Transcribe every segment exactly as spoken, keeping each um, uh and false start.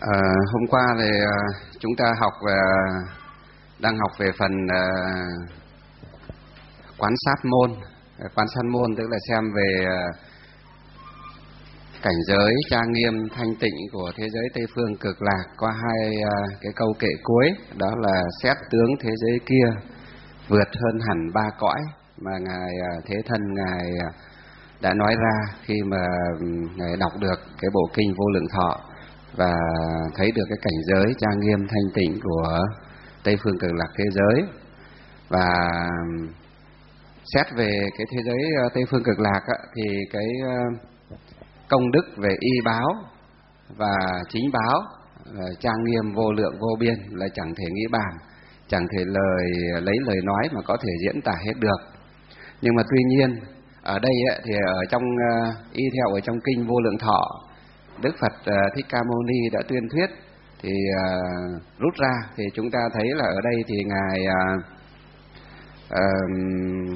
À, hôm qua thì uh, chúng ta học về đang học về phần uh, quán sát môn. Quán sát môn tức là xem về uh, cảnh giới trang nghiêm thanh tịnh của thế giới Tây phương cực lạc qua hai uh, cái câu kệ cuối, đó là xét tướng thế giới kia vượt hơn hẳn ba cõi mà ngài uh, Thế Thân ngài uh, đã nói ra khi mà ngài đọc được cái bộ kinh Vô Lượng Thọ và thấy được cái cảnh giới trang nghiêm thanh tịnh của Tây phương cực lạc thế giới. Và xét về cái thế giới Tây phương cực lạc á, thì cái công đức về y báo và chính báo là trang nghiêm vô lượng vô biên, là chẳng thể nghĩ bàn, chẳng thể lời lấy lời nói mà có thể diễn tả hết được. Nhưng mà tuy nhiên ở đây á, thì ở trong y theo ở trong kinh Vô Lượng Thọ, Đức Phật uh, Thích Ca Mâu Ni đã tuyên thuyết thì uh, rút ra thì chúng ta thấy là ở đây thì ngài uh, uh,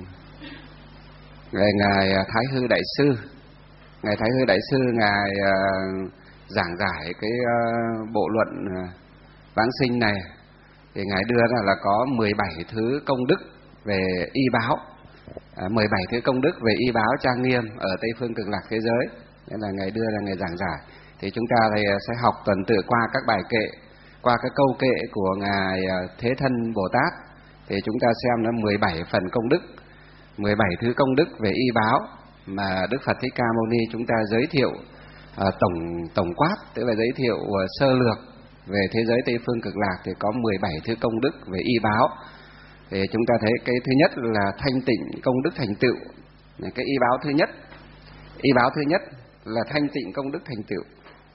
ngài ngài Thái Hư Đại Sư, ngài Thái Hư Đại Sư ngài uh, giảng giải cái uh, bộ luận uh, vãng sinh này thì ngài đưa ra là có mười bảy thứ công đức về y báo, uh, mười bảy thứ công đức về y báo trang nghiêm ở Tây phương cực lạc thế giới. Nên là ngài đưa ra ngài giảng giải thì chúng ta thì sẽ học tuần tự qua các bài kệ, qua cái câu kệ của ngài Thế Thân Bồ Tát thì chúng ta xem nó mười bảy phần công đức, mười bảy thứ công đức về y báo mà Đức Phật Thích Ca Mâu Ni chúng ta giới thiệu uh, tổng tổng quát, tức là giới thiệu uh, sơ lược về thế giới Tây phương cực lạc thì có mười bảy thứ công đức về y báo. Thì chúng ta thấy cái thứ nhất là thanh tịnh công đức thành tựu, cái y báo thứ nhất, y báo thứ nhất là thanh tịnh công đức thành tựu.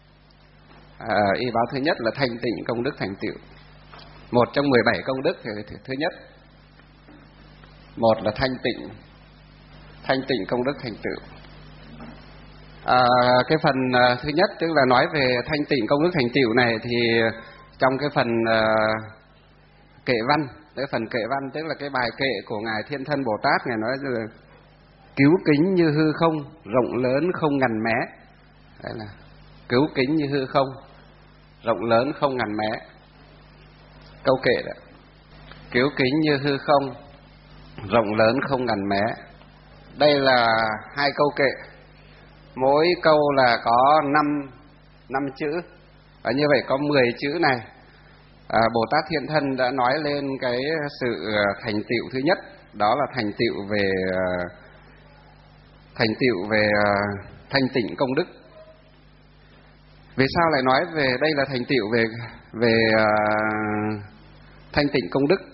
À, y báo thứ nhất là thanh tịnh công đức thành tựu. Một trong mười bảy công đức thì thứ nhất, một là thanh tịnh, thanh tịnh công đức thành tựu. À, cái phần uh, thứ nhất tức là nói về thanh tịnh công đức thành tựu này thì trong cái phần uh, kệ văn, cái phần kệ văn tức là cái bài kệ của ngài Thiên Thân Bồ Tát, ngài nói là cứu kính như hư không, rộng lớn không ngần mé. Đấy là cứu kính như hư không, rộng lớn không ngần mé. Câu kệ đó, cứu kính như hư không, rộng lớn không ngần mé. Đây là hai câu kệ, mỗi câu là có năm năm chữ. Và như vậy có mười chữ này. À, Bồ Tát Thiên Thân đã nói lên cái sự thành tựu thứ nhất, đó là thành tựu về thành tựu về uh, thanh tịnh công đức. Vì sao lại nói về đây là thành tựu về về uh, thanh tịnh công đức?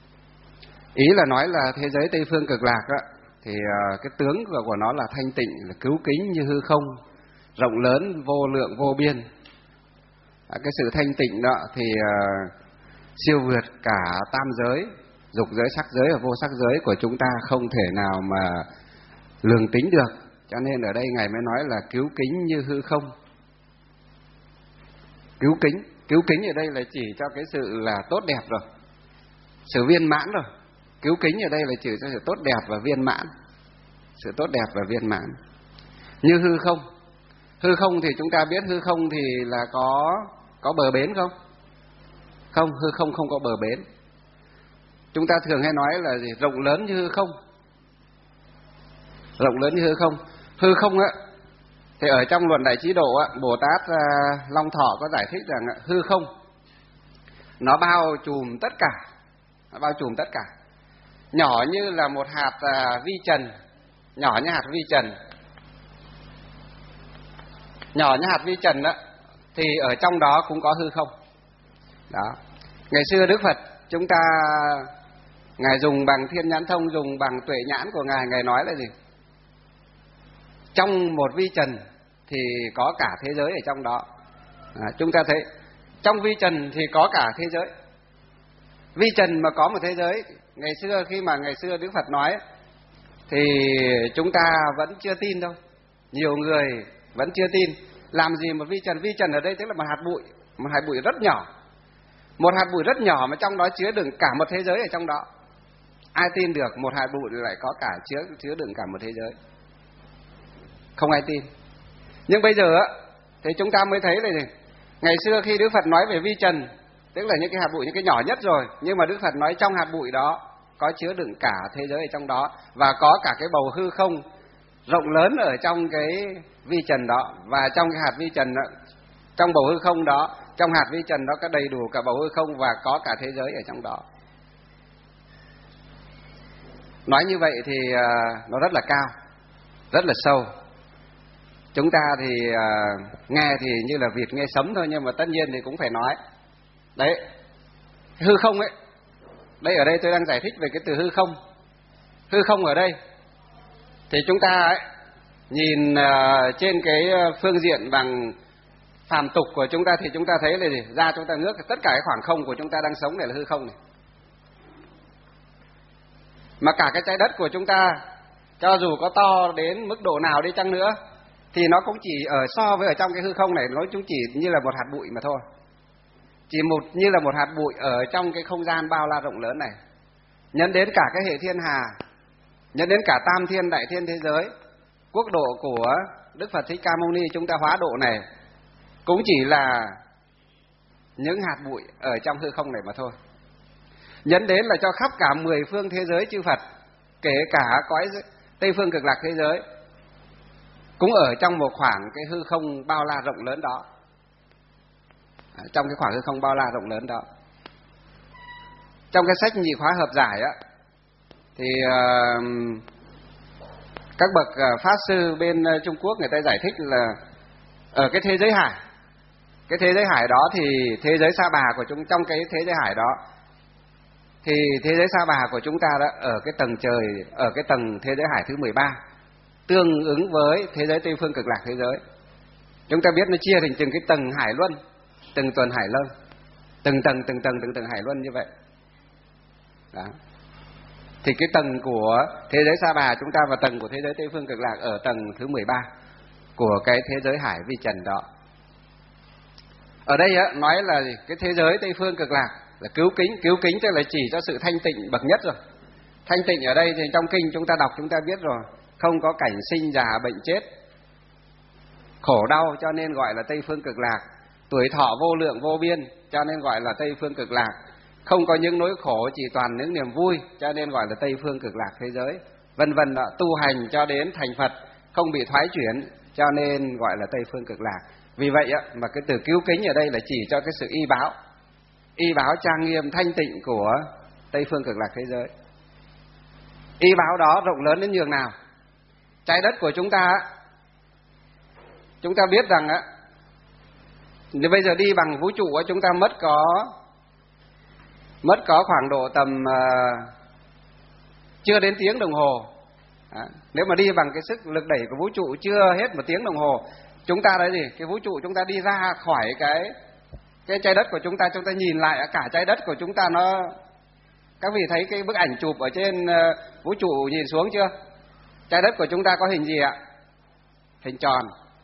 Ý là nói là thế giới Tây phương cực lạc á, thì uh, cái tướng của, của nó là thanh tịnh, là cứu kính như hư không, rộng lớn vô lượng vô biên. À, cái sự thanh tịnh đó thì uh, siêu vượt cả tam giới, dục giới, sắc giới và vô sắc giới của chúng ta không thể nào mà lường tính được. Cho nên ở đây ngài mới nói là cứu kính như hư không. Cứu kính, cứu kính ở đây là chỉ cho cái sự là tốt đẹp rồi, sự viên mãn rồi. Cứu kính ở đây là chỉ cho sự tốt đẹp và viên mãn, sự tốt đẹp và viên mãn. Như hư không, hư không thì chúng ta biết hư không thì là có có bờ bến không? Không, hư không không có bờ bến. Chúng ta thường hay nói là gì? Rộng lớn như hư không, rộng lớn như hư không. Hư không á thì ở trong luận Đại Trí Độ á, Bồ Tát uh, Long Thọ có giải thích rằng uh, hư không nó bao trùm tất cả, nó bao trùm tất cả, nhỏ như là một hạt uh, vi trần, nhỏ như hạt vi trần, nhỏ như hạt vi trần đó, thì ở trong đó cũng có hư không. Đó. Ngày xưa Đức Phật chúng ta ngài dùng bằng thiên nhãn thông, dùng bằng tuệ nhãn của ngài, ngài nói là gì? Trong một vi trần thì có cả thế giới ở trong đó. À, chúng ta thấy trong vi trần thì có cả thế giới. Vi trần mà có một thế giới, ngày xưa khi mà ngày xưa Đức Phật nói thì chúng ta vẫn chưa tin đâu. Nhiều người vẫn chưa tin. Làm gì một vi trần? Vi trần ở đây tức là một hạt bụi, một hạt bụi rất nhỏ. Một hạt bụi rất nhỏ mà trong đó chứa đựng cả một thế giới ở trong đó. Ai tin được một hạt bụi lại có cả chứa chứa đựng cả một thế giới? Không ai tin. Nhưng bây giờ á thì chúng ta mới thấy là gì? Ngày xưa khi Đức Phật nói về vi trần, tức là những cái hạt bụi, những cái nhỏ nhất rồi, nhưng mà Đức Phật nói trong hạt bụi đó có chứa đựng cả thế giới ở trong đó, và có cả cái bầu hư không rộng lớn ở trong cái vi trần đó, và trong cái hạt vi trần đó, trong bầu hư không đó, trong hạt vi trần đó có đầy đủ cả bầu hư không và có cả thế giới ở trong đó. Nói như vậy thì uh, nó rất là cao, rất là sâu. Chúng ta thì uh, nghe thì như là vịt nghe sấm thôi, nhưng mà tất nhiên thì cũng phải nói. Đấy, hư không ấy. Đây ở đây tôi đang giải thích về cái từ hư không. Hư không ở đây thì chúng ta ấy, nhìn uh, trên cái phương diện bằng phàm tục của chúng ta thì chúng ta thấy là gì? Da chúng ta ngước, tất cả cái khoảng không của chúng ta đang sống này là hư không này. Mà cả cái trái đất của chúng ta, cho dù có to đến mức độ nào đi chăng nữa, thì nó cũng chỉ ở so với ở trong cái hư không này, nó cũng chỉ như là một hạt bụi mà thôi. Chỉ một như là một hạt bụi ở trong cái không gian bao la rộng lớn này. Nhấn đến cả cái hệ thiên hà, nhấn đến cả tam thiên đại thiên thế giới, quốc độ của Đức Phật Thích Ca Mâu Ni chúng ta hóa độ này, cũng chỉ là những hạt bụi ở trong hư không này mà thôi. Nhấn đến là cho khắp cả mười phương thế giới chư Phật, kể cả cõi Tây phương cực lạc thế giới, cũng ở trong một khoảng cái hư không bao la rộng lớn đó, trong cái khoảng hư không bao la rộng lớn đó. Trong cái sách Nhị Khóa Hợp Giải á, thì uh, các bậc uh, pháp sư bên uh, Trung Quốc người ta giải thích là ở cái thế giới hải, cái thế giới hải đó thì thế giới Sa Bà của chúng, trong cái thế giới hải đó thì thế giới Sa Bà của chúng ta đó ở cái tầng trời, ở cái tầng thế giới hải thứ mười ba, tương ứng với thế giới Tây phương cực lạc thế giới. Chúng ta biết nó chia thành từng cái tầng hải luân, từng tuần hải luân, từng tầng từng tầng từng tầng hải luân như vậy. Đó. Thì cái tầng của thế giới Sa Bà chúng ta và tầng của thế giới Tây phương cực lạc ở tầng thứ mười ba của cái thế giới hải vi trần đó. Ở đây á, nói là cái thế giới Tây phương cực lạc là cứu kính, cứu kính tức là chỉ cho sự thanh tịnh bậc nhất rồi. Thanh tịnh ở đây thì trong kinh chúng ta đọc chúng ta biết rồi, không có cảnh sinh già bệnh chết, khổ đau cho nên gọi là Tây phương cực lạc, tuổi thọ vô lượng vô biên cho nên gọi là Tây phương cực lạc, không có những nỗi khổ chỉ toàn những niềm vui cho nên gọi là Tây phương cực lạc thế giới, vân vân. Tu hành cho đến thành Phật không bị thoái chuyển cho nên gọi là Tây phương cực lạc. Vì vậy á, mà cái từ cứu kính ở đây là chỉ cho cái sự y báo, y báo trang nghiêm thanh tịnh của Tây phương cực lạc thế giới. Y báo đó rộng lớn đến nhường nào? Trái đất của chúng ta, chúng ta biết rằng á, nếu bây giờ đi bằng vũ trụ á, chúng ta mất có mất có khoảng độ tầm uh, chưa đến tiếng đồng hồ. Đó. Nếu mà đi bằng cái sức lực đẩy của vũ trụ chưa hết một tiếng đồng hồ, chúng ta đấy gì? Cái vũ trụ chúng ta đi ra khỏi cái cái trái đất của chúng ta, chúng ta nhìn lại cả trái đất của chúng ta nó, các vị thấy cái bức ảnh chụp ở trên uh, vũ trụ nhìn xuống chưa? Trái đất của chúng ta có hình gì ạ? Hình tròn.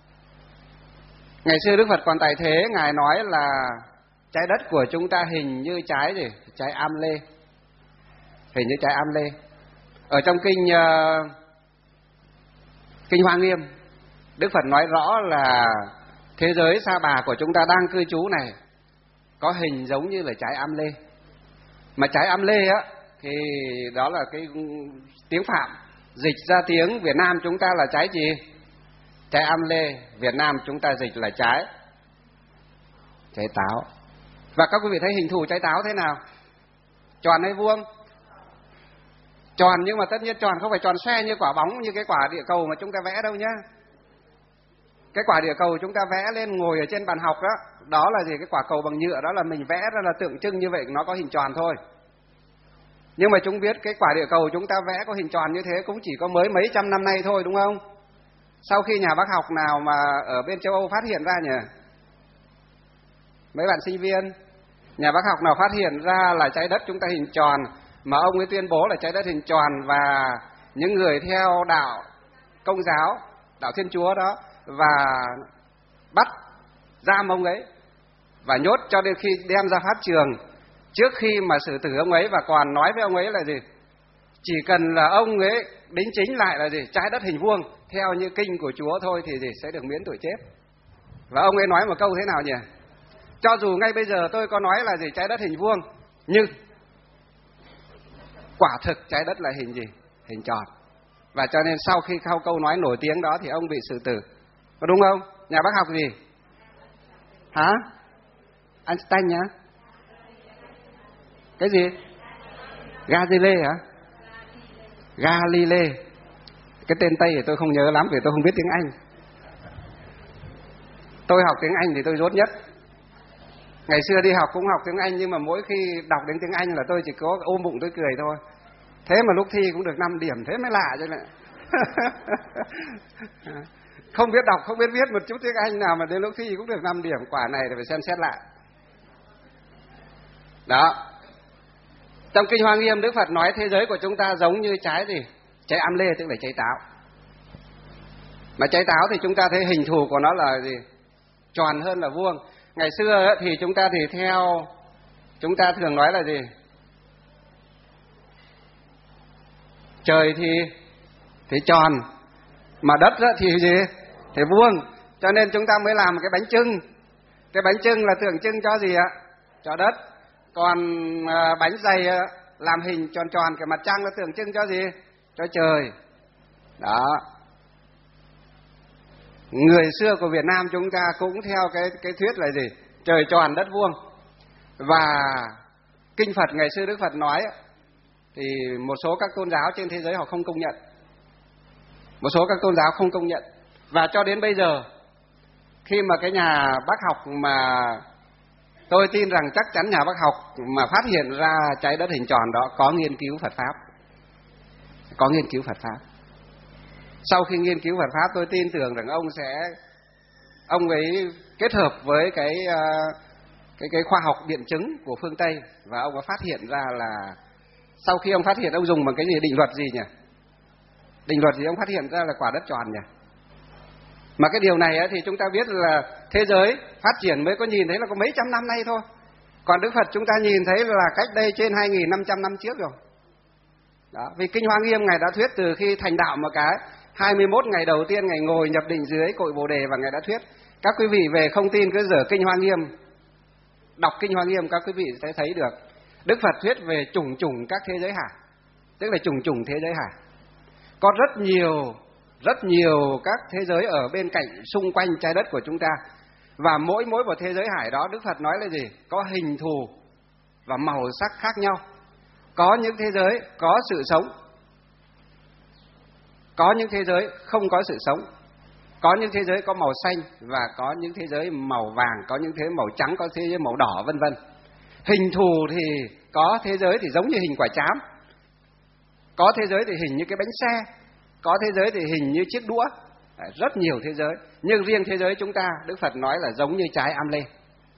Ngày xưa Đức Phật còn tại thế, ngài nói là trái đất của chúng ta hình như trái gì? Trái am lê. Hình như trái am lê. Ở trong kinh uh, kinh Hoa Nghiêm, Đức Phật nói rõ là thế giới Sa Bà của chúng ta đang cư trú này có hình giống như là trái am lê. Mà trái am lê á thì đó là cái tiếng Phạm, dịch ra tiếng Việt Nam chúng ta là trái gì? Trái am lê. Việt Nam chúng ta dịch là trái trái táo. Và các quý vị thấy hình thù trái táo thế nào? Tròn hay vuông? Tròn, nhưng mà tất nhiên tròn không phải tròn xoe như quả bóng, như cái quả địa cầu mà chúng ta vẽ đâu nhá. Cái quả địa cầu chúng ta vẽ lên ngồi ở trên bàn học đó, đó là gì? Cái quả cầu bằng nhựa đó là mình vẽ ra là tượng trưng như vậy, nó có hình tròn thôi. Nhưng mà chúng biết cái quả địa cầu chúng ta vẽ có hình tròn như thế cũng chỉ có mới mấy trăm năm nay thôi, đúng không? Sau khi nhà bác học nào mà ở bên châu Âu phát hiện ra nhỉ? Mấy bạn sinh viên, nhà bác học nào phát hiện ra là trái đất chúng ta hình tròn, mà ông ấy tuyên bố là trái đất hình tròn, và những người theo đạo Công giáo, đạo Thiên Chúa đó, và bắt giam ông ấy và nhốt cho đến khi đem ra pháp trường, trước khi mà xử tử ông ấy, và còn nói với ông ấy là gì? Chỉ cần là ông ấy đính chính lại là gì? Trái đất hình vuông theo như kinh của Chúa thôi thì gì? Sẽ được miễn tội chết. Và ông ấy nói một câu thế nào nhỉ? Cho dù ngay bây giờ tôi có nói là gì trái đất hình vuông, nhưng quả thực trái đất là hình gì? Hình tròn. Và cho nên sau khi sau câu nói nổi tiếng đó thì ông bị xử tử. Có đúng không? Nhà bác học gì? Hả? Einstein nhá? Cái gì? Galilei hả? Galilei. Cái tên Tây thì tôi không nhớ lắm vì tôi không biết tiếng Anh. Tôi học tiếng Anh thì tôi dốt nhất. Ngày xưa đi học cũng học tiếng Anh, nhưng mà mỗi khi đọc đến tiếng Anh là tôi chỉ có ôm bụng tôi cười thôi. Thế mà lúc thi cũng được năm điểm, thế mới lạ chứ này. Không biết đọc, không biết viết một chút tiếng Anh nào mà đến lúc thi cũng được năm điểm, quả này thì phải xem xét lại. Đó. Trong Kinh Hoa Nghiêm, Đức Phật nói thế giới của chúng ta giống như trái gì? Trái am lê, tức là trái táo. Mà trái táo thì chúng ta thấy hình thù của nó là gì? Tròn hơn là vuông. Ngày xưa thì chúng ta thì theo, chúng ta thường nói là gì? Trời thì thì tròn, mà đất thì gì? Thì vuông. Cho nên chúng ta mới làm cái bánh chưng. Cái bánh chưng là tượng trưng cho gì ạ? Cho đất. Còn bánh dày làm hình tròn tròn cái mặt trăng là tượng trưng cho gì? Cho trời. Đó. Người xưa của Việt Nam chúng ta cũng theo cái cái thuyết là gì? Trời tròn đất vuông. Và Kinh Phật ngày xưa Đức Phật nói thì một số các tôn giáo trên thế giới họ không công nhận. Một số các tôn giáo không công nhận. Và cho đến bây giờ, khi mà cái nhà bác học mà tôi tin rằng chắc chắn nhà bác học mà phát hiện ra trái đất hình tròn đó có nghiên cứu Phật Pháp. Có nghiên cứu Phật Pháp. Sau khi nghiên cứu Phật Pháp, tôi tin tưởng rằng ông sẽ ông ấy kết hợp với cái cái cái khoa học biện chứng của phương Tây, và ông có phát hiện ra là sau khi ông phát hiện, ông dùng bằng cái gì, định luật gì nhỉ? Định luật gì ông phát hiện ra là quả đất tròn nhỉ? Mà cái điều này thì chúng ta biết là thế giới phát triển mới có nhìn thấy là có mấy trăm năm nay thôi. Còn Đức Phật chúng ta nhìn thấy là cách đây trên hai nghìn năm trăm năm trước rồi. Đó, vì Kinh Hoa Nghiêm Ngài đã thuyết từ khi thành đạo một cái, hai mươi mốt ngày đầu tiên Ngài ngồi nhập định dưới cội Bồ Đề và Ngài đã thuyết. Các quý vị về không tin cứ dở Kinh Hoa Nghiêm, đọc Kinh Hoa Nghiêm các quý vị sẽ thấy được. Đức Phật thuyết về chủng chủng các thế giới hải, tức là chủng chủng thế giới hải. Có rất nhiều, rất nhiều các thế giới ở bên cạnh xung quanh trái đất của chúng ta. Và mỗi mỗi một thế giới hải đó Đức Phật nói là gì? Có hình thù và màu sắc khác nhau. Có những thế giới có sự sống, có những thế giới không có sự sống. Có những thế giới có màu xanh và có những thế giới màu vàng, có những thế giới màu trắng, có thế giới màu đỏ, vân vân. Hình thù thì có thế giới thì giống như hình quả trám, có thế giới thì hình như cái bánh xe, có thế giới thì hình như chiếc đũa. Rất nhiều thế giới. Nhưng riêng thế giới chúng ta, Đức Phật nói là giống như trái am lê,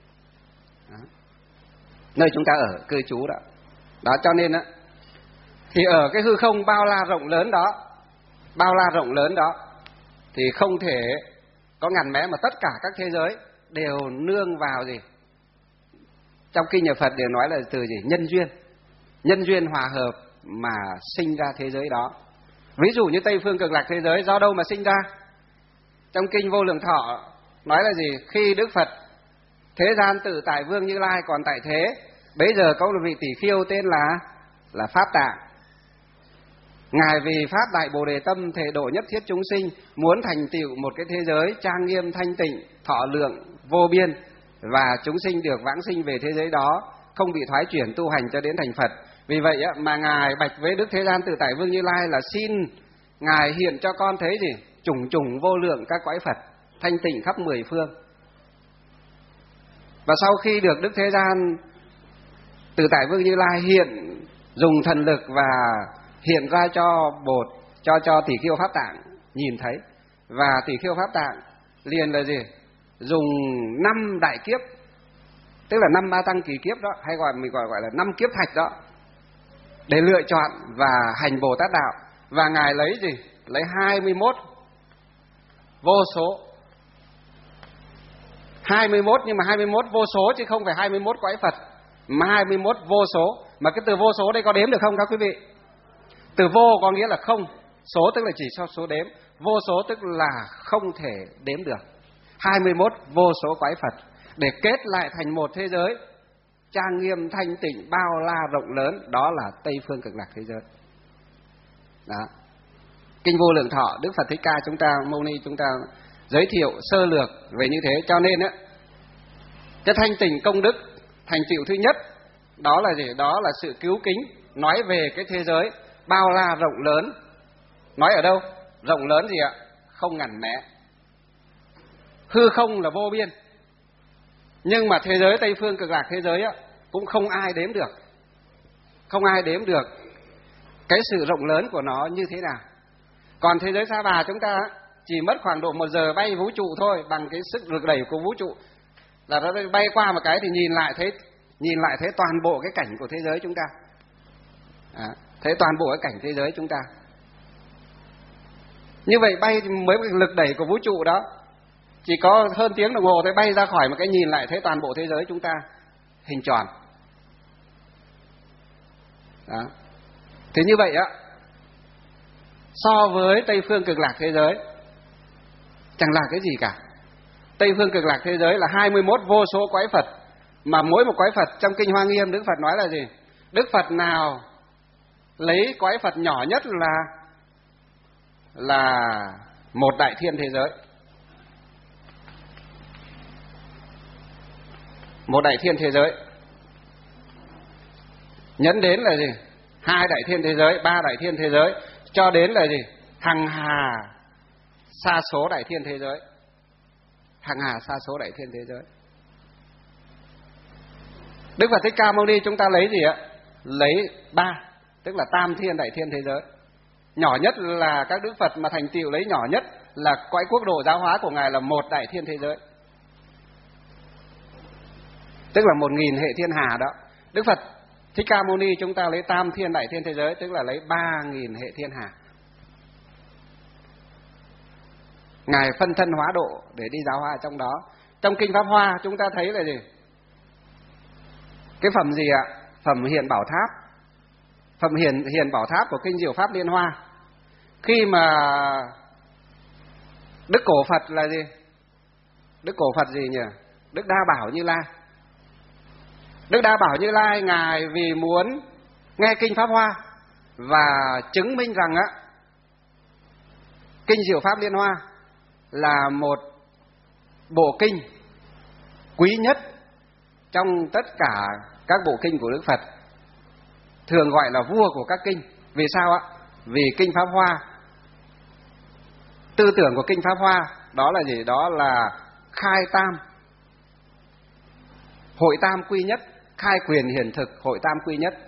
nơi chúng ta ở cư trú đó. Đó cho nên á, thì ở cái hư không bao la rộng lớn đó, bao la rộng lớn đó, thì không thể có ngàn mé mà tất cả các thế giới đều nương vào gì? Trong kinh nhà Phật đều nói là từ gì? Nhân duyên. Nhân duyên hòa hợp mà sinh ra thế giới đó. Ví dụ như Tây Phương Cực Lạc thế giới do đâu mà sinh ra? Trong kinh Vô Lượng Thọ nói là gì? Khi Đức Phật thế gian tự tại Vương Như Lai còn tại thế, bấy giờ có một vị tỷ khiêu tên là là Pháp Tạng. Ngài vì phát đại Bồ Đề tâm thể độ nhất thiết chúng sinh, muốn thành tựu một cái thế giới trang nghiêm thanh tịnh, thọ lượng vô biên, và chúng sinh được vãng sinh về thế giới đó, không bị thoái chuyển tu hành cho đến thành Phật. Vì vậy mà Ngài bạch với Đức Thế Gian Tự Tại Vương Như Lai là xin Ngài hiện cho con thấy gì? Chủng chủng vô lượng các cõi Phật thanh tịnh khắp mười phương. Và sau khi được Đức Thế Gian Tự Tại Vương Như Lai hiện dùng thần lực và hiện ra cho bột cho cho tỷ khiêu Pháp Tạng nhìn thấy, và tỷ khiêu Pháp Tạng liền là gì? Dùng năm đại kiếp, tức là năm ba tăng kỳ kiếp đó, hay gọi mình gọi gọi là năm kiếp thạch đó, để lựa chọn và hành Bồ Tát đạo. Và Ngài lấy gì? Lấy hai mươi mốt vô số. hai mươi mốt, nhưng mà hai mươi mốt vô số chứ không phải hai mươi mốt cõi Phật, mà hai mươi mốt vô số. Mà cái từ vô số đây có đếm được không các quý vị? Từ vô có nghĩa là không, số tức là chỉ cho số đếm, vô số tức là không thể đếm được. hai mươi mốt vô số cõi Phật để kết lại thành một thế giới trang nghiêm thanh tịnh bao la rộng lớn, đó là Tây phương Cực Lạc thế giới. Đó. Kinh Vô Lượng Thọ Đức Phật Thích Ca chúng ta Mâu Ni chúng ta giới thiệu sơ lược về như thế. Cho nên á, cái thanh tịnh công đức thành tựu thứ nhất đó là gì? Đó là sự cứu kính, nói về cái thế giới bao la rộng lớn. Nói ở đâu? Rộng lớn gì ạ? Không ngần mẽ. Hư không là vô biên. Nhưng mà thế giới Tây phương Cực Lạc thế giới á, cũng không ai đếm được. Không ai đếm được cái sự rộng lớn của nó như thế nào. Còn thế giới Sa Bà chúng ta chỉ mất khoảng độ một giờ bay vũ trụ thôi, bằng cái sức lực đẩy của vũ trụ là nó bay qua một cái thì nhìn lại thấy nhìn lại thấy toàn bộ cái cảnh của thế giới chúng ta. À, thấy toàn bộ cái cảnh thế giới chúng ta. Như vậy bay mới cái lực đẩy của vũ trụ đó, chỉ có hơn tiếng đồng hồ thôi, bay ra khỏi một cái nhìn lại thấy toàn bộ thế giới chúng ta hình tròn. Đó. Thế như vậy á, so với Tây phương Cực Lạc thế giới chẳng là cái gì cả. Tây phương Cực Lạc thế giới là hai mươi mốt vô số quái Phật, mà mỗi một quái Phật trong Kinh Hoa Nghiêm Đức Phật nói là gì? Đức Phật nào lấy quái Phật nhỏ nhất là là một đại thiên thế giới. Một đại thiên thế giới. Nhấn đến là gì? Hai đại thiên thế giới, ba đại thiên thế giới, cho đến là gì? Hằng hà sa số đại thiên thế giới. Hằng hà sa số đại thiên thế giới. Đức Phật Thích Ca Mâu Ni chúng ta lấy gì ạ? Lấy ba, tức là tam thiên đại thiên thế giới. Nhỏ nhất là các Đức Phật mà thành tựu lấy nhỏ nhất là cõi quốc độ giáo hóa của Ngài là một đại thiên thế giới, tức là một nghìn hệ thiên hà đó. Đức Phật Thích Ca Mâu Ni chúng ta lấy tam thiên đại thiên thế giới, tức là lấy ba nghìn hệ thiên hà. Ngài phân thân hóa độ để đi giáo hóa trong đó. Trong Kinh Pháp Hoa chúng ta thấy là gì? Cái phẩm gì ạ? Phẩm Hiện Bảo Tháp. Phẩm Hiền Hiền Bảo Tháp của Kinh Diệu Pháp Liên Hoa. Khi mà Đức Cổ Phật là gì? Đức Cổ Phật gì nhỉ? Đức Đa Bảo Như Lai. Đức Đa Bảo Như Lai Ngài vì muốn nghe Kinh Pháp Hoa và chứng minh rằng á, Kinh Diệu Pháp Liên Hoa là một bộ kinh quý nhất trong tất cả các bộ kinh của Đức Phật, thường gọi là vua của các kinh. Vì sao ạ? Vì Kinh Pháp Hoa, tư tưởng của Kinh Pháp Hoa đó là gì? Đó là khai tam, hội tam quy nhất, khai quyền hiển thực, hội tam quy nhất.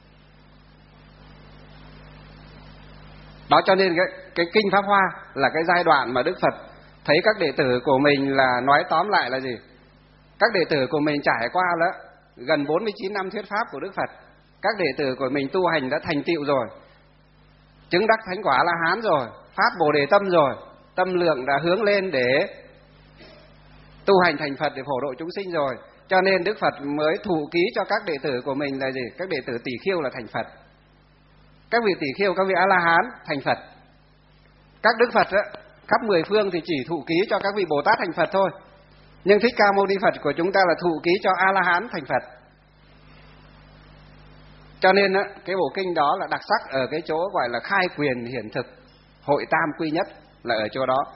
Đó, cho nên cái, cái Kinh Pháp Hoa là cái giai đoạn mà Đức Phật thấy các đệ tử của mình là, nói tóm lại là gì? Các đệ tử của mình trải qua đó, gần bốn mươi chín năm thuyết pháp của Đức Phật. Các đệ tử của mình tu hành đã thành tựu rồi, chứng đắc thánh quả La-hán rồi, phát Bồ Đề tâm rồi, tâm lượng đã hướng lên để tu hành thành Phật để phổ độ chúng sinh rồi. Cho nên Đức Phật mới thụ ký cho các đệ tử của mình là gì? Các đệ tử Tỷ Khiêu là thành Phật. Các vị Tỷ Khiêu, các vị A-la-hán thành Phật. Các Đức Phật á, khắp mười phương thì chỉ thụ ký cho các vị Bồ Tát thành Phật thôi. Nhưng Thích Ca Mâu Ni Phật của chúng ta là thụ ký cho A-la-hán thành Phật. Cho nên á, cái bộ kinh đó là đặc sắc ở cái chỗ gọi là khai quyền hiển thực, hội tam quy nhất là ở chỗ đó.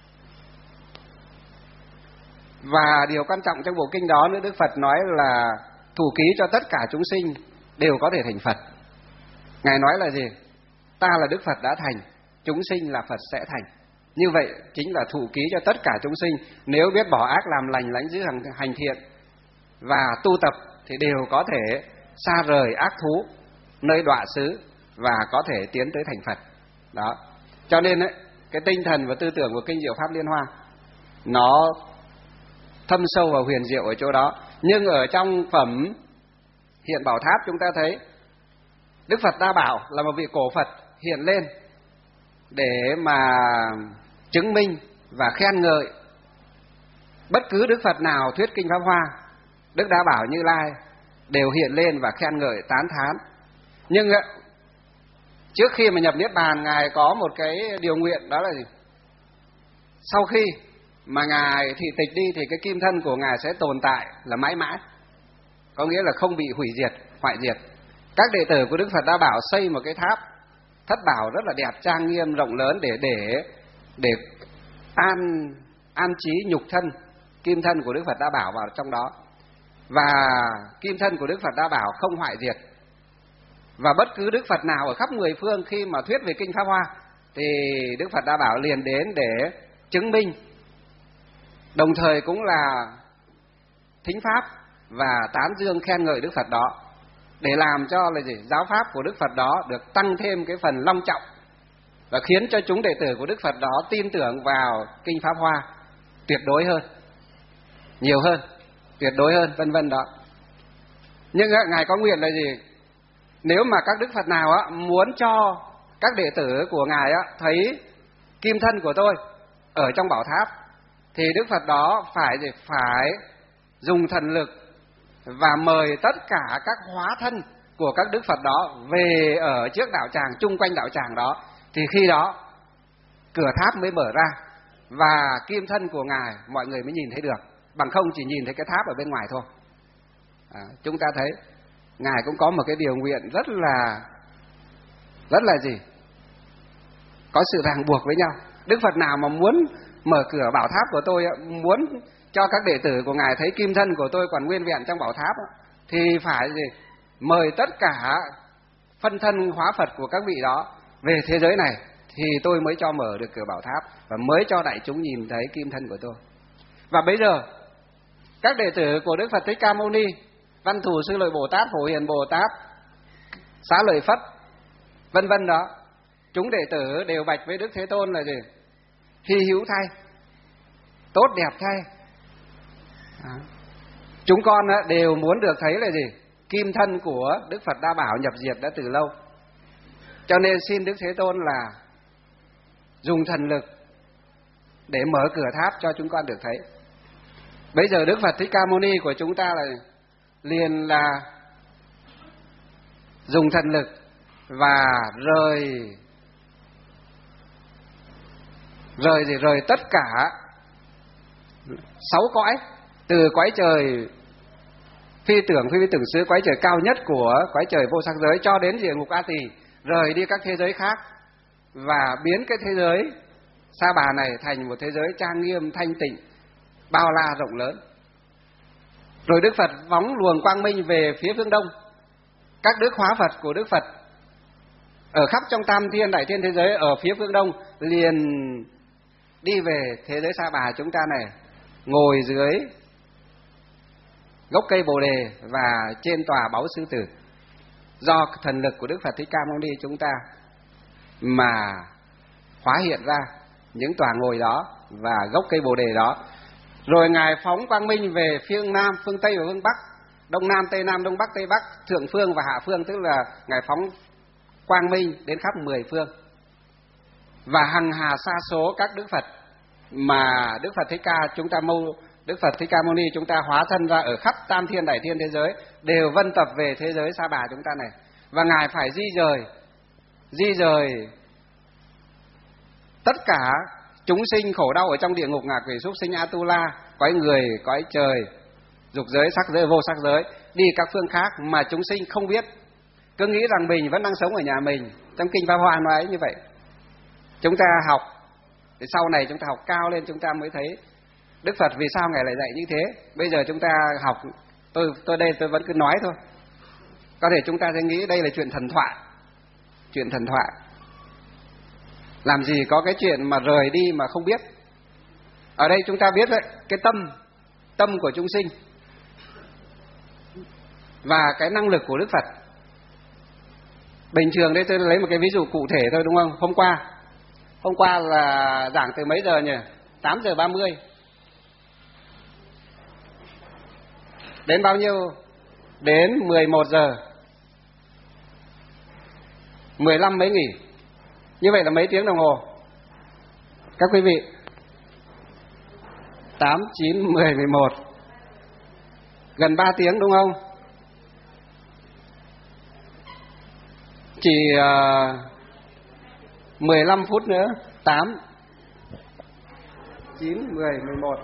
Và điều quan trọng trong bộ kinh đó nữa, Đức Phật nói là thụ ký cho tất cả chúng sinh đều có thể thành Phật. Ngài nói là gì? Ta là Đức Phật đã thành, chúng sinh là Phật sẽ thành. Như vậy chính là thụ ký cho tất cả chúng sinh, nếu biết bỏ ác làm lành, lãnh giữ hành, hành thiện và tu tập thì đều có thể xa rời ác thú, nơi đọa xứ và có thể tiến tới thành Phật. Đó. Cho nên ấy, cái tinh thần và tư tưởng của Kinh Diệu Pháp Liên Hoa nó thâm sâu và huyền diệu ở chỗ đó. Nhưng ở trong phẩm Hiện Bảo Tháp chúng ta thấy Đức Phật Đa Bảo là một vị cổ Phật hiện lên để mà chứng minh và khen ngợi bất cứ Đức Phật nào thuyết Kinh Pháp Hoa. Đức Đa Bảo Như Lai đều hiện lên và khen ngợi tán thán. Nhưng trước khi mà nhập Niết Bàn, Ngài có một cái điều nguyện, đó là gì? Sau khi mà Ngài thị tịch đi thì cái kim thân của Ngài sẽ tồn tại là mãi mãi, có nghĩa là không bị hủy diệt, hoại diệt. Các đệ tử của Đức Phật đã bảo xây một cái tháp thất bảo rất là đẹp, trang nghiêm, rộng lớn để để để an an trí nhục thân, kim thân của Đức Phật đã bảo vào trong đó. Và kim thân của Đức Phật đã bảo không hoại diệt. Và bất cứ Đức Phật nào ở khắp mười phương khi mà thuyết về kinh Pháp Hoa thì Đức Phật đã bảo liền đến để chứng minh, đồng thời cũng là thính pháp và tán dương khen ngợi Đức Phật đó, để làm cho là gì? Giáo pháp của Đức Phật đó được tăng thêm cái phần long trọng và khiến cho chúng đệ tử của Đức Phật đó tin tưởng vào kinh Pháp Hoa tuyệt đối hơn, nhiều hơn, tuyệt đối hơn, vân vân đó. Nhưng Ngài có nguyện là gì? Nếu mà các Đức Phật nào á, muốn cho các đệ tử của Ngài á, thấy kim thân của tôi ở trong bảo tháp thì Đức Phật đó phải gì? Phải dùng thần lực và mời tất cả các hóa thân của các Đức Phật đó về ở trước đạo tràng, chung quanh đạo tràng đó, thì khi đó cửa tháp mới mở ra và kim thân của Ngài mọi người mới nhìn thấy được, bằng không chỉ nhìn thấy cái tháp ở bên ngoài thôi. À, chúng ta thấy Ngài cũng có một cái điều nguyện rất là rất là gì? Có sự ràng buộc với nhau. Đức Phật nào mà muốn mở cửa bảo tháp của tôi, muốn cho các đệ tử của Ngài thấy kim thân của tôi còn nguyên vẹn trong bảo tháp, thì phải gì? Mời tất cả phân thân hóa Phật của các vị đó về thế giới này thì tôi mới cho mở được cửa bảo tháp và mới cho đại chúng nhìn thấy kim thân của tôi. Và bây giờ các đệ tử của Đức Phật Thích Ca Mâu Ni, Văn Thù Sư Lợi Bồ Tát, Phổ Hiền Bồ Tát, Xá Lợi Phất, vân vân đó, chúng đệ tử đều bạch với Đức Thế Tôn là gì? Hy hữu thay, tốt đẹp thay. À, chúng con đều muốn được thấy là gì? Kim thân của Đức Phật đã bảo nhập diệt đã từ lâu. Cho nên xin Đức Thế Tôn là dùng thần lực để mở cửa tháp cho chúng con được thấy. Bây giờ Đức Phật Thích Ca Mâu Ni của chúng ta là liền là dùng thần lực và rời rời gì rời tất cả sáu cõi, từ cõi trời phi tưởng phi tưởng xứ, cõi trời cao nhất của cõi trời vô sắc giới, cho đến địa ngục A Tỳ, rời đi các thế giới khác và biến cái thế giới Sa Bà này thành một thế giới trang nghiêm, thanh tịnh, bao la, rộng lớn. Rồi Đức Phật phóng luồng quang minh về phía phương đông. Các đức hóa Phật của Đức Phật ở khắp trong tam thiên đại thiên thế giới ở phía phương đông liền đi về thế giới Sa Bà chúng ta này, ngồi dưới gốc cây Bồ Đề và trên tòa báu sư tử, do thần lực của Đức Phật Thích Ca Mâu Ni chúng ta mà hóa hiện ra những tòa ngồi đó và gốc cây Bồ Đề đó. Rồi Ngài phóng quang minh về phương Nam, phương Tây và phương Bắc, Đông Nam, Tây Nam, Đông Bắc, Tây Bắc, Thượng Phương và Hạ Phương, tức là Ngài phóng quang minh đến khắp mười phương. Và hằng hà sa số các Đức Phật mà Đức Phật Thích Ca chúng ta mâu Đức Phật Thích Ca Mâu Ni chúng ta hóa thân ra ở khắp tam thiên đại thiên thế giới đều vân tập về thế giới Sa Bà chúng ta này. Và Ngài phải di rời di rời tất cả chúng sinh khổ đau ở trong địa ngục, ngạ quỷ, súc sinh, Atula, cõi người, cõi trời, dục giới, sắc giới, vô sắc giới, đi các phương khác mà chúng sinh không biết, cứ nghĩ rằng mình vẫn đang sống ở nhà mình. Trong kinh Pháp Hoa nói như vậy. Chúng ta học thì sau này chúng ta học cao lên chúng ta mới thấy Đức Phật vì sao Ngài lại dạy như thế. Bây giờ chúng ta học, tôi tôi đây tôi vẫn cứ nói thôi. Có thể chúng ta sẽ nghĩ đây là chuyện thần thoại, chuyện thần thoại. Làm gì có cái chuyện mà rời đi mà không biết. Ở đây chúng ta biết đấy, cái tâm tâm của chúng sinh và cái năng lực của Đức Phật. Bình thường đây tôi lấy một cái ví dụ cụ thể thôi, đúng không? Hôm qua Hôm qua là giảng từ mấy giờ nhỉ? tám giờ ba mươi. Đến bao nhiêu? Đến mười một giờ. mười lăm mới nghỉ. Như vậy là mấy tiếng đồng hồ? Các quý vị, tám, chín, mười, mười một, gần ba tiếng đúng không? Chỉ uh, mười lăm phút nữa, tám, chín, mười, mười một.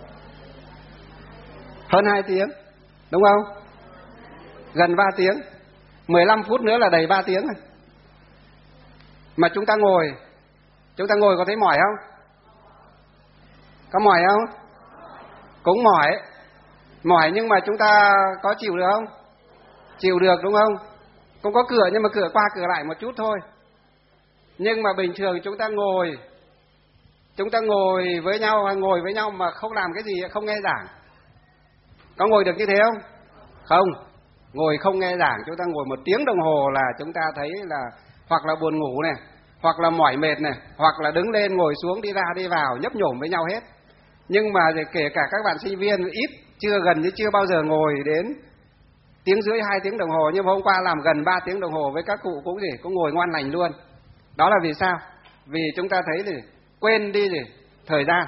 Hơn hai tiếng, đúng không? Gần ba tiếng. mười lăm phút nữa là đầy ba tiếng rồi. Mà chúng ta ngồi, chúng ta ngồi có thấy mỏi không? Có mỏi không? Cũng mỏi. Mỏi nhưng mà chúng ta có chịu được không? Chịu được đúng không? Cũng có cửa nhưng mà cửa qua cửa lại một chút thôi. Nhưng mà bình thường chúng ta ngồi, chúng ta ngồi với nhau, ngồi với nhau mà không làm cái gì, không nghe giảng. Có ngồi được như thế không? Không. Ngồi không nghe giảng, chúng ta ngồi một tiếng đồng hồ là chúng ta thấy là hoặc là buồn ngủ này, hoặc là mỏi mệt này, hoặc là đứng lên ngồi xuống, đi ra đi vào, nhấp nhổm với nhau hết. Nhưng mà kể cả các bạn sinh viên ít, chưa gần như chưa bao giờ ngồi đến tiếng rưỡi hai tiếng đồng hồ, nhưng mà hôm qua làm gần ba tiếng đồng hồ với các cụ cũng gì, cũng ngồi ngoan lành luôn. Đó là vì sao? Vì chúng ta thấy gì? Quên đi gì? Thời gian.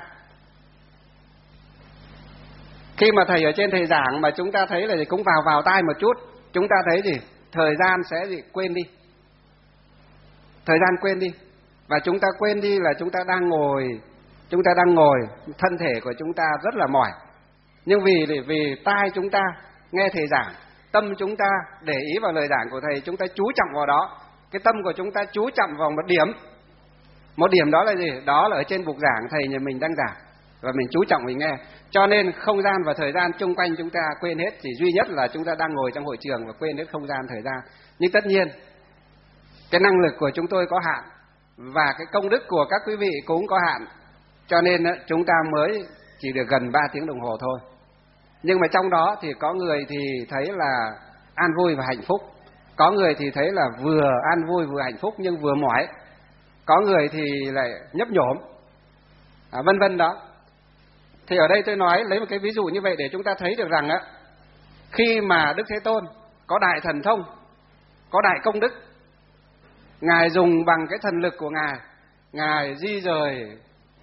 Khi mà thầy ở trên thầy giảng mà chúng ta thấy là gì? Cũng vào vào tai một chút, chúng ta thấy gì? Thời gian sẽ gì? Quên đi. Thời gian quên đi. Và chúng ta quên đi là chúng ta đang ngồi, chúng ta đang ngồi, thân thể của chúng ta rất là mỏi. Nhưng vì vì tai chúng ta nghe thầy giảng, tâm chúng ta để ý vào lời giảng của thầy, chúng ta chú trọng vào đó. Cái tâm của chúng ta chú trọng vào một điểm. Một điểm đó là gì? Đó là ở trên bục giảng thầy nhà mình đang giảng và mình chú trọng mình nghe. Cho nên không gian và thời gian chung quanh chúng ta quên hết, chỉ duy nhất là chúng ta đang ngồi trong hội trường và quên hết không gian thời gian. Nhưng tất nhiên cái năng lực của chúng tôi có hạn và cái công đức của các quý vị cũng có hạn, cho nên chúng ta mới chỉ được gần ba tiếng đồng hồ thôi. Nhưng mà trong đó thì có người thì thấy là an vui và hạnh phúc, có người thì thấy là vừa an vui vừa hạnh phúc nhưng vừa mỏi, có người thì lại nhấp nhổm, à, vân vân đó. Thì ở đây tôi nói lấy một cái ví dụ như vậy để chúng ta thấy được rằng á, khi mà Đức Thế Tôn có đại thần thông, có đại công đức, Ngài dùng bằng cái thần lực của Ngài, Ngài di rời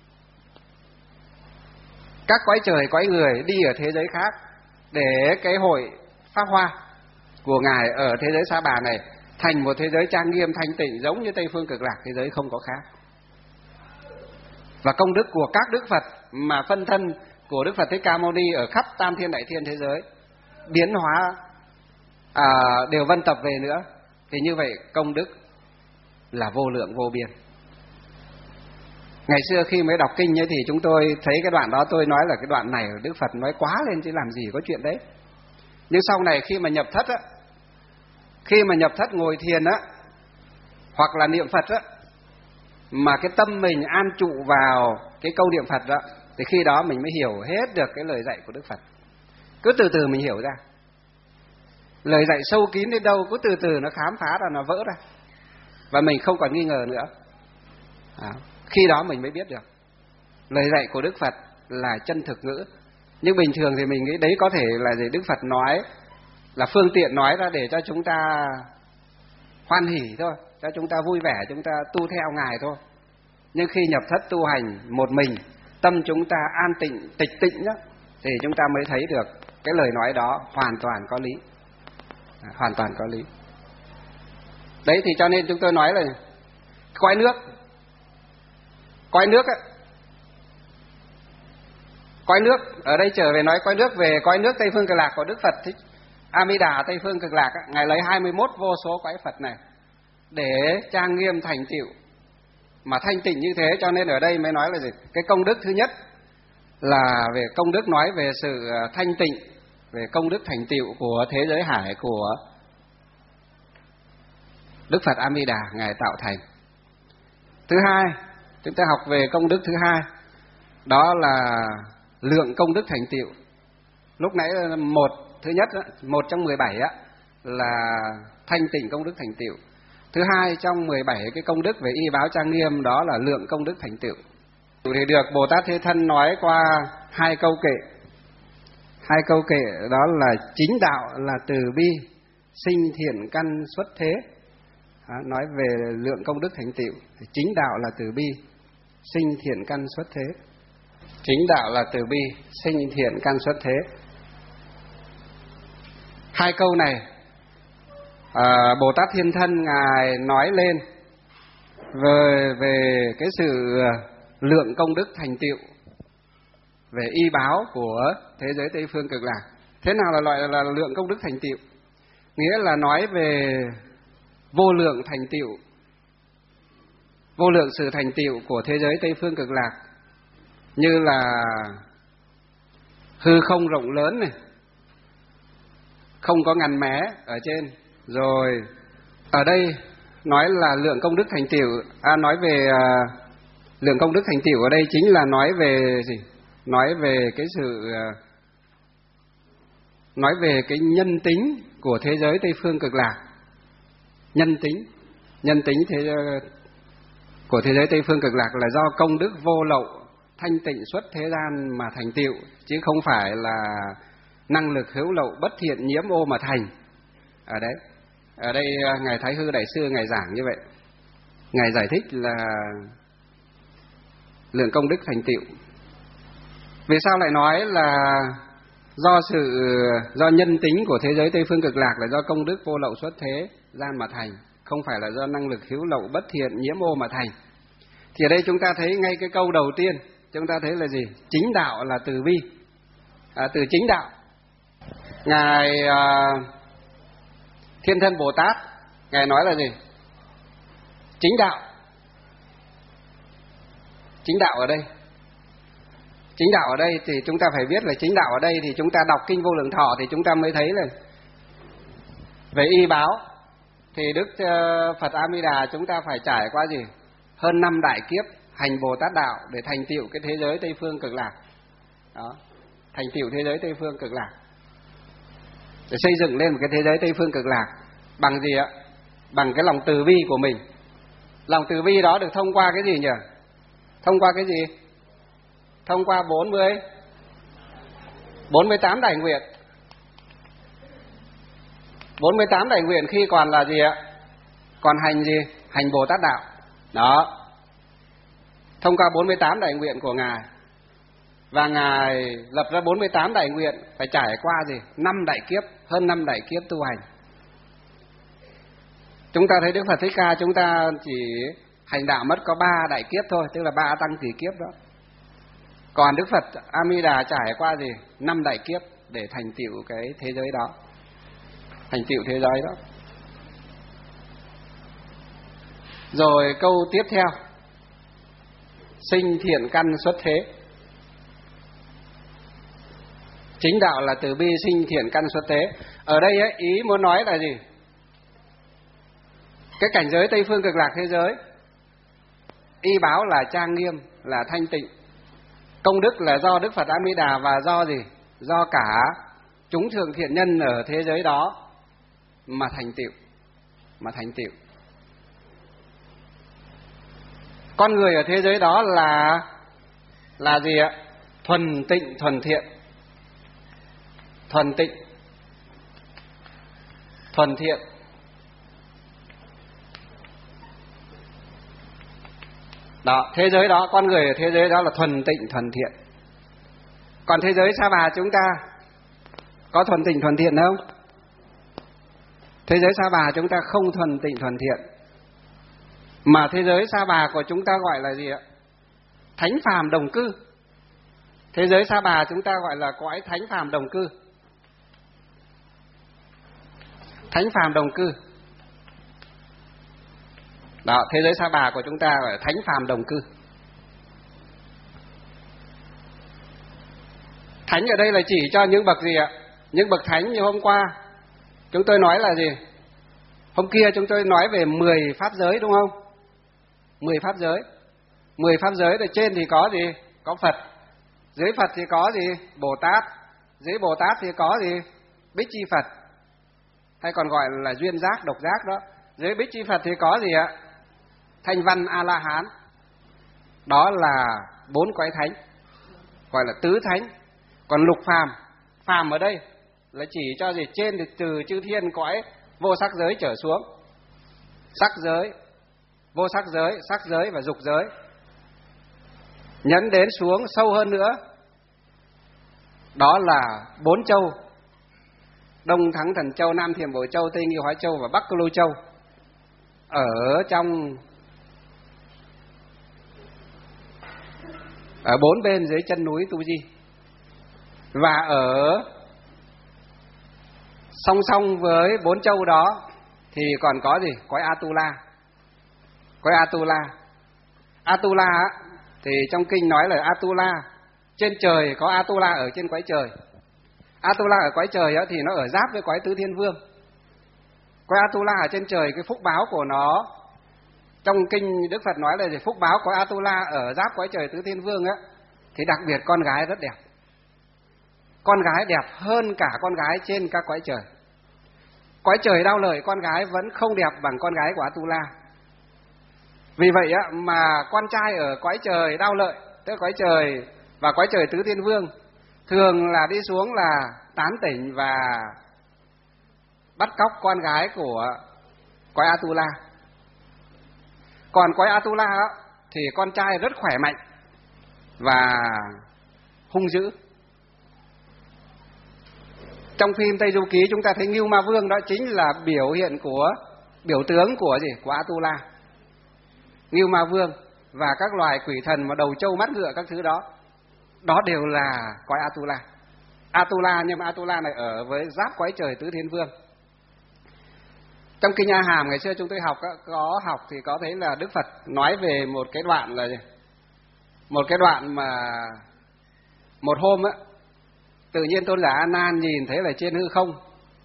các cõi trời cõi người đi ở thế giới khác để cái hội Pháp Hoa của Ngài ở thế giới Sa Bà này thành một thế giới trang nghiêm thanh tịnh giống như Tây Phương Cực Lạc, thế giới không có khác. Và công đức của các Đức Phật mà phân thân của Đức Phật Thích Ca Mâu Ni ở khắp tam thiên đại thiên thế giới biến hóa à, đều vân tập về nữa, thì như vậy công đức là vô lượng vô biên. Ngày xưa khi mới đọc kinh ấy thì chúng tôi thấy cái đoạn đó, tôi nói là cái đoạn này Đức Phật nói quá lên chứ làm gì có chuyện đấy. Nhưng sau này khi mà nhập thất á, khi mà nhập thất ngồi thiền á, hoặc là niệm Phật á, mà cái tâm mình an trụ vào cái câu niệm Phật đó, thì khi đó mình mới hiểu hết được cái lời dạy của Đức Phật. Cứ từ từ mình hiểu ra. Lời dạy sâu kín đến đâu, cứ từ từ nó khám phá ra, nó vỡ ra. Và mình không còn nghi ngờ nữa. À, khi đó mình mới biết được lời dạy của Đức Phật là chân thực ngữ. Nhưng bình thường thì mình nghĩ đấy có thể là gì, Đức Phật nói là phương tiện nói ra để cho chúng ta hoan hỉ thôi, cho chúng ta vui vẻ, chúng ta tu theo Ngài thôi. Nhưng khi nhập thất tu hành một mình, tâm chúng ta an tịnh, tịch tịnh đó, thì chúng ta mới thấy được cái lời nói đó hoàn toàn có lý. À, hoàn toàn có lý. Đấy thì cho nên chúng tôi nói là cõi nước, cõi nước á, cõi nước, ở đây trở về nói cõi nước, về cõi nước Tây Phương Cực Lạc của Đức Phật Thích A Di Đà Tây Phương Cực Lạc á, Ngài lấy hai mươi mốt vô số cõi Phật này để trang nghiêm thành tựu mà thanh tịnh như thế. Cho nên ở đây mới nói là gì? Cái công đức thứ nhất là về công đức nói về sự thanh tịnh, về công đức thành tựu của thế giới hải của Đức Phật A Di Đà Ngài tạo thành. Thứ hai, chúng ta học về công đức thứ hai, đó là lượng công đức thành tựu. Lúc nãy một thứ nhất, một trong mười bảy á, là thanh tịnh công đức thành tựu. Thứ hai trong mười bảy cái công đức về y báo trang nghiêm, đó là lượng công đức thành tựu. Thì được Bồ Tát Thế Thân nói qua hai câu kệ. Hai câu kệ đó là chính đạo là từ bi, sinh thiện căn xuất thế. Đó, nói về lượng công đức thành tựu. Chính đạo là từ bi, sinh thiện căn xuất thế. Chính đạo là từ bi, sinh thiện căn xuất thế. Hai câu này à, Bồ Tát Thiên Thân Ngài nói lên về, về cái sự lượng công đức thành tựu về y báo của thế giới Tây Phương Cực Lạc. Thế nào là loại là lượng công đức thành tựu? Nghĩa là nói về vô lượng thành tựu, vô lượng sự thành tựu của thế giới Tây Phương Cực Lạc, như là hư không rộng lớn này, không có ngăn mé ở trên. Rồi ở đây nói là lượng công đức thành tựu, à, nói về à, lượng công đức thành tựu ở đây chính là nói về gì? Nói về cái sự à, nói về cái nhân tính của thế giới Tây Phương Cực Lạc. Nhân tính, nhân tính thế của thế giới Tây Phương Cực Lạc là do công đức vô lậu thanh tịnh xuất thế gian mà thành tựu, chứ không phải là năng lực hữu lậu bất thiện nhiễm ô mà thành. Ở đấy, ở đây ngài Thái Hư Đại Sư ngài giảng như vậy. Ngài giải thích là lượng công đức thành tựu. Vì sao lại nói là do sự do nhân tính của thế giới Tây Phương Cực Lạc là do công đức vô lậu xuất thế gian mà thành, không phải là do năng lực hữu lậu bất thiện nhiễm ô mà thành? Thì ở đây chúng ta thấy ngay cái câu đầu tiên, chúng ta thấy là gì? Chính đạo là từ bi, à, từ chính đạo. Ngài à, Thiên Thân Bồ Tát ngài nói là gì? Chính đạo. Chính đạo ở đây, chính đạo ở đây thì chúng ta phải biết là chính đạo ở đây thì chúng ta đọc kinh Vô Lượng Thọ thì chúng ta mới thấy là về y báo thì Đức Phật A Di Đà chúng ta phải trải qua gì? Hơn năm đại kiếp hành Bồ Tát đạo để thành tựu cái thế giới Tây Phương Cực Lạc. Đó, thành tựu thế giới Tây Phương Cực Lạc, để xây dựng lên một cái thế giới Tây Phương Cực Lạc bằng gì ạ? Bằng cái lòng từ bi của mình. Lòng từ bi đó được thông qua cái gì nhỉ? Thông qua cái gì? Thông qua bốn mươi bốn mươi tám đại nguyện. bốn mươi tám đại nguyện khi còn là gì ạ? Còn hành gì? Hành Bồ Tát đạo. Đó. Thông qua bốn mươi tám đại nguyện của ngài, và ngài lập ra bốn mươi tám đại nguyện phải trải qua gì? năm đại kiếp, hơn năm đại kiếp tu hành. Chúng ta thấy Đức Phật Thích Ca chúng ta chỉ hành đạo mất có ba đại kiếp thôi, tức là ba tăng kỳ kiếp đó. Còn Đức Phật A Di Đà trải qua gì? Năm đại kiếp để thành tựu cái thế giới đó, thành tựu thế giới đó. Rồi câu tiếp theo, sinh thiện căn xuất thế. Chính đạo là từ bi, sinh thiện căn xuất thế. Ở đây ấy, ý muốn nói là gì? Cái cảnh giới Tây Phương Cực Lạc thế giới, y báo là trang nghiêm, là thanh tịnh. Công đức là do Đức Phật A Di Đà và do gì? Do cả chúng thượng thiện nhân ở thế giới đó mà thành tựu, mà thành tựu. Con người ở thế giới đó là là gì ạ? Thuần tịnh, thuần thiện. Thuần tịnh, thuần thiện. Đó, thế giới đó, con người ở thế giới đó là thuần tịnh, thuần thiện. Còn thế giới Sa Bà chúng ta có thuần tịnh, thuần thiện không? Thế giới Sa Bà chúng ta không thuần tịnh, thuần thiện. Mà thế giới Sa Bà của chúng ta gọi là gì ạ? Thánh phàm đồng cư. Thế giới Sa Bà chúng ta gọi là cõi thánh phàm đồng cư. Thánh phàm đồng cư. Đó, thế giới Sa Bà của chúng ta gọi là thánh phàm đồng cư. Thánh ở đây là chỉ cho những bậc gì ạ? Những bậc thánh như hôm qua chúng tôi nói là gì? Hôm kia chúng tôi nói về mười pháp giới đúng không? Mười pháp giới. Mười pháp giới ở trên thì có gì? Có Phật. Dưới Phật thì có gì? Bồ Tát. Dưới Bồ Tát thì có gì? Bích Chi Phật, hay còn gọi là duyên giác, độc giác đó. Dưới Bích Chi Phật thì có gì ạ? Thanh Văn A La Hán. Đó là bốn cõi thánh, gọi là tứ thánh. Còn lục phàm, phàm ở đây là chỉ cho gì? Trên thì từ chư thiên cõi vô sắc giới trở xuống. Sắc giới, vô sắc giới, sắc giới và dục giới. Nhấn đến xuống sâu hơn nữa, đó là bốn châu: Đông Thắng Thần Châu, Nam Thiểm Bổ Châu, Tây Nghi Hóa Châu và Bắc Cô Lô Châu. Ở trong ở bốn bên dưới chân núi Tu Di. Và ở song song với bốn châu đó thì còn có gì? Cõi Atula. Cõi Atula. Atula thì trong kinh nói là Atula, trên trời có Atula ở trên cõi trời. Atula ở cõi trời thì nó ở giáp với cõi Tứ Thiên Vương. Cõi Atula ở trên trời, cái phúc báo của nó, trong kinh Đức Phật nói là gì? Phúc báo của Atula ở giáp cõi trời Tứ Thiên Vương á, thì đặc biệt con gái rất đẹp. Con gái đẹp hơn cả con gái trên các cõi trời. Cõi trời Đao Lợi con gái vẫn không đẹp bằng con gái của Atula. Vì vậy á, mà con trai ở cõi trời Đao Lợi, tức cõi trời và cõi trời Tứ Thiên Vương, thường là đi xuống là tán tỉnh và bắt cóc con gái của cõi Atula. Còn cõi Atula á, thì con trai rất khỏe mạnh và hung dữ. Trong phim Tây Du Ký chúng ta thấy Ngưu Ma Vương đó chính là biểu hiện của biểu tướng của gì? Của Atula. Ngưu Ma Vương và các loài quỷ thần mà đầu trâu mắt ngựa các thứ đó, đó đều là cõi Atula. Atula, nhưng mà Atula này ở với giáp cõi trời Tứ Thiên Vương. Trong kinh A Hàm ngày xưa chúng tôi học có học thì có thấy là Đức Phật nói về một cái đoạn là gì? Một cái đoạn mà một hôm á, tự nhiên Tôn giả A Nan nhìn thấy là trên hư không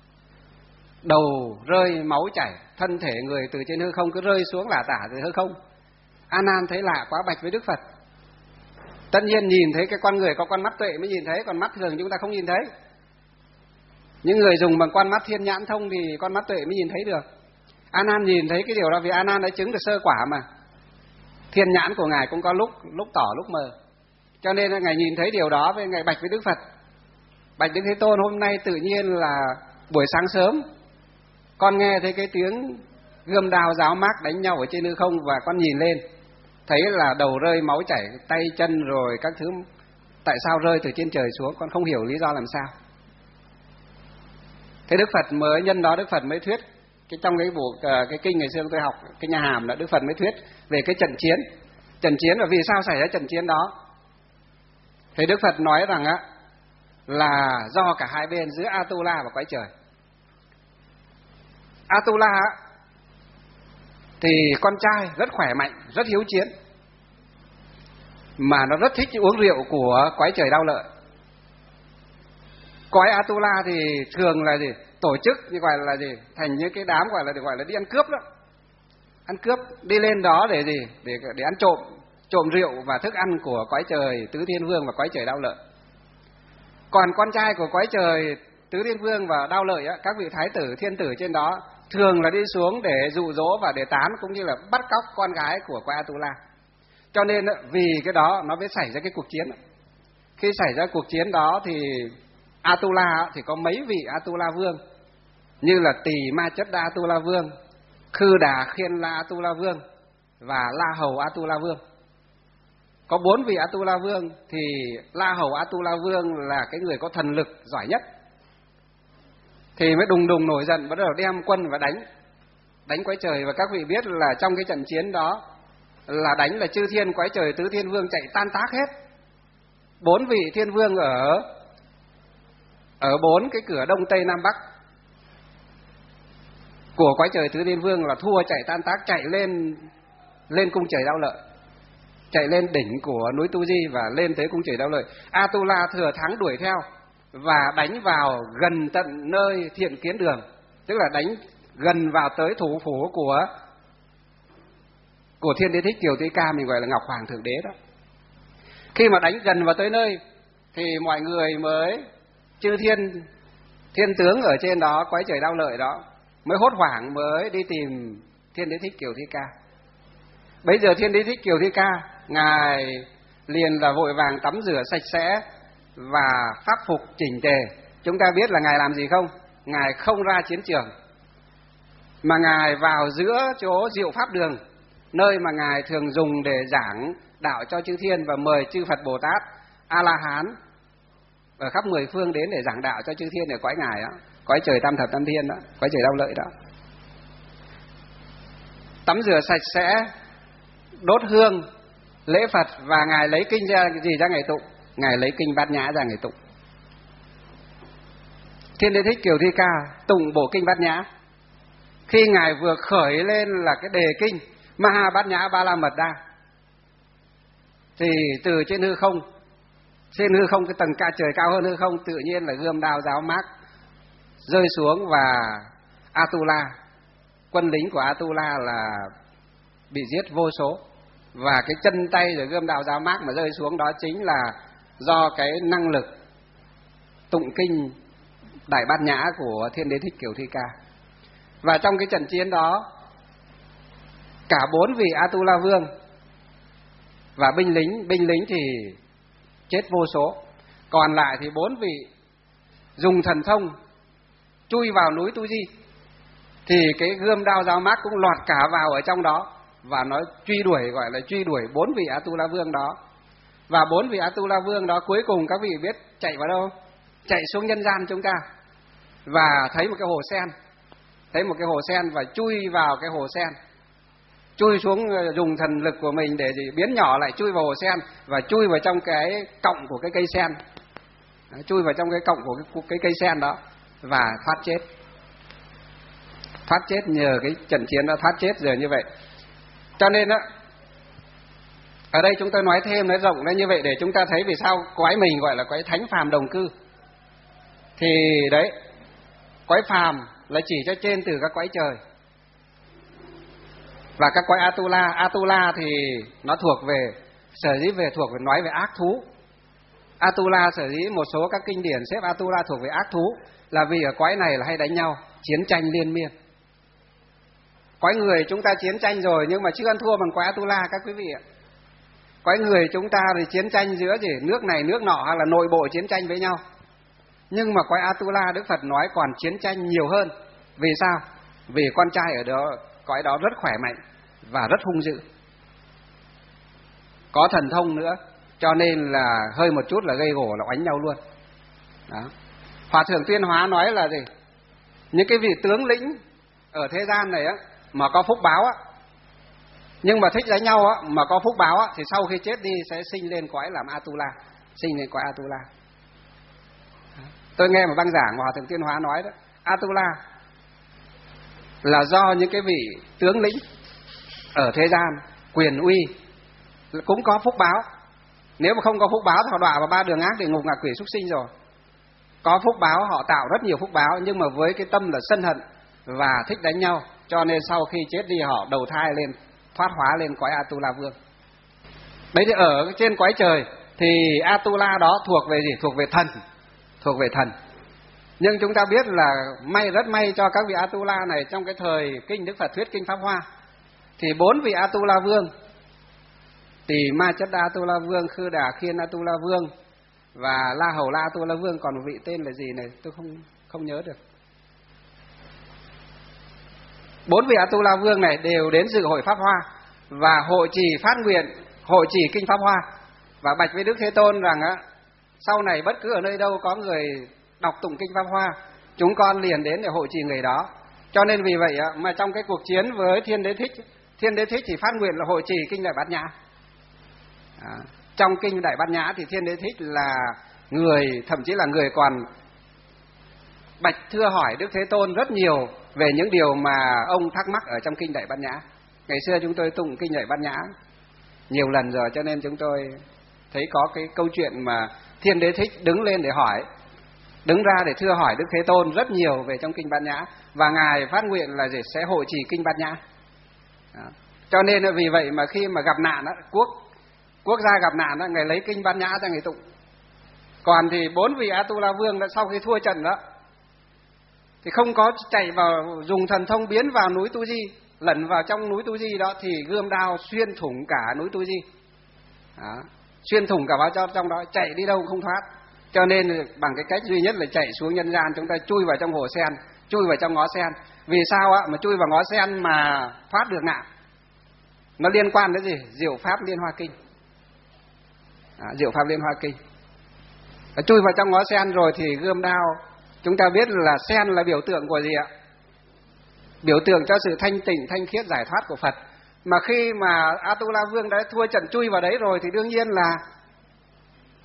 đầu rơi máu chảy, thân thể người từ trên hư không cứ rơi xuống lả tả từ hư không. A Nan thấy lạ quá, bạch với Đức Phật. Tất nhiên nhìn thấy cái con người có con mắt tuệ mới nhìn thấy, còn mắt thường chúng ta không nhìn thấy. Những người dùng bằng con mắt thiên nhãn thông thì con mắt tuệ mới nhìn thấy được. A Nan nhìn thấy cái điều đó vì A Nan đã chứng được sơ quả mà. Thiên nhãn của ngài cũng có lúc lúc tỏ lúc mờ. Cho nên là ngài nhìn thấy điều đó với ngài bạch với Đức Phật. Bạch Đức Thế Tôn, hôm nay tự nhiên là buổi sáng sớm con nghe thấy cái tiếng gươm đao giáo mác đánh nhau ở trên hư không, và con nhìn lên thấy là đầu rơi máu chảy, tay chân rồi các thứ. Tại sao rơi từ trên trời xuống? Con không hiểu lý do làm sao. Thế Đức Phật mới nhân đó Đức Phật mới thuyết cái trong cái bộ cái kinh ngày xưa tôi học cái nhà Hàm là Đức Phật mới thuyết về cái trận chiến. Trận chiến là vì sao xảy ra trận chiến đó? Thì Đức Phật nói rằng á là do cả hai bên giữa Atula và cõi trời. Atula thì con trai rất khỏe mạnh, rất hiếu chiến, mà nó rất thích uống rượu của cõi trời Đao Lợi. Cõi Atula thì thường là gì? Tổ chức như gọi là gì? Thành những cái đám gọi là được gọi là đi ăn cướp đó. Ăn cướp, đi lên đó để gì? Để để ăn trộm, trộm rượu và thức ăn của cõi trời Tứ Thiên Vương và cõi trời Đao Lợi. Còn con trai của cõi trời Tứ Thiên Vương và Đao Lợi á, các vị thái tử, thiên tử trên đó thường là đi xuống để dụ dỗ và để tán cũng như là bắt cóc con gái của cõi Atula. Cho nên vì cái đó nó mới xảy ra cái cuộc chiến. Khi xảy ra cuộc chiến đó thì Atula thì có mấy vị Atula Vương, như là Tỳ Ma Chất Đa Atula Vương, Khư Đà Khiên La Atula Vương và La Hầu Atula Vương. Có bốn vị Atula Vương thì La Hầu Atula Vương là cái người có thần lực giỏi nhất. Thì mới đùng đùng nổi giận, bắt đầu đem quân và đánh đánh cõi trời. Và các vị biết là trong cái trận chiến đó là đánh là chư thiên cõi trời Tứ Thiên Vương chạy tan tác hết. Bốn vị thiên vương ở ở bốn cái cửa đông tây nam bắc của cõi trời Tứ Thiên Vương là thua, chạy tan tác, chạy lên lên cung trời Đao Lợi, chạy lên đỉnh của núi Tu Di và lên tới cung trời Đao Lợi. Atula thừa thắng đuổi theo và đánh vào gần tận nơi Thiện Kiến Đường, tức là đánh gần vào tới thủ phủ của của Thiên Đế Thích Kiều Tuy Ca, mình gọi là Ngọc Hoàng Thượng Đế đó. Khi mà đánh gần vào tới nơi thì mọi người mới chư thiên thiên tướng ở trên đó cõi trời Đao Lợi đó mới hốt hoảng mới đi tìm Thiên Đế Thích Kiều Tuy Ca. Bây giờ Thiên Đế Thích Kiều Tuy Ca ngài liền là vội vàng tắm rửa sạch sẽ và pháp phục chỉnh tề. Chúng ta biết là ngài làm gì không? Ngài không ra chiến trường, mà ngài vào giữa chỗ Diệu Pháp Đường, nơi mà ngài thường dùng để giảng đạo cho chư thiên và mời chư Phật Bồ Tát A La Hán ở khắp mười phương đến để giảng đạo cho chư thiên ở cõi ngài đó, cõi trời Tam Thập Tam Thiên đó, cõi trời Đao Lợi đó. Tắm rửa sạch sẽ, đốt hương, lễ Phật, và ngài lấy kinh ra gì ra ngài tụng? Ngài lấy kinh Bát Nhã ra ngài tụng. Thiên Đế Thích Kiều Thi Ca tụng bộ kinh Bát Nhã. Khi ngài vừa khởi lên là cái đề kinh Maha Bát Nhã Ba La Mật Đa, thì từ trên hư không, trên hư không cái tầng ca trời cao hơn hư không, tự nhiên là gươm đao giáo mác rơi xuống, và Atula, quân lính của Atula là bị giết vô số. Và cái chân tay rồi gươm đao giáo mác mà rơi xuống đó chính là do cái năng lực tụng kinh Đại Bát Nhã của Thiên Đế Thích Kiều Thi Ca. Và trong cái trận chiến đó, cả bốn vị Atula vương và binh lính, binh lính thì chết vô số. Còn lại thì bốn vị dùng thần thông chui vào núi Tu Di, thì cái gươm đao giáo mác cũng lọt cả vào ở trong đó, và nó truy đuổi, gọi là truy đuổi bốn vị Atula vương đó. Và bốn vị Atula vương đó cuối cùng các vị biết chạy vào đâu? Chạy xuống nhân gian chúng ta, và thấy một cái hồ sen, thấy một cái hồ sen và chui vào cái hồ sen, chui xuống, dùng thần lực của mình để gì biến nhỏ lại, chui vào hồ sen và chui vào trong cái cọng của cái cây sen, chui vào trong cái cọng của cái, cái cây sen đó và thoát chết. Thoát chết nhờ cái trận chiến đó, thoát chết rồi như vậy. Cho nên đó, ở đây chúng tôi nói thêm, nói rộng ra như vậy để chúng ta thấy vì sao quái mình gọi là quái thánh phàm đồng cư. Thì đấy, quái phàm là chỉ cho trên từ các quái trời. Và các quái Atula, Atula thì nó thuộc về, sở dĩ về thuộc về nói về ác thú. Atula sở dĩ một số các kinh điển xếp Atula thuộc về ác thú là vì ở quái này là hay đánh nhau, chiến tranh liên miên. Quái người chúng ta chiến tranh rồi nhưng mà chưa ăn thua bằng quái Atula các quý vị ạ. Quái người chúng ta thì chiến tranh giữa gì nước này nước nọ, hay là nội bộ chiến tranh với nhau. Nhưng mà quái Atula Đức Phật nói còn chiến tranh nhiều hơn. Vì sao? Vì con trai ở đó, quái đó rất khỏe mạnh và rất hung dữ, có thần thông nữa, cho nên là hơi một chút là gây gổ là oánh nhau luôn. Đó. Hòa thượng Tuyên Hóa nói là gì? Những cái vị tướng lĩnh ở thế gian này á mà có phúc báo á, nhưng mà thích đánh nhau á mà có phúc báo á, thì sau khi chết đi sẽ sinh lên cõi làm Atula, sinh lên cõi Atula. Tôi nghe một băng giảng Hòa thượng Tuyên Hóa nói đó, Atula là do những cái vị tướng lĩnh ở thế gian quyền uy cũng có phúc báo. Nếu mà không có phúc báo thì họ đọa vào ba đường ác địa ngục, ngạ quỷ, súc sinh rồi. Có phúc báo họ tạo rất nhiều phúc báo, nhưng mà với cái tâm là sân hận và thích đánh nhau, cho nên sau khi chết đi họ đầu thai lên, thoát hóa lên cõi Atula vương. Đấy thì ở trên cõi trời thì Atula đó thuộc về gì? Thuộc về thần, thuộc về thần. Nhưng chúng ta biết là may, rất may cho các vị Atula này, trong cái thời kinh Đức Phật thuyết kinh Pháp Hoa thì bốn vị Atula vương, Tỳ Ma Chất Đa Atula vương, Khư Đà Khiên Atula vương và La Hầu La Atula vương, còn một vị tên là gì này tôi không không nhớ được. Bốn vị Atula vương này đều đến dự hội Pháp Hoa và hộ trì phát nguyện, hộ trì kinh Pháp Hoa và bạch với Đức Thế Tôn rằng á, sau này bất cứ ở nơi đâu có người đọc tụng kinh Pháp Hoa, chúng con liền đến để hộ trì người đó. Cho nên vì vậy á, mà trong cái cuộc chiến với Thiên Đế Thích, Thiên Đế Thích thì phát nguyện là hộ trì kinh Đại Bát Nhã. À, trong kinh Đại Bát Nhã thì Thiên Đế Thích là người, thậm chí là người còn bạch thưa hỏi Đức Thế Tôn rất nhiều về những điều mà ông thắc mắc ở trong kinh Đại Bát Nhã. Ngày xưa chúng tôi tụng kinh Đại Bát Nhã nhiều lần rồi, cho nên chúng tôi thấy có cái câu chuyện mà Thiên Đế Thích đứng lên để hỏi, đứng ra để thưa hỏi Đức Thế Tôn rất nhiều về trong kinh Bát Nhã, và ngài phát nguyện là gì? Sẽ hộ trì kinh Bát Nhã. Đó. Cho nên vì vậy mà khi mà gặp nạn đó, quốc quốc gia gặp nạn đó, ngài lấy kinh Bát Nhã ra ngài tụng. Còn thì bốn vị Atula vương đã sau khi thua trận đó thì không có chạy vào dùng thần thông biến vào núi Tu Di, lẩn vào trong núi Tu Di đó, thì gươm đao xuyên thủng cả núi Tu Di. Đó. Xuyên thủng cả vào trong, trong đó, chạy đi đâu cũng không thoát. Cho nên bằng cái cách duy nhất là chạy xuống nhân gian, chúng ta chui vào trong hồ sen, chui vào trong ngó sen. Vì sao ạ? Mà chui vào ngó sen mà thoát được nạn? Nó liên quan đến gì? Diệu Pháp Liên Hoa Kinh. À, Diệu Pháp Liên Hoa Kinh. À, chui vào trong ngó sen rồi thì gươm đao, chúng ta biết là sen là biểu tượng của gì ạ? Biểu tượng cho sự thanh tịnh, thanh khiết, giải thoát của Phật. Mà khi mà Atula vương đã thua trận chui vào đấy rồi thì đương nhiên là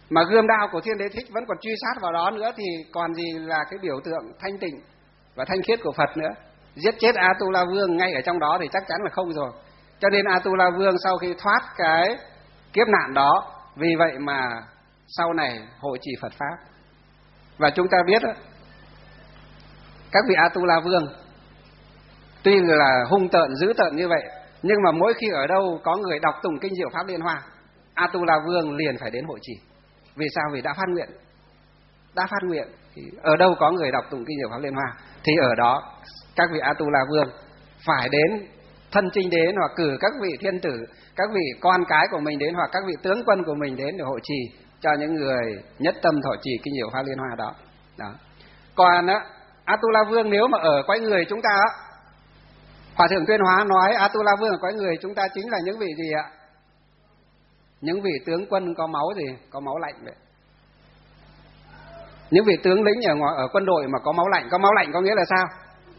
Mà gươm đao của Thiên Đế Thích vẫn còn truy sát vào đó nữa thì còn gì là cái biểu tượng thanh tịnh và thanh khiết của Phật nữa. Giết chết Atula Vương ngay ở trong đó thì chắc chắn là không rồi. Cho nên Atula Vương sau khi thoát cái kiếp nạn đó, vì vậy mà sau này hộ trì Phật Pháp. Và chúng ta biết đó, các vị Atula Vương tuy là hung tợn, dữ tợn như vậy, nhưng mà mỗi khi ở đâu có người đọc tụng kinh Diệu Pháp Liên Hoa, Atula Vương liền phải đến hộ trì. Vì sao? Vì đã phát nguyện. Đã phát nguyện thì ở đâu có người đọc tụng kinh Diệu Pháp Liên Hoa thì ở đó các vị Atula Vương phải đến thân chinh đến, hoặc cử các vị thiên tử, các vị con cái của mình đến, hoặc các vị tướng quân của mình đến để hộ trì cho những người nhất tâm thọ trì kinh Diệu Pháp Liên Hoa đó. Đó. Còn á, Atula Vương nếu mà ở quái người chúng ta á, Hòa Thượng Tuyên Hóa nói Atula Vương ở quái người chúng ta chính là những vị gì ạ? Những vị tướng quân có máu gì? Có máu lạnh vậy. Những vị tướng lính ở, ngoài, ở quân đội mà có máu lạnh. Có máu lạnh có nghĩa là sao?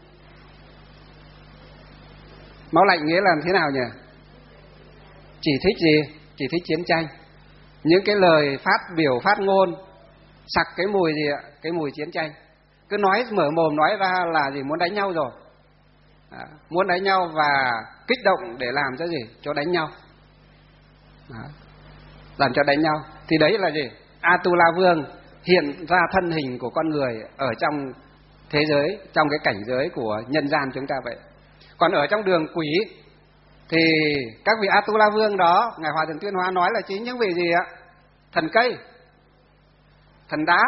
Máu lạnh nghĩa là thế nào nhỉ? Chỉ thích gì? Chỉ thích chiến tranh. Những cái lời phát biểu, phát ngôn sặc cái mùi gì ạ? Cái mùi chiến tranh. Cứ nói mở mồm nói ra là gì? Muốn đánh nhau rồi. À, muốn đánh nhau và kích động để làm cho gì? Cho đánh nhau. Đó. Làm cho đánh nhau. Thì đấy là gì? Atula Vương hiện ra thân hình của con người ở trong thế giới, trong cái cảnh giới của nhân gian chúng ta vậy. Còn ở trong đường quỷ thì các vị Atula Vương đó, Ngài Hòa Thượng Tuyên Hóa nói là chính những vị gì ạ? Thần cây, thần đá,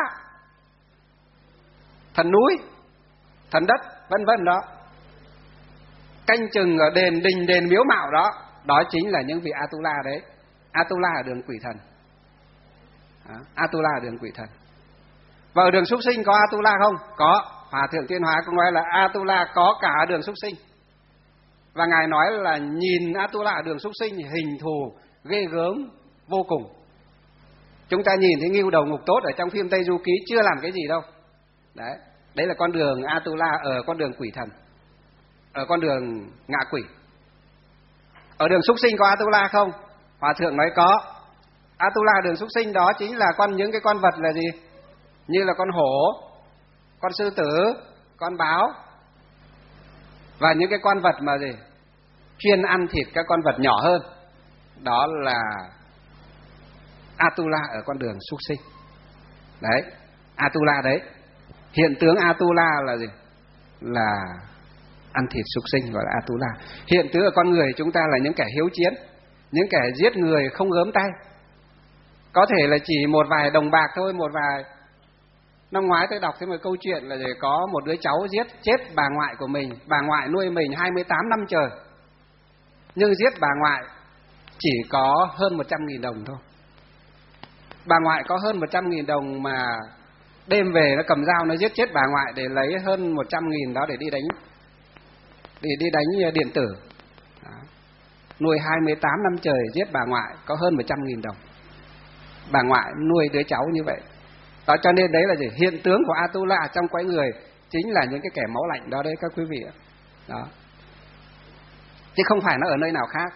thần núi, thần đất, vân vân đó. Canh chừng ở đền đình, đền miếu mạo đó, đó chính là những vị Atula đấy. Atula ở đường quỷ thần. Đó, Atula ở đường quỷ thần. Và ở đường súc sinh có Atula không? Có. Hòa Thượng Tuyên Hóa cũng nói là Atula có cả ở đường súc sinh. Và Ngài nói là nhìn Atula ở đường súc sinh hình thù ghê gớm vô cùng. Chúng ta nhìn thấy Ngưu Đầu Ngục Tốt ở trong phim Tây Du Ký chưa làm cái gì đâu. Đấy, đấy là con đường Atula ở con đường quỷ thần, ở con đường ngạ quỷ. Ở đường súc sinh có Atula không? Hòa Thượng nói có. Atula đường súc sinh đó chính là con những cái con vật là gì? Như là con hổ, con sư tử, con báo, và những cái con vật mà gì? Chuyên ăn thịt các con vật nhỏ hơn. Đó là Atula ở con đường súc sinh. Đấy, Atula đấy. Hiện tướng Atula là gì? Là ăn thịt súc sinh, gọi là Atula. Hiện tướng ở con người chúng ta là những kẻ hiếu chiến, những kẻ giết người không gớm tay. Có thể là chỉ một vài đồng bạc thôi, một vài. Năm ngoái tôi đọc thấy một câu chuyện là có một đứa cháu giết chết bà ngoại của mình. Bà ngoại nuôi mình hai mươi tám năm trời, nhưng giết bà ngoại chỉ có hơn một trăm nghìn đồng thôi. Bà ngoại có hơn một trăm nghìn đồng mà đêm về nó cầm dao nó giết chết bà ngoại để lấy hơn một trăm nghìn đó để đi đánh, để đi đánh điện tử. Đó. Nuôi hai mươi tám năm trời giết bà ngoại có hơn một trăm nghìn đồng. Bà ngoại nuôi đứa cháu như vậy. Đó, cho nên đấy là gì? Hiện tướng của Atula trong quái người chính là những cái kẻ máu lạnh đó đấy các quý vị. Đó. Chứ không phải nó ở nơi nào khác.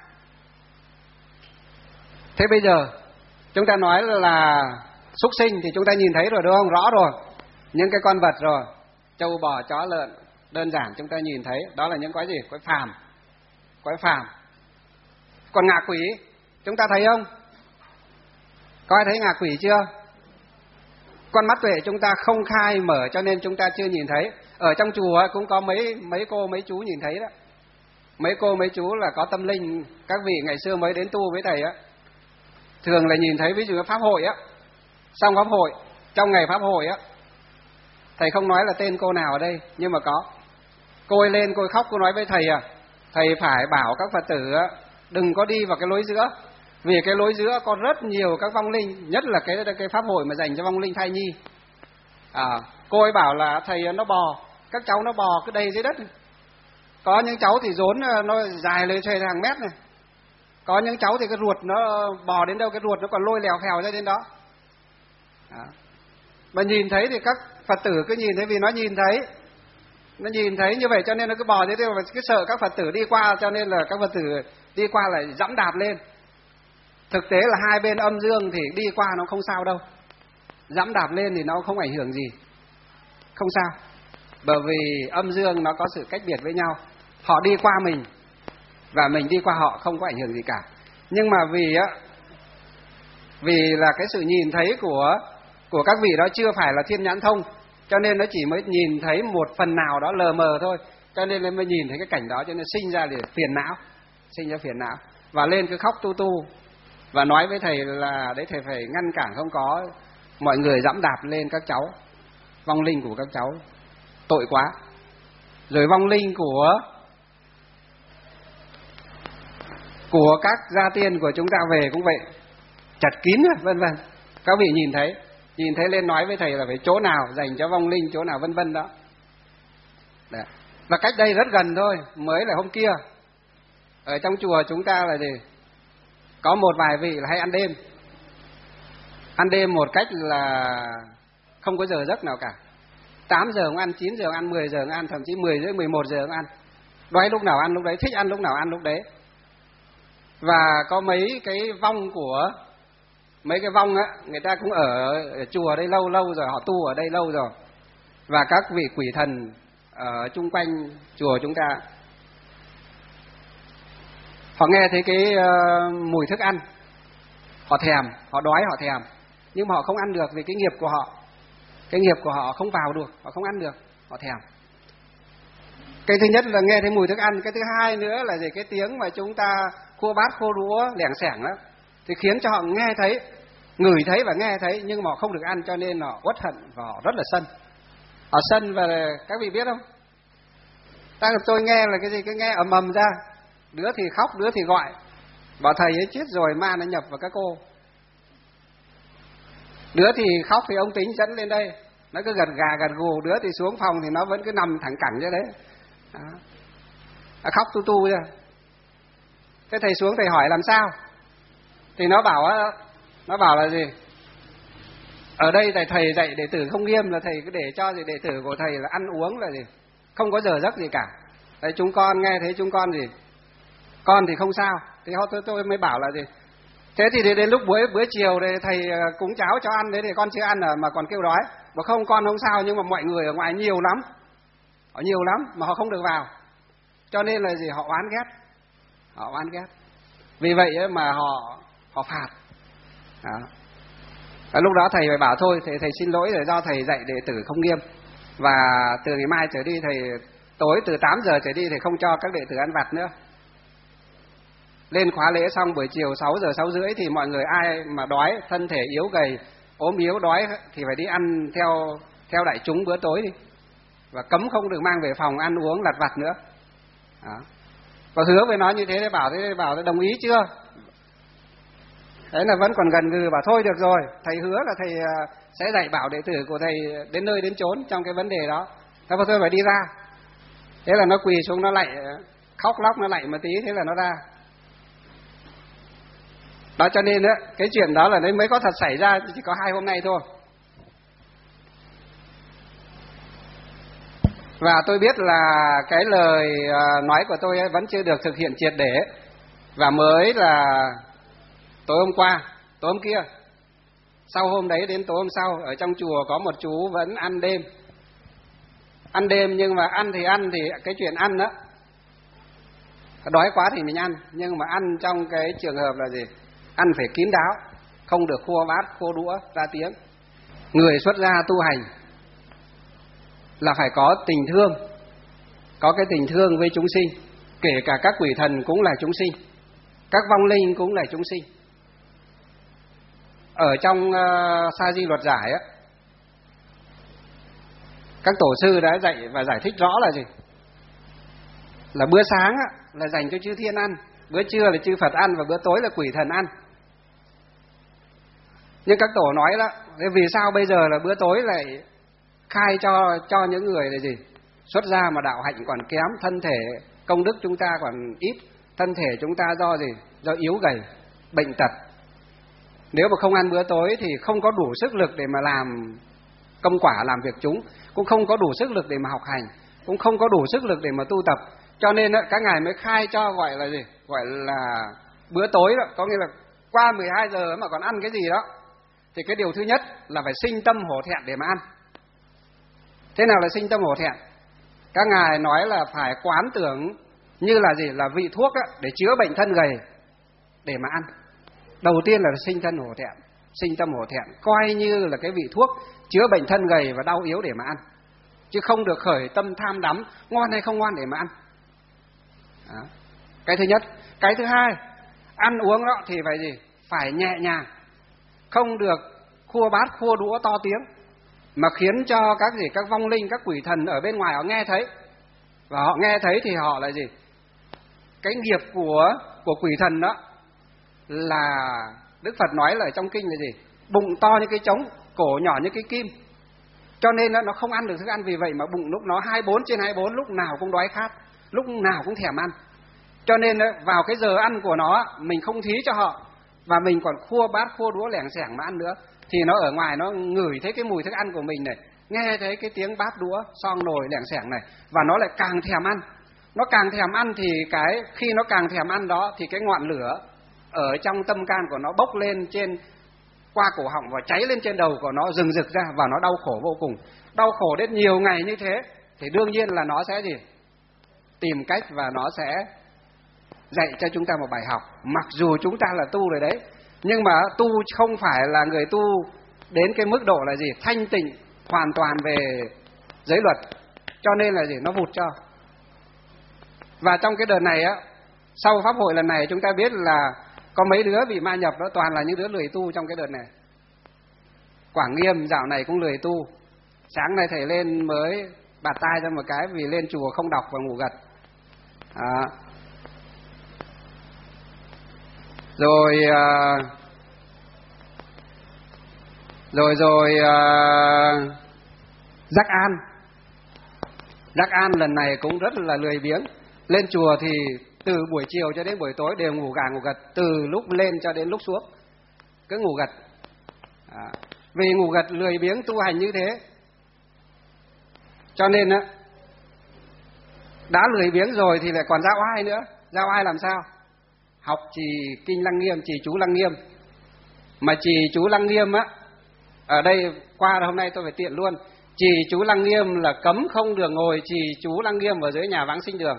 Thế bây giờ chúng ta nói là súc sinh thì chúng ta nhìn thấy rồi đúng không? Rõ rồi. Những cái con vật rồi, trâu bò chó lợn, đơn giản chúng ta nhìn thấy. Đó là những quái gì? Quái phàm. Quái phàm. Còn ngạ quỷ chúng ta thấy không? Có ai thấy ngạ quỷ chưa? Con mắt tuệ chúng ta không khai mở cho nên chúng ta chưa nhìn thấy. Ở trong chùa cũng có mấy mấy cô mấy chú nhìn thấy đó. Mấy cô mấy chú là có tâm linh, các vị ngày xưa mới đến tu với thầy á, thường là nhìn thấy ví dụ pháp hội á, xong pháp hội, trong ngày pháp hội á, thầy không nói là tên cô nào ở đây, nhưng mà có. Cô ấy lên cô ấy khóc, cô nói với thầy à, thầy phải bảo các Phật tử á, đừng có đi vào cái lối giữa. Vì cái lối giữa có rất nhiều các vong linh, nhất là cái cái pháp hội mà dành cho vong linh thai nhi. À, cô ấy bảo là thầy nó bò, các cháu nó bò cứ đầy dưới đất. Có những cháu thì rốn nó dài lên trời hàng mét này. Có những cháu thì cái ruột nó bò đến đâu cái ruột nó còn lôi lèo phèo ra đến đó. À. Mà nhìn thấy thì các Phật tử cứ nhìn thấy vì nó nhìn thấy. Nó nhìn thấy như vậy cho nên nó cứ bò thế thôi, cứ sợ các Phật tử đi qua cho nên là các Phật tử đi qua lại dẫm đạp lên. Thực tế là hai bên âm dương thì đi qua nó không sao đâu. dẫm đạp lên thì nó không ảnh hưởng gì, không sao. Bởi vì âm dương nó có sự cách biệt với nhau. Họ đi qua mình và mình đi qua họ, không có ảnh hưởng gì cả. Nhưng mà vì á, vì là cái sự nhìn thấy của của các vị đó chưa phải là thiên nhãn thông, cho nên nó chỉ mới nhìn thấy một phần nào đó lờ mờ thôi, cho nên nó mới nhìn thấy cái cảnh đó, cho nên sinh ra để phiền não, sinh ra phiền não và lên cứ khóc tu tu và nói với thầy là đấy, thầy phải ngăn cản không có mọi người dẫm đạp lên các cháu, vong linh của các cháu tội quá. Rồi vong linh của của các gia tiên của chúng ta về cũng vậy, chặt kín vân vân. Các vị nhìn thấy, nhìn thấy lên nói với thầy là phải chỗ nào dành cho vong linh, chỗ nào vân vân đó. Đấy. Và cách đây rất gần thôi, mới là hôm kia ở trong chùa chúng ta là gì, có một vài vị là hay ăn đêm, ăn đêm một cách là không có giờ giấc nào cả. Tám giờ cũng ăn, chín giờ cũng ăn, mười giờ cũng ăn, thậm chí mười rưỡi, mười một giờ cũng ăn. Đói lúc nào ăn lúc đấy, thích ăn lúc nào ăn lúc đấy. Và có mấy cái vong của mấy cái vong á, người ta cũng ở, ở chùa đây lâu lâu rồi, họ tu ở đây lâu rồi. Và các vị quỷ thần ở chung quanh chùa chúng ta, họ nghe thấy cái uh, mùi thức ăn, họ thèm, họ đói, họ thèm, nhưng mà họ không ăn được vì cái nghiệp của họ, cái nghiệp của họ không vào được, họ không ăn được, họ thèm. Cái thứ nhất là nghe thấy mùi thức ăn, cái thứ hai nữa là gì, cái tiếng mà chúng ta khua bát khô đũa lẻng xẻng đó, thì khiến cho họ nghe thấy, ngửi thấy và nghe thấy, nhưng mà họ không được ăn, cho nên họ uất hận và họ rất là sân. Họ sân và các vị biết không? Ta tôi nghe là cái gì, cái nghe ầm ầm ra, đứa thì khóc, đứa thì gọi, bảo thầy ấy chết rồi, ma nó nhập vào các cô. Đứa thì khóc thì ông Tính dẫn lên đây, nó cứ gật gà gật gù, đứa thì xuống phòng thì nó vẫn cứ nằm thẳng cẳng như đấy. Đó. Nó khóc tu tu ra. Thế thầy xuống thầy hỏi làm sao, thì nó bảo nó bảo là gì, ở đây thầy thầy dạy đệ tử không nghiêm, là thầy cứ để cho gì đệ tử của thầy là ăn uống là gì không có giờ giấc gì cả. Đấy, chúng con nghe thấy chúng con gì, con thì không sao. Thì tôi, tôi mới bảo là gì, thế thì đến lúc bữa bữa chiều thì thầy cúng cháo cho ăn đấy thì con chưa ăn à, mà còn kêu đói. Mà không, con không sao, nhưng mà mọi người ở ngoài nhiều lắm, họ nhiều lắm mà họ không được vào, cho nên là gì, họ oán ghét, họ oán ghét. Vì vậy mà họ họ phạt. Đó. Và lúc đó thầy phải bảo thôi, thầy thầy xin lỗi rồi, do thầy dạy đệ tử không nghiêm, và từ ngày mai trở đi thầy tối từ tám giờ trở đi thầy không cho các đệ tử ăn vặt nữa. Lên khóa lễ xong buổi chiều sáu giờ sáu rưỡi thì mọi người ai mà đói, thân thể yếu gầy, ốm yếu đói thì phải đi ăn theo theo đại chúng bữa tối đi, và cấm không được mang về phòng ăn uống lặt vặt nữa. Đó. Và hứa với nó như thế, để bảo thế, bảo đồng ý chưa? Thế là vẫn còn gần gừ, bảo thôi được rồi, thầy hứa là thầy sẽ dạy bảo đệ tử của thầy đến nơi đến chốn trong cái vấn đề đó. Thế mà tôi phải đi ra. Thế là nó quỳ xuống, nó lạy, khóc lóc, nó lạy một tí, thế là nó ra. Đó, cho nên á, cái chuyện đó là đấy mới có thật xảy ra, chỉ có hai hôm nay thôi. Và tôi biết là cái lời nói của tôi ấy vẫn chưa được thực hiện triệt để, và mới là tối hôm qua, tối hôm kia, sau hôm đấy đến tối hôm sau, ở trong chùa có một chú vẫn ăn đêm. Ăn đêm nhưng mà ăn thì ăn thì cái chuyện ăn đó, đói quá thì mình ăn, nhưng mà ăn trong cái trường hợp là gì, ăn phải kín đáo, không được khua bát khô đũa ra tiếng. Người xuất gia tu hành là phải có tình thương, có cái tình thương với chúng sinh, kể cả các quỷ thần cũng là chúng sinh, các vong linh cũng là chúng sinh. Ở trong uh, Sa Di Luật Giải á, các tổ sư đã dạy và giải thích rõ là gì, là bữa sáng á, là dành cho chư thiên ăn, bữa trưa là chư Phật ăn, và bữa tối là quỷ thần ăn. Nhưng các tổ nói đó, thế vì sao bây giờ là bữa tối lại khai cho cho những người là gì, xuất gia mà đạo hạnh còn kém, thân thể công đức chúng ta còn ít, thân thể chúng ta do gì, do yếu gầy, bệnh tật. Nếu mà không ăn bữa tối thì không có đủ sức lực để mà làm công quả, làm việc chúng, cũng không có đủ sức lực để mà học hành, cũng không có đủ sức lực để mà tu tập. Cho nên đó, các ngài mới khai cho gọi là gì, gọi là bữa tối đó, có nghĩa là qua mười hai giờ mà còn ăn cái gì đó. thì cái điều thứ nhất là phải sinh tâm hổ thẹn để mà ăn. Thế nào là sinh tâm hổ thẹn? Các ngài nói là phải quán tưởng như là gì? Là vị thuốc á, để chữa bệnh thân gầy để mà ăn. Đầu tiên là sinh thân hổ thẹn, sinh tâm hổ thẹn, coi như là cái vị thuốc chữa bệnh thân gầy và đau yếu để mà ăn, chứ không được khởi tâm tham đắm ngon hay không ngon để mà ăn. Đó. Cái thứ nhất. Cái thứ hai, ăn uống đó thì phải gì? Phải nhẹ nhàng, không được khua bát khua đũa to tiếng mà khiến cho các gì các vong linh, các quỷ thần ở bên ngoài họ nghe thấy. Và họ nghe thấy thì họ là gì? Cái nghiệp của của quỷ thần đó là Đức Phật nói là trong kinh là gì? Bụng to như cái trống, cổ nhỏ như cái kim. Cho nên nó không ăn được thức ăn, vì vậy mà bụng lúc nó hai mươi bốn trên hai mươi bốn, lúc nào cũng đói khát, lúc nào cũng thèm ăn. Cho nên vào cái giờ ăn của nó mình không thí cho họ, và mình còn khua bát khua đũa lẻng xẻng mà ăn nữa, thì nó ở ngoài nó ngửi thấy cái mùi thức ăn của mình này, nghe thấy cái tiếng bát đũa son nồi lẻng xẻng này, và nó lại càng thèm ăn. Nó càng thèm ăn thì cái khi nó càng thèm ăn đó thì cái ngọn lửa ở trong tâm can của nó bốc lên trên qua cổ họng và cháy lên trên đầu của nó, rừng rực ra, và nó đau khổ vô cùng. Đau khổ đến nhiều ngày như thế thì đương nhiên là nó sẽ gì? Tìm cách và nó sẽ dạy cho chúng ta một bài học. Mặc dù chúng ta là tu rồi đấy, nhưng mà tu không phải là người tu đến cái mức độ là gì? Thanh tịnh hoàn toàn về giới luật. Cho nên là gì? Nó vụt cho. Và trong cái đợt này á, sau pháp hội lần này chúng ta biết là có mấy đứa bị ma nhập đó toàn là những đứa lười tu trong cái đợt này. Quảng Nghiêm dạo này cũng lười tu. Sáng nay thầy lên mới bạt tai ra một cái vì lên chùa không đọc và ngủ gật. À. Rồi à, rồi rồi à, Giác An. Giác An lần này cũng rất là lười biếng. Lên chùa thì từ buổi chiều cho đến buổi tối đều ngủ gà ngủ gật, từ lúc lên cho đến lúc xuống cứ ngủ gật. À, vì ngủ gật lười biếng tu hành như thế, cho nên á, đã lười biếng rồi thì lại còn ra oai nữa. Ra oai làm sao? Học trì kinh Lăng Nghiêm, trì chú Lăng Nghiêm. Mà trì chú Lăng Nghiêm á, ở đây qua hôm nay tôi phải tiện luôn. Trì chú Lăng Nghiêm là cấm không được ngồi trì chú Lăng Nghiêm ở dưới nhà vãng sinh đường.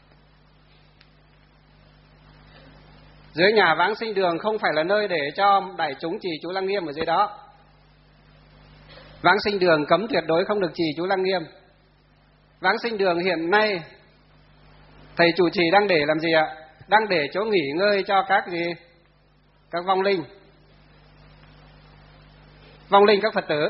Dưới nhà vãng sinh đường không phải là nơi để cho đại chúng trì chú Lăng Nghiêm ở dưới đó. Vãng sinh đường cấm tuyệt đối không được trì chú Lăng Nghiêm. Vãng sinh đường hiện nay thầy chủ trì đang để làm gì ạ? Đang để chỗ nghỉ ngơi cho các gì? Các vong linh. Vong linh các Phật tử.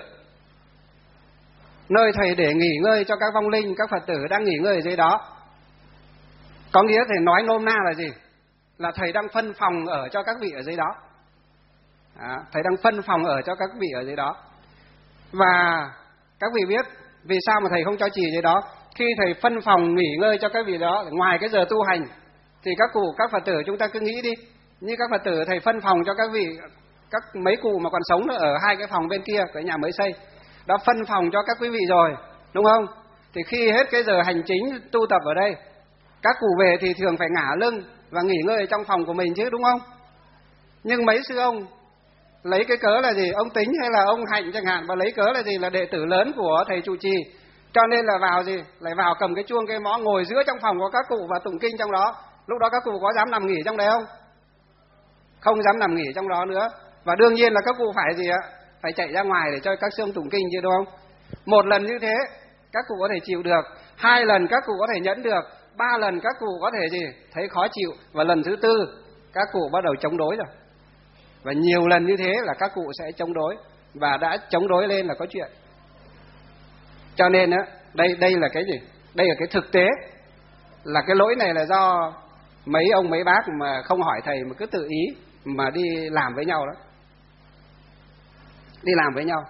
Nơi thầy để nghỉ ngơi cho các vong linh, các Phật tử đang nghỉ ngơi ở dưới đó. Có nghĩa thầy nói nôm na là gì? Là thầy đang phân phòng ở cho các vị ở dưới đó. À, thầy đang phân phòng ở cho các vị ở dưới đó. Và các vị biết vì sao mà thầy không cho trì dưới đó? Khi thầy phân phòng nghỉ ngơi cho các vị đó, ngoài cái giờ tu hành, thì các cụ, các Phật tử chúng ta cứ nghĩ đi, như các Phật tử thầy phân phòng cho các vị, các mấy cụ mà còn sống nữa ở hai cái phòng bên kia, cái nhà mới xây, đã phân phòng cho các quý vị rồi, đúng không? Thì khi hết cái giờ hành chính tu tập ở đây, các cụ về thì thường phải ngả lưng và nghỉ ngơi trong phòng của mình chứ, đúng không? Nhưng mấy sư ông lấy cái cớ là gì? Ông Tính hay là ông Hạnh chẳng hạn, và lấy cớ là gì? Là đệ tử lớn của thầy trụ trì, cho nên là vào gì? Lại vào cầm cái chuông cái mõ ngồi giữa trong phòng của các cụ và tụng kinh trong đó. Lúc đó các cụ có dám nằm nghỉ trong đấy không? Không dám nằm nghỉ trong đó nữa. Và đương nhiên là các cụ phải gì ạ? Phải chạy ra ngoài để cho các sư ông tụng kinh chứ, đúng không? Một lần như thế các cụ có thể chịu được, hai lần các cụ có thể nhẫn được, ba lần các cụ có thể gì? Thấy khó chịu, và lần thứ tư các cụ bắt đầu chống đối rồi. Và nhiều lần như thế là các cụ sẽ chống đối, và đã chống đối lên là có chuyện. Cho nên á, đây đây là cái gì? Đây là cái thực tế, là cái lỗi này là do mấy ông mấy bác mà không hỏi thầy mà cứ tự ý mà đi làm với nhau đó. Đi làm với nhau.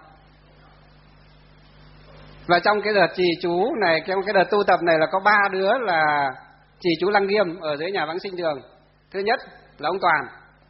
Và trong cái đợt trì chú này, trong cái đợt tu tập này là có ba đứa là trì chú Lăng Nghiêm ở dưới nhà vãng sinh đường. Thứ nhất là ông Toàn.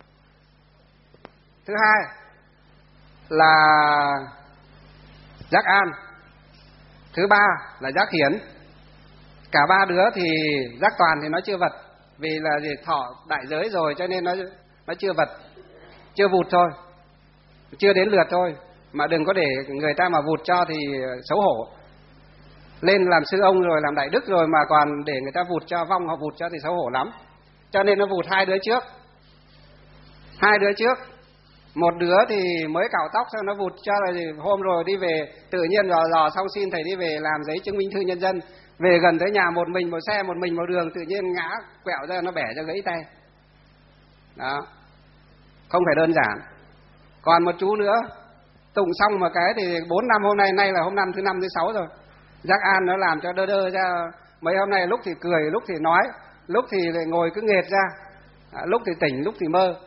Thứ hai là Giác An. Thứ ba là Giác Hiển. Cả ba đứa thì Giác Toàn thì nó chưa vật, vì là gì? Thọ đại giới rồi cho nên nó nó chưa vật, chưa vụt thôi. chưa đến lượt thôi, mà đừng có để người ta mà vụt cho thì xấu hổ. Lên làm sư ông rồi, làm đại đức rồi mà còn để người ta vụt cho, vong họ vụt cho thì xấu hổ lắm. Cho nên nó vụt hai đứa trước. Hai đứa trước. Một đứa thì mới cạo tóc xong nó vụt cho, rồi hôm rồi đi về tự nhiên dò dò xong xin thầy đi về làm giấy chứng minh thư nhân dân. Về gần tới nhà một mình một xe, một mình một đường, tự nhiên ngã quẹo ra, nó bẻ cho gãy tay. Đó. Không phải đơn giản. Còn một chú nữa tụng xong một cái thì bốn năm hôm nay, nay là hôm năm thứ năm thứ sáu rồi. Giác An nó làm cho đơ đơ ra. Mấy hôm nay lúc thì cười, lúc thì nói, lúc thì lại ngồi cứ nghệt ra, à, lúc thì tỉnh, lúc thì mơ.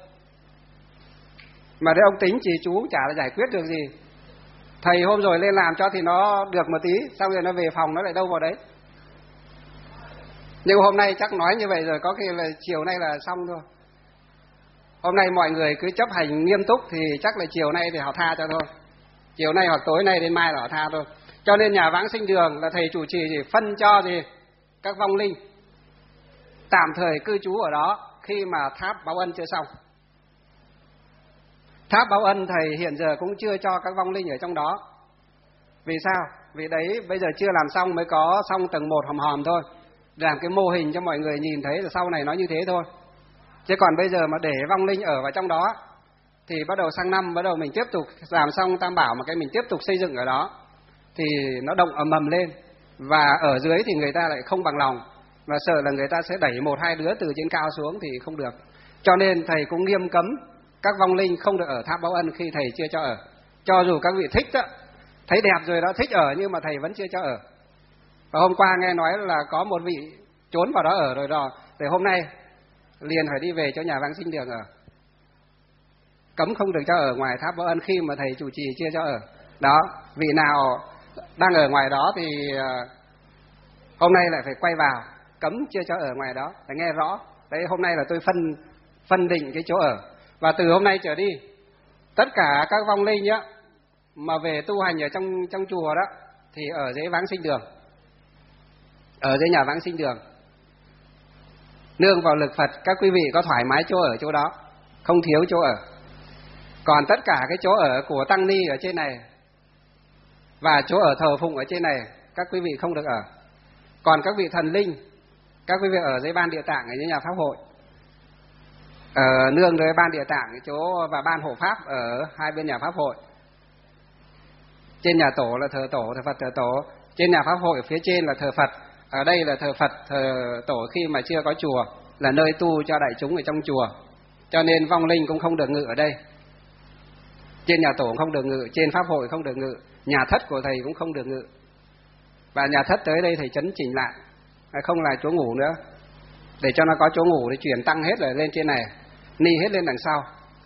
Mà đấy ông tính chỉ chú chả là giải quyết được gì. Thầy hôm rồi lên làm cho thì nó được một tí, xong rồi nó về phòng nó lại đâu vào đấy. Nhưng hôm nay chắc nói như vậy rồi, có khi là chiều nay là xong thôi. Hôm nay mọi người cứ chấp hành nghiêm túc thì chắc là chiều nay thì họ tha cho thôi. Chiều nay hoặc tối nay đến mai là họ tha thôi. Cho nên nhà Vãng Sinh Đường là thầy chủ trì thì phân cho gì các vong linh tạm thời cư trú ở đó khi mà tháp báo ân chưa xong. Tháp báo ân thầy hiện giờ cũng chưa cho các vong linh ở trong đó. Vì sao? Vì đấy bây giờ chưa làm xong, mới có xong tầng một hòm hòm thôi, làm cái mô hình cho mọi người nhìn thấy, rồi sau này nó như thế thôi. Chứ còn bây giờ mà để vong linh ở vào trong đó thì bắt đầu sang năm bắt đầu mình tiếp tục làm xong Tam Bảo mà cái mình tiếp tục xây dựng ở đó thì nó động ầm ầm lên, và ở dưới thì người ta lại không bằng lòng, và sợ là người ta sẽ đẩy một hai đứa từ trên cao xuống thì không được. Cho nên thầy cũng nghiêm cấm các vong linh không được ở tháp báo ân khi thầy chưa cho ở. Cho dù các vị thích đó, thấy đẹp rồi đó, thích ở, nhưng mà thầy vẫn chưa cho ở. Và hôm qua nghe nói là có một vị trốn vào đó ở rồi đó, thì hôm nay liền phải đi về cho nhà Vãng Sinh Đường ở. Cấm không được cho ở ngoài tháp báo ân khi mà thầy chủ trì chưa cho ở. Đó, vị nào đang ở ngoài đó thì hôm nay lại phải quay vào, cấm chưa cho ở ngoài đó, phải nghe rõ. Đấy, hôm nay là tôi phân phân định cái chỗ ở. Và từ hôm nay trở đi, tất cả các vong linh nhá mà về tu hành ở trong trong chùa đó thì ở dưới Vãng Sinh Đường, ở dưới nhà Vãng Sinh Đường, nương vào lực Phật. Các quý vị có thoải mái chỗ ở chỗ đó, không thiếu chỗ ở. Còn tất cả cái chỗ ở của tăng ni ở trên này và chỗ ở thờ phụng ở trên này, các quý vị không được ở. Còn các vị thần linh, các quý vị ở dưới ban địa tạng ở dưới nhà pháp hội, ở nương dưới ban địa tạng cái chỗ và ban hộ pháp ở hai bên nhà pháp hội. Trên nhà tổ là thờ tổ, thờ Phật, thờ tổ. Trên nhà pháp hội phía trên là thờ Phật. Ở đây là thờ Phật, thờ tổ khi mà chưa có chùa, là nơi tu cho đại chúng ở trong chùa. Cho nên vong linh cũng không được ngự ở đây. Trên nhà tổ cũng không được ngự, trên pháp hội không được ngự, nhà thất của thầy cũng không được ngự. Và nhà thất tới đây thầy chấn chỉnh lại, không là chỗ ngủ nữa, để cho nó có chỗ ngủ thì chuyển tăng hết rồi lên trên này, ni hết lên đằng sau.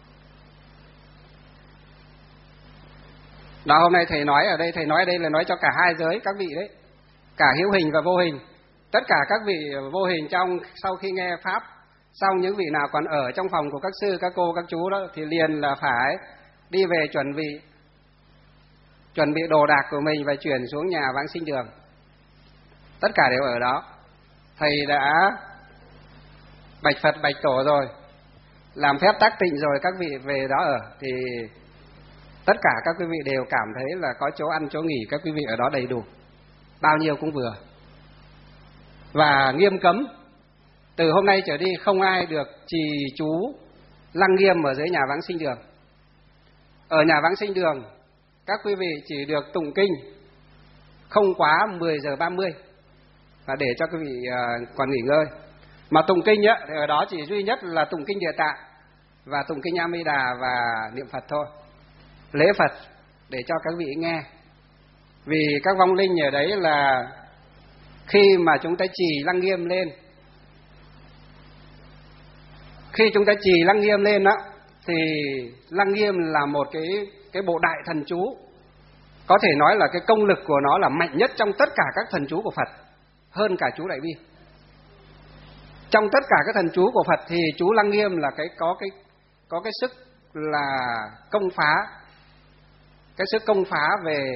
Đó, hôm nay thầy nói ở đây, thầy nói ở đây là nói cho cả hai giới các vị đấy, cả hữu hình và vô hình. Tất cả các vị vô hình trong sau khi nghe pháp xong, những vị nào còn ở trong phòng của các sư, các cô, các chú đó thì liền là phải đi về chuẩn bị chuẩn bị đồ đạc của mình và chuyển xuống nhà Vãng Sinh Đường. Tất cả đều ở đó. Thầy đã bạch Phật bạch tổ rồi, làm phép tác tịnh rồi, các vị về đó ở thì tất cả các quý vị đều cảm thấy là có chỗ ăn chỗ nghỉ, các quý vị ở đó đầy đủ, bao nhiêu cũng vừa. Và nghiêm cấm từ hôm nay trở đi không ai được trì chú lăng nghiêm ở dưới nhà Vãng Sinh Đường. Ở nhà Vãng Sinh Đường các quý vị chỉ được tụng kinh không quá mười giờ ba mươi, và để cho quý vị còn nghỉ ngơi. Mà tụng kinh á, thì ở đó chỉ duy nhất là tụng kinh Địa Tạng và tụng kinh A Di Đà và niệm Phật thôi, lễ Phật để cho các vị nghe. Vì các vong linh ở đấy là khi mà chúng ta trì lăng nghiêm lên, khi chúng ta trì lăng nghiêm lên đó, thì lăng nghiêm là một cái cái bộ đại thần chú, có thể nói là cái công lực của nó là mạnh nhất trong tất cả các thần chú của Phật, hơn cả chú Đại Bi. Trong tất cả các thần chú của Phật thì chú lăng nghiêm là cái có cái có cái sức là công phá, cái sức công phá về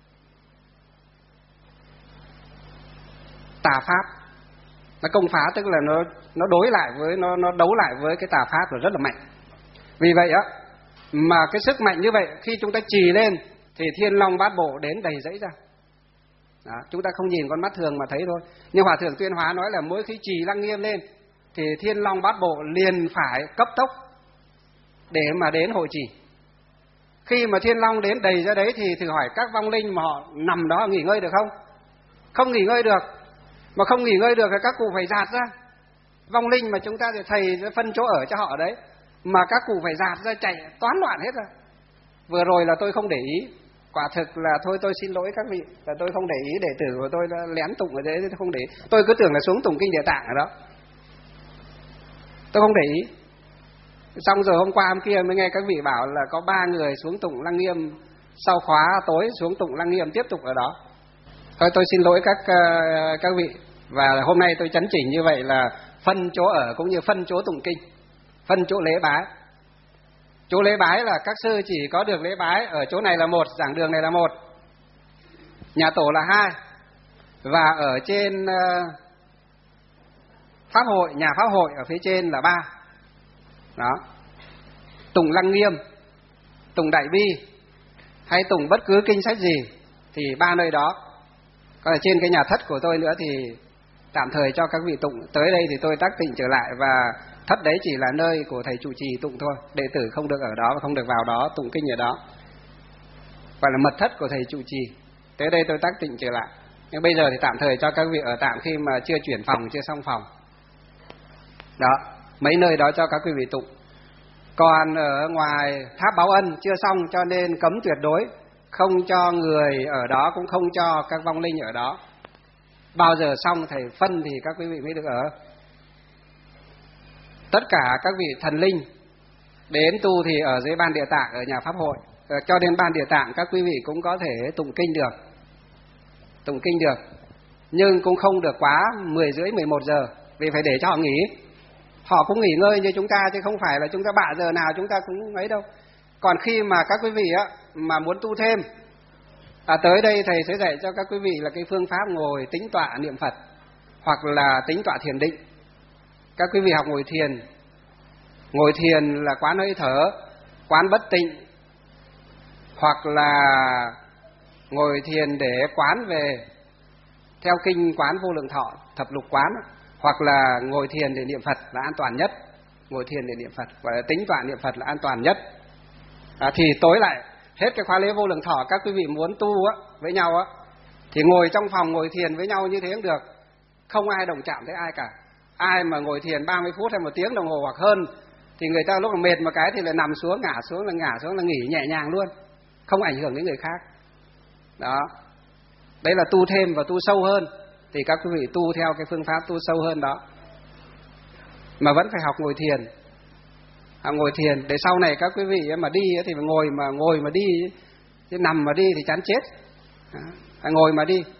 tà pháp. Nó công phá tức là nó nó đối lại với nó nó đấu lại với cái tà pháp là rất là mạnh. Vì vậy á, Mà cái sức mạnh như vậy khi chúng ta trì lên thì thiên long bát bộ đến đầy dẫy ra. Đó, chúng ta không nhìn con mắt thường mà thấy thôi. Nhưng Hòa Thượng Tuyên Hóa nói là mỗi khi trì Lăng Nghiêm lên thì thiên long bát bộ liền phải cấp tốc để mà đến hội trì. Khi mà thiên long đến đầy ra đấy thì thử hỏi các vong linh mà họ nằm đó nghỉ ngơi được không? Không nghỉ ngơi được. Mà không nghỉ ngơi được thì các cụ phải dạt ra. Vong linh mà chúng ta thì thầy phân chỗ ở cho họ đấy, mà các cụ phải dạt ra chạy toán loạn hết ra. Vừa rồi là tôi không để ý, quả thực là thôi tôi xin lỗi các vị, là tôi không để ý, đệ tử của tôi lén tụng ở đấy, tôi không để ý. Tôi cứ tưởng là xuống tụng kinh Địa Tạng ở đó, tôi không để ý. Xong rồi hôm qua hôm kia mới nghe các vị bảo là có ba người xuống tụng Lăng Nghiêm, sau khóa tối xuống tụng Lăng Nghiêm tiếp tục ở đó. Thôi tôi xin lỗi các các vị, và hôm nay tôi chấn chỉnh như vậy là phân chỗ ở cũng như phân chỗ tụng kinh, phân chỗ lễ bái. Chỗ lễ bái là các sư chỉ có được lễ bái ở chỗ này là một, giảng đường này là một, nhà tổ là hai, và ở trên pháp hội, nhà pháp hội ở phía trên là ba. Đó. Tụng Lăng Nghiêm, tụng Đại Bi hay tụng bất cứ kinh sách gì thì ba nơi đó. Còn ở trên cái nhà thất của tôi nữa thì tạm thời cho các vị tụng. Tới đây thì tôi tác tịnh trở lại, và thất đấy chỉ là nơi của thầy trụ trì tụng thôi, đệ tử không được ở đó và không được vào đó tụng kinh ở đó, gọi là mật thất của thầy trụ trì. Tới đây tôi tác tịnh trở lại, nhưng bây giờ thì tạm thời cho các vị ở tạm khi mà chưa chuyển phòng, chưa xong phòng. Đó, mấy nơi đó cho các quý vị tụng. Còn ở ngoài tháp Báo Ân chưa xong, cho nên cấm tuyệt đối, không cho người ở đó, cũng không cho các vong linh ở đó. Bao giờ xong thầy phân thì các quý vị mới được ở. Tất cả các vị thần linh đến tu thì ở dưới ban Địa Tạng, ở nhà pháp hội. Cho đến ban Địa Tạng các quý vị cũng có thể tụng kinh được, tụng kinh được, nhưng cũng không được quá mười rưỡi mười một giờ, vì phải để cho họ nghỉ. Họ cũng nghỉ ngơi như chúng ta, chứ không phải là chúng ta bạ giờ nào chúng ta cũng ấy đâu. Còn khi mà các quý vị á mà muốn tu thêm, à, tới đây thầy sẽ dạy cho các quý vị là cái phương pháp ngồi tĩnh tọa niệm Phật, hoặc là tĩnh tọa thiền định. Các quý vị học ngồi thiền, ngồi thiền là quán hơi thở, quán bất tịnh, hoặc là ngồi thiền để quán về theo kinh quán Vô Lượng Thọ thập lục quán, hoặc là ngồi thiền để niệm Phật là an toàn nhất. Ngồi thiền để niệm Phật và tĩnh tọa niệm Phật là an toàn nhất. À, thì tối lại hết cái khóa lễ Vô Lượng Thọ, các quý vị muốn tu á, với nhau á, thì ngồi trong phòng ngồi thiền với nhau như thế cũng được, không ai động chạm tới ai cả. Ai mà ngồi thiền ba mươi phút hay một tiếng đồng hồ hoặc hơn thì người ta lúc mà mệt một cái thì lại nằm xuống, ngả xuống là ngả xuống là nghỉ nhẹ nhàng luôn, không ảnh hưởng đến người khác. Đó, đấy là tu thêm và tu sâu hơn, thì các quý vị tu theo cái phương pháp tu sâu hơn đó, mà vẫn phải học ngồi thiền. À, ngồi thiền để sau này các quý vị mà đi thì phải ngồi mà ngồi mà đi, chứ nằm mà đi thì chán chết. Đó, phải ngồi mà đi.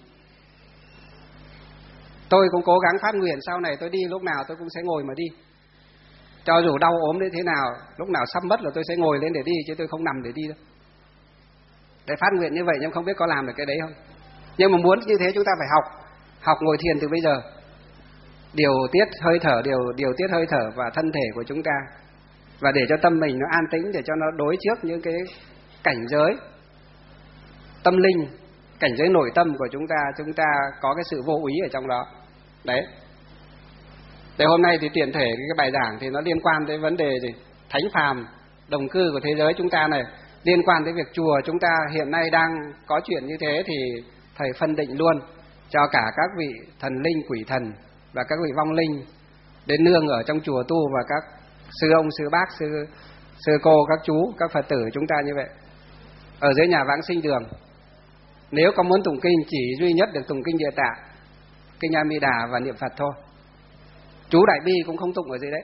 Tôi cũng cố gắng phát nguyện sau này tôi đi lúc nào tôi cũng sẽ ngồi mà đi, cho dù đau ốm đến thế nào, lúc nào sắp mất là tôi sẽ ngồi lên để đi, chứ tôi không nằm để đi đâu. Để phát nguyện như vậy, nhưng không biết có làm được cái đấy không. Nhưng mà muốn như thế chúng ta phải học, học ngồi thiền từ bây giờ, điều tiết hơi thở, điều điều tiết hơi thở và thân thể của chúng ta, và để cho tâm mình nó an tĩnh, để cho nó đối trước những cái cảnh giới tâm linh, cảnh giới nội tâm của chúng ta, chúng ta có cái sự vô úy ở trong đó. Đấy. Để hôm nay thì tiện thể cái bài giảng thì nó liên quan tới vấn đề gì? Thánh phàm, đồng cư của thế giới chúng ta này, liên quan tới việc chùa chúng ta hiện nay đang có chuyện như thế, thì thầy phân định luôn cho cả các vị thần linh, quỷ thần và các vị vong linh đến nương ở trong chùa tu, và các sư ông, sư bác, sư sư cô, các chú, các Phật tử chúng ta như vậy. Ở dưới nhà Vãng Sinh Đường, nếu có muốn tụng kinh chỉ duy nhất được tụng kinh Địa Tạng, kinh A Di Đà và niệm Phật thôi. Chú Đại Bi cũng không tụng ở dưới đấy,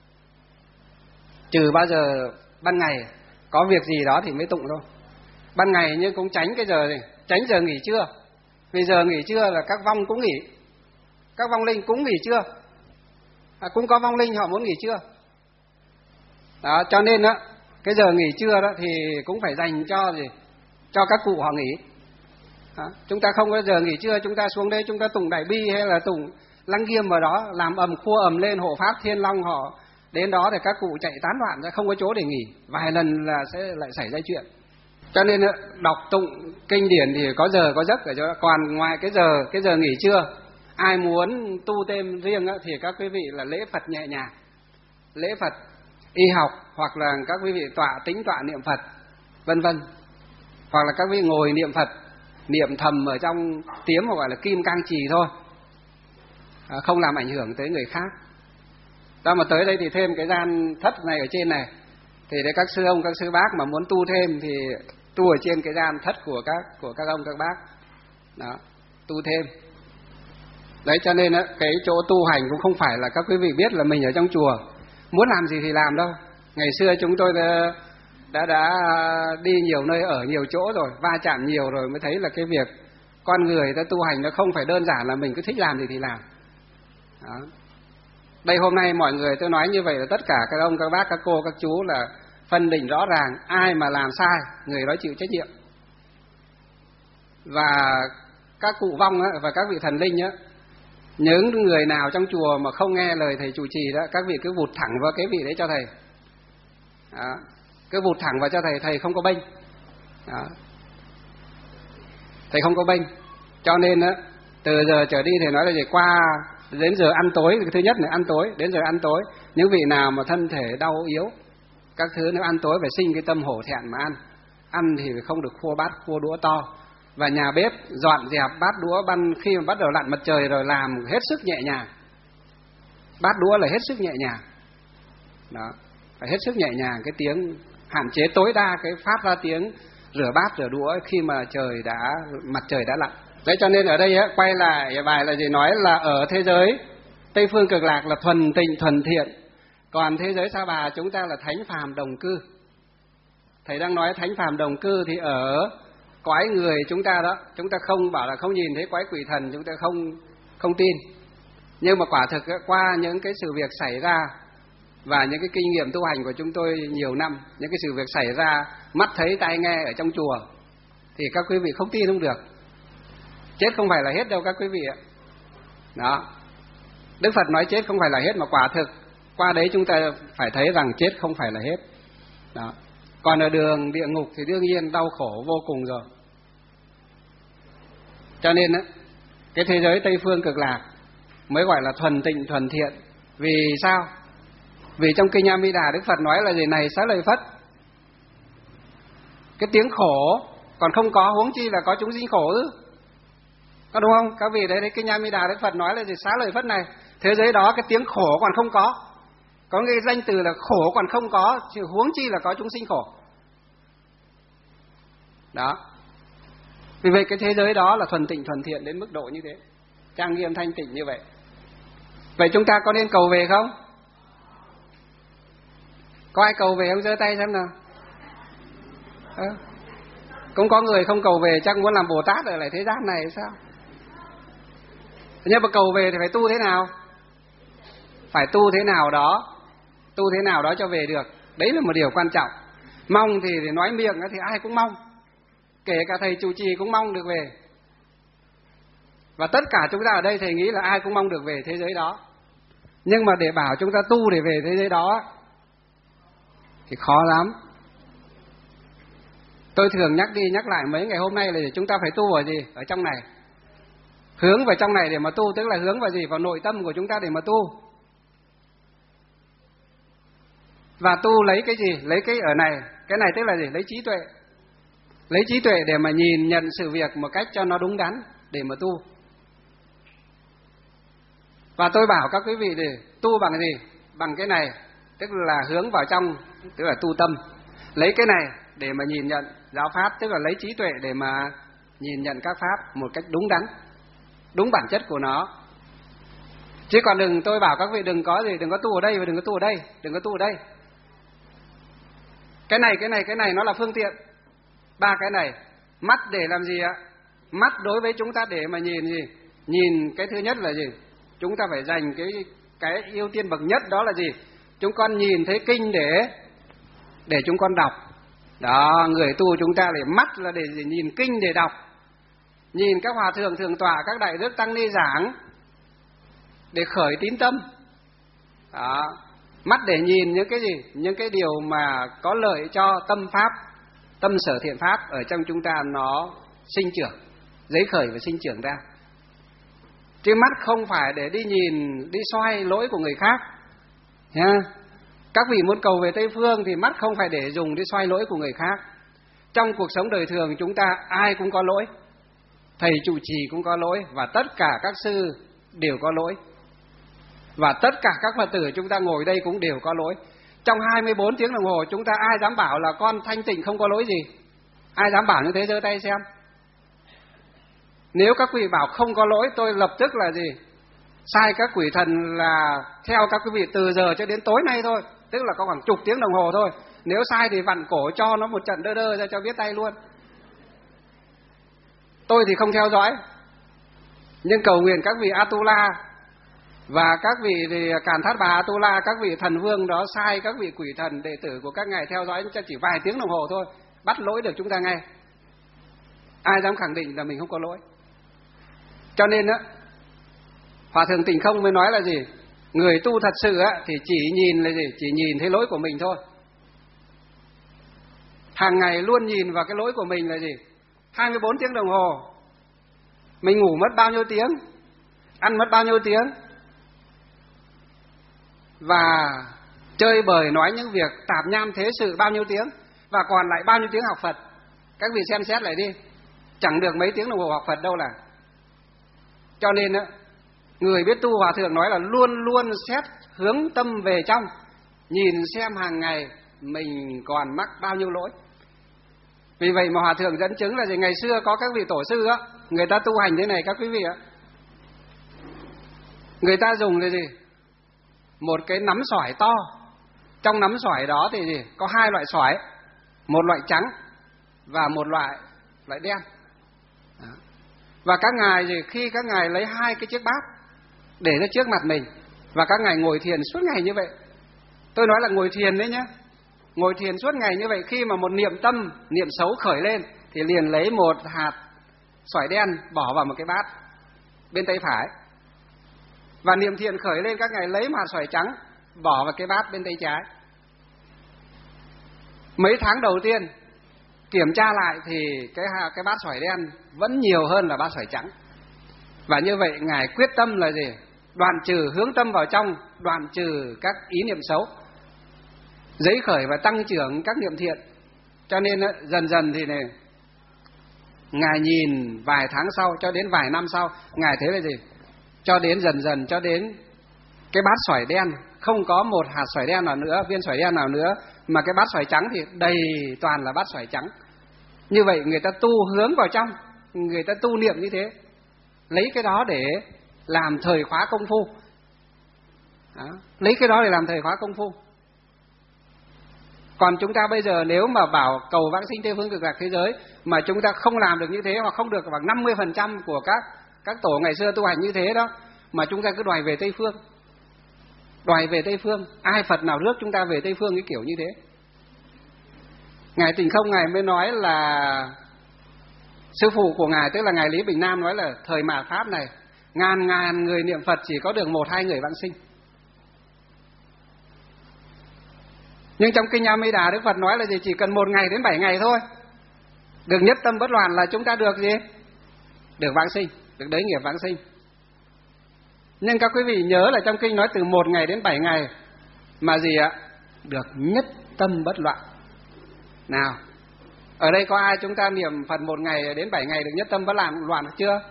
trừ bao giờ ban ngày có việc gì đó thì mới tụng thôi. Ban ngày nhưng cũng tránh cái giờ này, tránh giờ nghỉ trưa. Vì giờ nghỉ trưa là các vong cũng nghỉ, các vong linh cũng nghỉ trưa, à, cũng có vong linh họ muốn nghỉ trưa. Đó, cho nên đó, cái giờ nghỉ trưa đó thì cũng phải dành cho gì, cho các cụ họ nghỉ. Đó, chúng ta không có giờ nghỉ trưa chúng ta xuống đây chúng ta tụng Đại Bi hay là tụng Lăng Nghiêm ở đó làm ầm khua ầm lên, hộ pháp Thiên Long họ Đến đó thì các cụ chạy tán loạn ra, không có chỗ để nghỉ, vài lần là sẽ lại xảy ra chuyện. Cho nên đọc tụng kinh điển thì có giờ có giấc ở chỗ. Còn ngoài cái giờ cái giờ nghỉ trưa, ai muốn tu thêm riêng thì các quý vị là lễ Phật nhẹ nhàng, lễ Phật y học, hoặc là các quý vị tọa tính tọa niệm Phật vân vân, hoặc là các quý vị ngồi niệm Phật, niệm thầm ở trong tiếng mà gọi là kim cang trì thôi, à, không làm ảnh hưởng tới người khác. Đó, mà tới đây thì thêm cái gian thất này ở trên này, thì để các sư ông các sư bác mà muốn tu thêm thì tu ở trên cái gian thất của các của các ông các bác, đó, tu thêm. Đấy, cho nên á, cái chỗ tu hành cũng không phải là các quý vị biết là mình ở trong chùa muốn làm gì thì làm đâu. Ngày xưa chúng tôi đã đã, đã đi nhiều nơi, ở nhiều chỗ rồi, va chạm nhiều rồi mới thấy là cái việc con người ta tu hành nó không phải đơn giản là mình cứ thích làm gì thì làm. Đó. Đây hôm nay mọi người tôi nói như vậy là tất cả các ông các bác các cô các chú là phân định rõ ràng, ai mà làm sai người đó chịu trách nhiệm. Và các cụ vong á, và các vị thần linh á, những người nào trong chùa mà không nghe lời thầy trụ trì đó, các vị cứ vụt thẳng vào cái vị đấy cho thầy. Đó. Cứ vụt thẳng vào cho thầy, thầy không có bênh. Đó. Thầy không có bênh. Cho nên á, từ giờ trở đi thầy nói là gì, qua đến giờ ăn tối, thứ nhất là ăn tối, đến giờ ăn tối, những vị nào mà thân thể đau yếu, các thứ nếu ăn tối phải sinh cái tâm hổ thẹn mà ăn. Ăn thì không được khua bát, khua đũa to. Và nhà bếp dọn dẹp bát đũa ban khi mà bắt đầu lặn mặt trời rồi làm hết sức nhẹ nhàng. Bát đũa là hết sức nhẹ nhàng. Đó, phải hết sức nhẹ nhàng, cái tiếng hạn chế tối đa cái phát ra tiếng rửa bát rửa đũa khi mà trời đã mặt trời đã lặn. Đấy, cho nên ở đây á, quay lại bài là gì, nói là ở thế giới Tây Phương Cực Lạc là thuần tịnh thuần thiện, còn thế giới Sa Bà chúng ta là thánh phàm đồng cư. Thầy đang nói thánh phàm đồng cư thì ở cõi người chúng ta đó, chúng ta không bảo là không nhìn thấy quái quỷ thần, chúng ta không không tin. Nhưng mà quả thực qua những cái sự việc xảy ra và những cái kinh nghiệm tu hành của chúng tôi nhiều năm, những cái sự việc xảy ra mắt thấy tai nghe ở trong chùa, thì các quý vị không tin không được. Chết không phải là hết đâu các quý vị ạ. Đó, Đức Phật nói chết không phải là hết, mà quả thực qua đấy chúng ta phải thấy rằng chết không phải là hết. Đó. Còn ở đường địa ngục thì đương nhiên đau khổ vô cùng rồi. Cho nên á, cái thế giới Tây Phương Cực Lạc mới gọi là thuần tịnh thuần thiện. Vì sao? Vì trong kinh A Di Đà Đức Phật nói là gì, này Xá Lợi Phất, cái tiếng khổ còn không có, huống chi là có chúng sinh khổ ư? Có đúng không? Các vị đấy, đấy kinh A Di Đà Đức Phật nói là gì, Xá Lợi Phất này, thế giới đó cái tiếng khổ còn không có. Có cái danh từ là khổ còn không có, chứ huống chi là có chúng sinh khổ. Đó. Vì vậy cái thế giới đó là thuần tịnh thuần thiện đến mức độ như thế, trang nghiêm thanh tịnh như vậy. Vậy chúng ta có nên cầu về không? Có ai cầu về không? Giơ tay xem nào. À, cũng có người không cầu về, chắc muốn làm Bồ Tát ở lại thế gian này hay sao? Nhưng mà cầu về thì phải tu thế nào? Phải tu thế nào đó, tu thế nào đó cho về được. Đấy là một điều quan trọng. Mong thì, thì nói miệng thì ai cũng mong, kể cả thầy trụ trì cũng mong được về. Và tất cả chúng ta ở đây thầy nghĩ là ai cũng mong được về thế giới đó. Nhưng mà để bảo chúng ta tu để về thế giới đó thì khó lắm. Tôi thường nhắc đi nhắc lại mấy ngày hôm nay là chúng ta phải tu ở gì? Ở trong này. Hướng vào trong này để mà tu, tức là hướng vào gì? Vào nội tâm của chúng ta để mà tu. Và tu lấy cái gì? Lấy cái ở này. Cái này tức là gì? Lấy trí tuệ. Lấy trí tuệ để mà nhìn nhận sự việc một cách cho nó đúng đắn để mà tu. Và tôi bảo các quý vị để tu bằng gì? Bằng cái này, tức là hướng vào trong, tức là tu tâm. Lấy cái này để mà nhìn nhận giáo pháp, tức là lấy trí tuệ để mà nhìn nhận các pháp một cách đúng đắn, đúng bản chất của nó. Chứ còn đừng, tôi bảo các vị đừng có gì, đừng có tu ở đây và đừng có tu ở đây, đừng có tu ở đây. Cái này, cái này, cái này nó là phương tiện. Ba cái này, mắt để làm gì ạ? Mắt đối với chúng ta để mà nhìn gì? Nhìn cái thứ nhất là gì? Chúng ta phải dành cái cái ưu tiên bậc nhất, đó là gì? Chúng con nhìn thấy kinh để để chúng con đọc. Đó, người tu chúng ta để mắt là để nhìn kinh để đọc. Nhìn các hòa thượng thượng tọa, các đại đức tăng ni giảng để khởi tín tâm. Đó. mắt để nhìn những cái gì, những cái điều mà có lợi cho tâm pháp, tâm sở thiện pháp ở trong chúng ta nó sinh trưởng, giấy khởi và sinh trưởng ra. Chứ mắt không phải để đi nhìn, đi soi lỗi của người khác nha. Các vị muốn cầu về Tây Phương thì mắt không phải để dùng đi soi lỗi của người khác. Trong cuộc sống đời thường chúng ta ai cũng có lỗi, thầy trụ trì cũng có lỗi, và tất cả các sư đều có lỗi, và tất cả các Phật tử chúng ta ngồi đây cũng đều có lỗi. Trong hai mươi bốn tiếng đồng hồ chúng ta ai dám bảo là con thanh tịnh không có lỗi gì? Ai dám bảo như thế giơ tay xem. Nếu các quý vị bảo không có lỗi, tôi lập tức là gì? Sai các quỷ thần là theo các quý vị từ giờ cho đến tối nay thôi, tức là có khoảng chục tiếng đồng hồ thôi. Nếu sai thì vặn cổ cho nó một trận đơ đơ ra cho biết tay luôn. Tôi thì không theo dõi, nhưng cầu nguyện các vị Atula và các vị thì Càn Thát Bà Atula, các vị thần vương đó sai các vị quỷ thần đệ tử của các ngài theo dõi cho chỉ vài tiếng đồng hồ thôi, bắt lỗi được chúng ta ngay. Ai dám khẳng định là mình không có lỗi? Cho nên á, Hòa Thượng Tịnh Không mới nói là gì? Người tu thật sự á thì chỉ nhìn là gì? Chỉ nhìn thấy lỗi của mình thôi. Hàng ngày luôn nhìn vào cái lỗi của mình là gì? hai mươi bốn tiếng đồng hồ mình ngủ mất bao nhiêu tiếng, ăn mất bao nhiêu tiếng, và chơi bời nói những việc tạp nham thế sự bao nhiêu tiếng, và còn lại bao nhiêu tiếng học Phật. Các vị xem xét lại đi, chẳng được mấy tiếng đồng hồ học Phật đâu là. Cho nên á, người biết tu, Hòa Thượng nói là luôn luôn xét hướng tâm về trong, nhìn xem hàng ngày mình còn mắc bao nhiêu lỗi. Vì vậy mà Hòa Thượng dẫn chứng là gì? Ngày xưa có các vị tổ sư á, người ta tu hành thế này các quý vị ạ. Người ta dùng là gì? Một cái nắm sỏi to. Trong nắm sỏi đó thì gì? Có hai loại sỏi, một loại trắng và một loại loại đen. Đó. Và các ngài gì? Khi các ngài lấy hai cái chiếc bát để ra trước mặt mình, và các ngài ngồi thiền suốt ngày như vậy. Tôi nói là ngồi thiền đấy nhé. Ngồi thiền suốt ngày như vậy, khi mà một niệm tâm, niệm xấu khởi lên thì liền lấy một hạt sỏi đen bỏ vào một cái bát bên tay phải. Và niệm thiện khởi lên, các ngài lấy một hạt sỏi trắng bỏ vào cái bát bên tay trái. Mấy tháng đầu tiên kiểm tra lại thì cái cái bát sỏi đen vẫn nhiều hơn là bát sỏi trắng. Và như vậy ngài quyết tâm là gì? Đoạn trừ, hướng tâm vào trong, đoạn trừ các ý niệm xấu, giấy khởi và tăng trưởng các niệm thiện. Cho nên dần dần thì này, ngài nhìn vài tháng sau cho đến vài năm sau, ngài thấy là gì? Cho đến dần dần cho đến cái bát sỏi đen không có một hạt sỏi đen nào nữa, viên sỏi đen nào nữa, mà cái bát sỏi trắng thì đầy toàn là bát sỏi trắng. Như vậy người ta tu hướng vào trong, người ta tu niệm như thế, lấy cái đó để làm thời khóa công phu. Đó, lấy cái đó để làm thời khóa công phu. Còn chúng ta bây giờ nếu mà bảo cầu vãng sinh Tây Phương Cực Lạc thế giới mà chúng ta không làm được như thế, hoặc không được bằng năm mươi phần trăm của các các tổ ngày xưa tu hành như thế đó, mà chúng ta cứ đòi về Tây Phương, đòi về Tây Phương, ai Phật nào rước chúng ta về Tây Phương cái kiểu như thế. Ngài Tịnh Không ngài mới nói là sư phụ của ngài, tức là ngài Lý Bình Nam, nói là thời mạt pháp này ngàn ngàn người niệm Phật chỉ có được một hai người vãng sinh. Nhưng trong kinh A Di Đà Đức Phật nói là gì? Chỉ cần một ngày đến bảy ngày thôi, được nhất tâm bất loạn là chúng ta được gì? Được vãng sinh, được đới nghiệp vãng sinh. Nhưng các quý vị nhớ là trong kinh nói từ một ngày đến bảy ngày mà gì ạ? Được nhất tâm bất loạn. Nào, ở đây có ai chúng ta niệm Phật một ngày đến bảy ngày được nhất tâm bất loạn loạn chưa?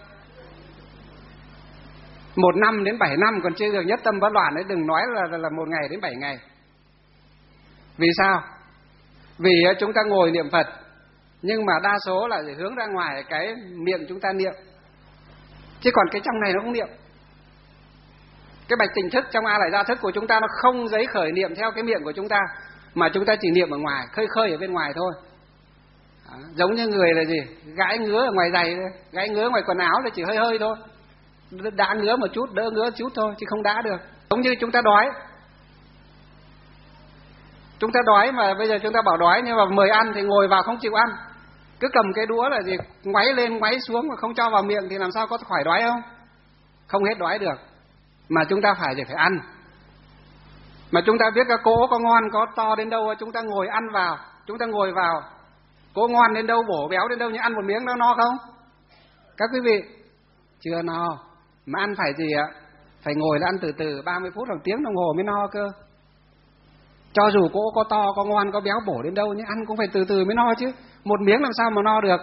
Một năm đến bảy năm còn chưa được nhất tâm bất loạn đấy, đừng nói là là một ngày đến bảy ngày. Vì sao? Vì chúng ta ngồi niệm Phật, nhưng mà đa số là hướng ra ngoài cái miệng chúng ta niệm, chứ còn cái trong này nó không niệm. Cái bạch tỉnh thức trong A Lại Gia thức của chúng ta nó không giấy khởi niệm theo cái miệng của chúng ta, mà chúng ta chỉ niệm ở ngoài, khơi khơi ở bên ngoài thôi. Đó, giống như người là gì? Gãi ngứa ở ngoài giày, gãi ngứa ngoài quần áo là chỉ hơi hơi thôi, đã ngứa một chút, đỡ ngứa chút thôi, chứ không đã được. Giống như chúng ta đói, chúng ta đói mà bây giờ chúng ta bảo đói nhưng mà mời ăn thì ngồi vào không chịu ăn, cứ cầm cái đũa là gì ngoáy lên ngoáy xuống mà không cho vào miệng thì làm sao có khỏi đói không? Không hết đói được, mà chúng ta phải phải ăn. Mà chúng ta biết cái cỗ có ngon có to đến đâu, chúng ta ngồi ăn vào, chúng ta ngồi vào, cỗ ngon đến đâu, bổ béo đến đâu, nhưng ăn một miếng nó no không? Các quý vị, chưa no. Mà ăn phải gì ạ? Phải ngồi là ăn từ từ, ba mươi phút hoặc tiếng đồng hồ mới no cơ. Cho dù cỗ có to, có ngon, có béo bổ đến đâu, nhưng ăn cũng phải từ từ mới no chứ. Một miếng làm sao mà no được.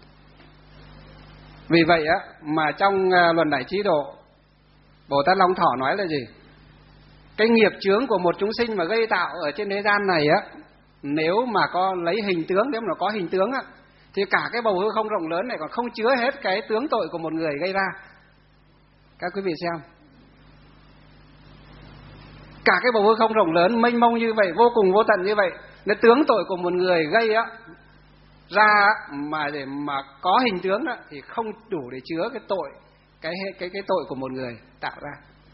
Vì vậy á, mà trong Luận Đại Trí Độ, Bồ Tát Long Thọ nói là gì? Cái nghiệp chướng của một chúng sinh mà gây tạo ở trên thế gian này á, nếu mà có lấy hình tướng, nếu mà có hình tướng á, thì cả cái bầu hư không rộng lớn này còn không chứa hết cái tướng tội của một người gây ra. Các quý vị xem, cả cái bầu hư không rộng lớn mênh mông như vậy, vô cùng vô tận như vậy, cái tướng tội của một người gây á ra mà để mà có hình tướng đó, thì không đủ để chứa cái tội, cái cái cái tội của một người tạo ra.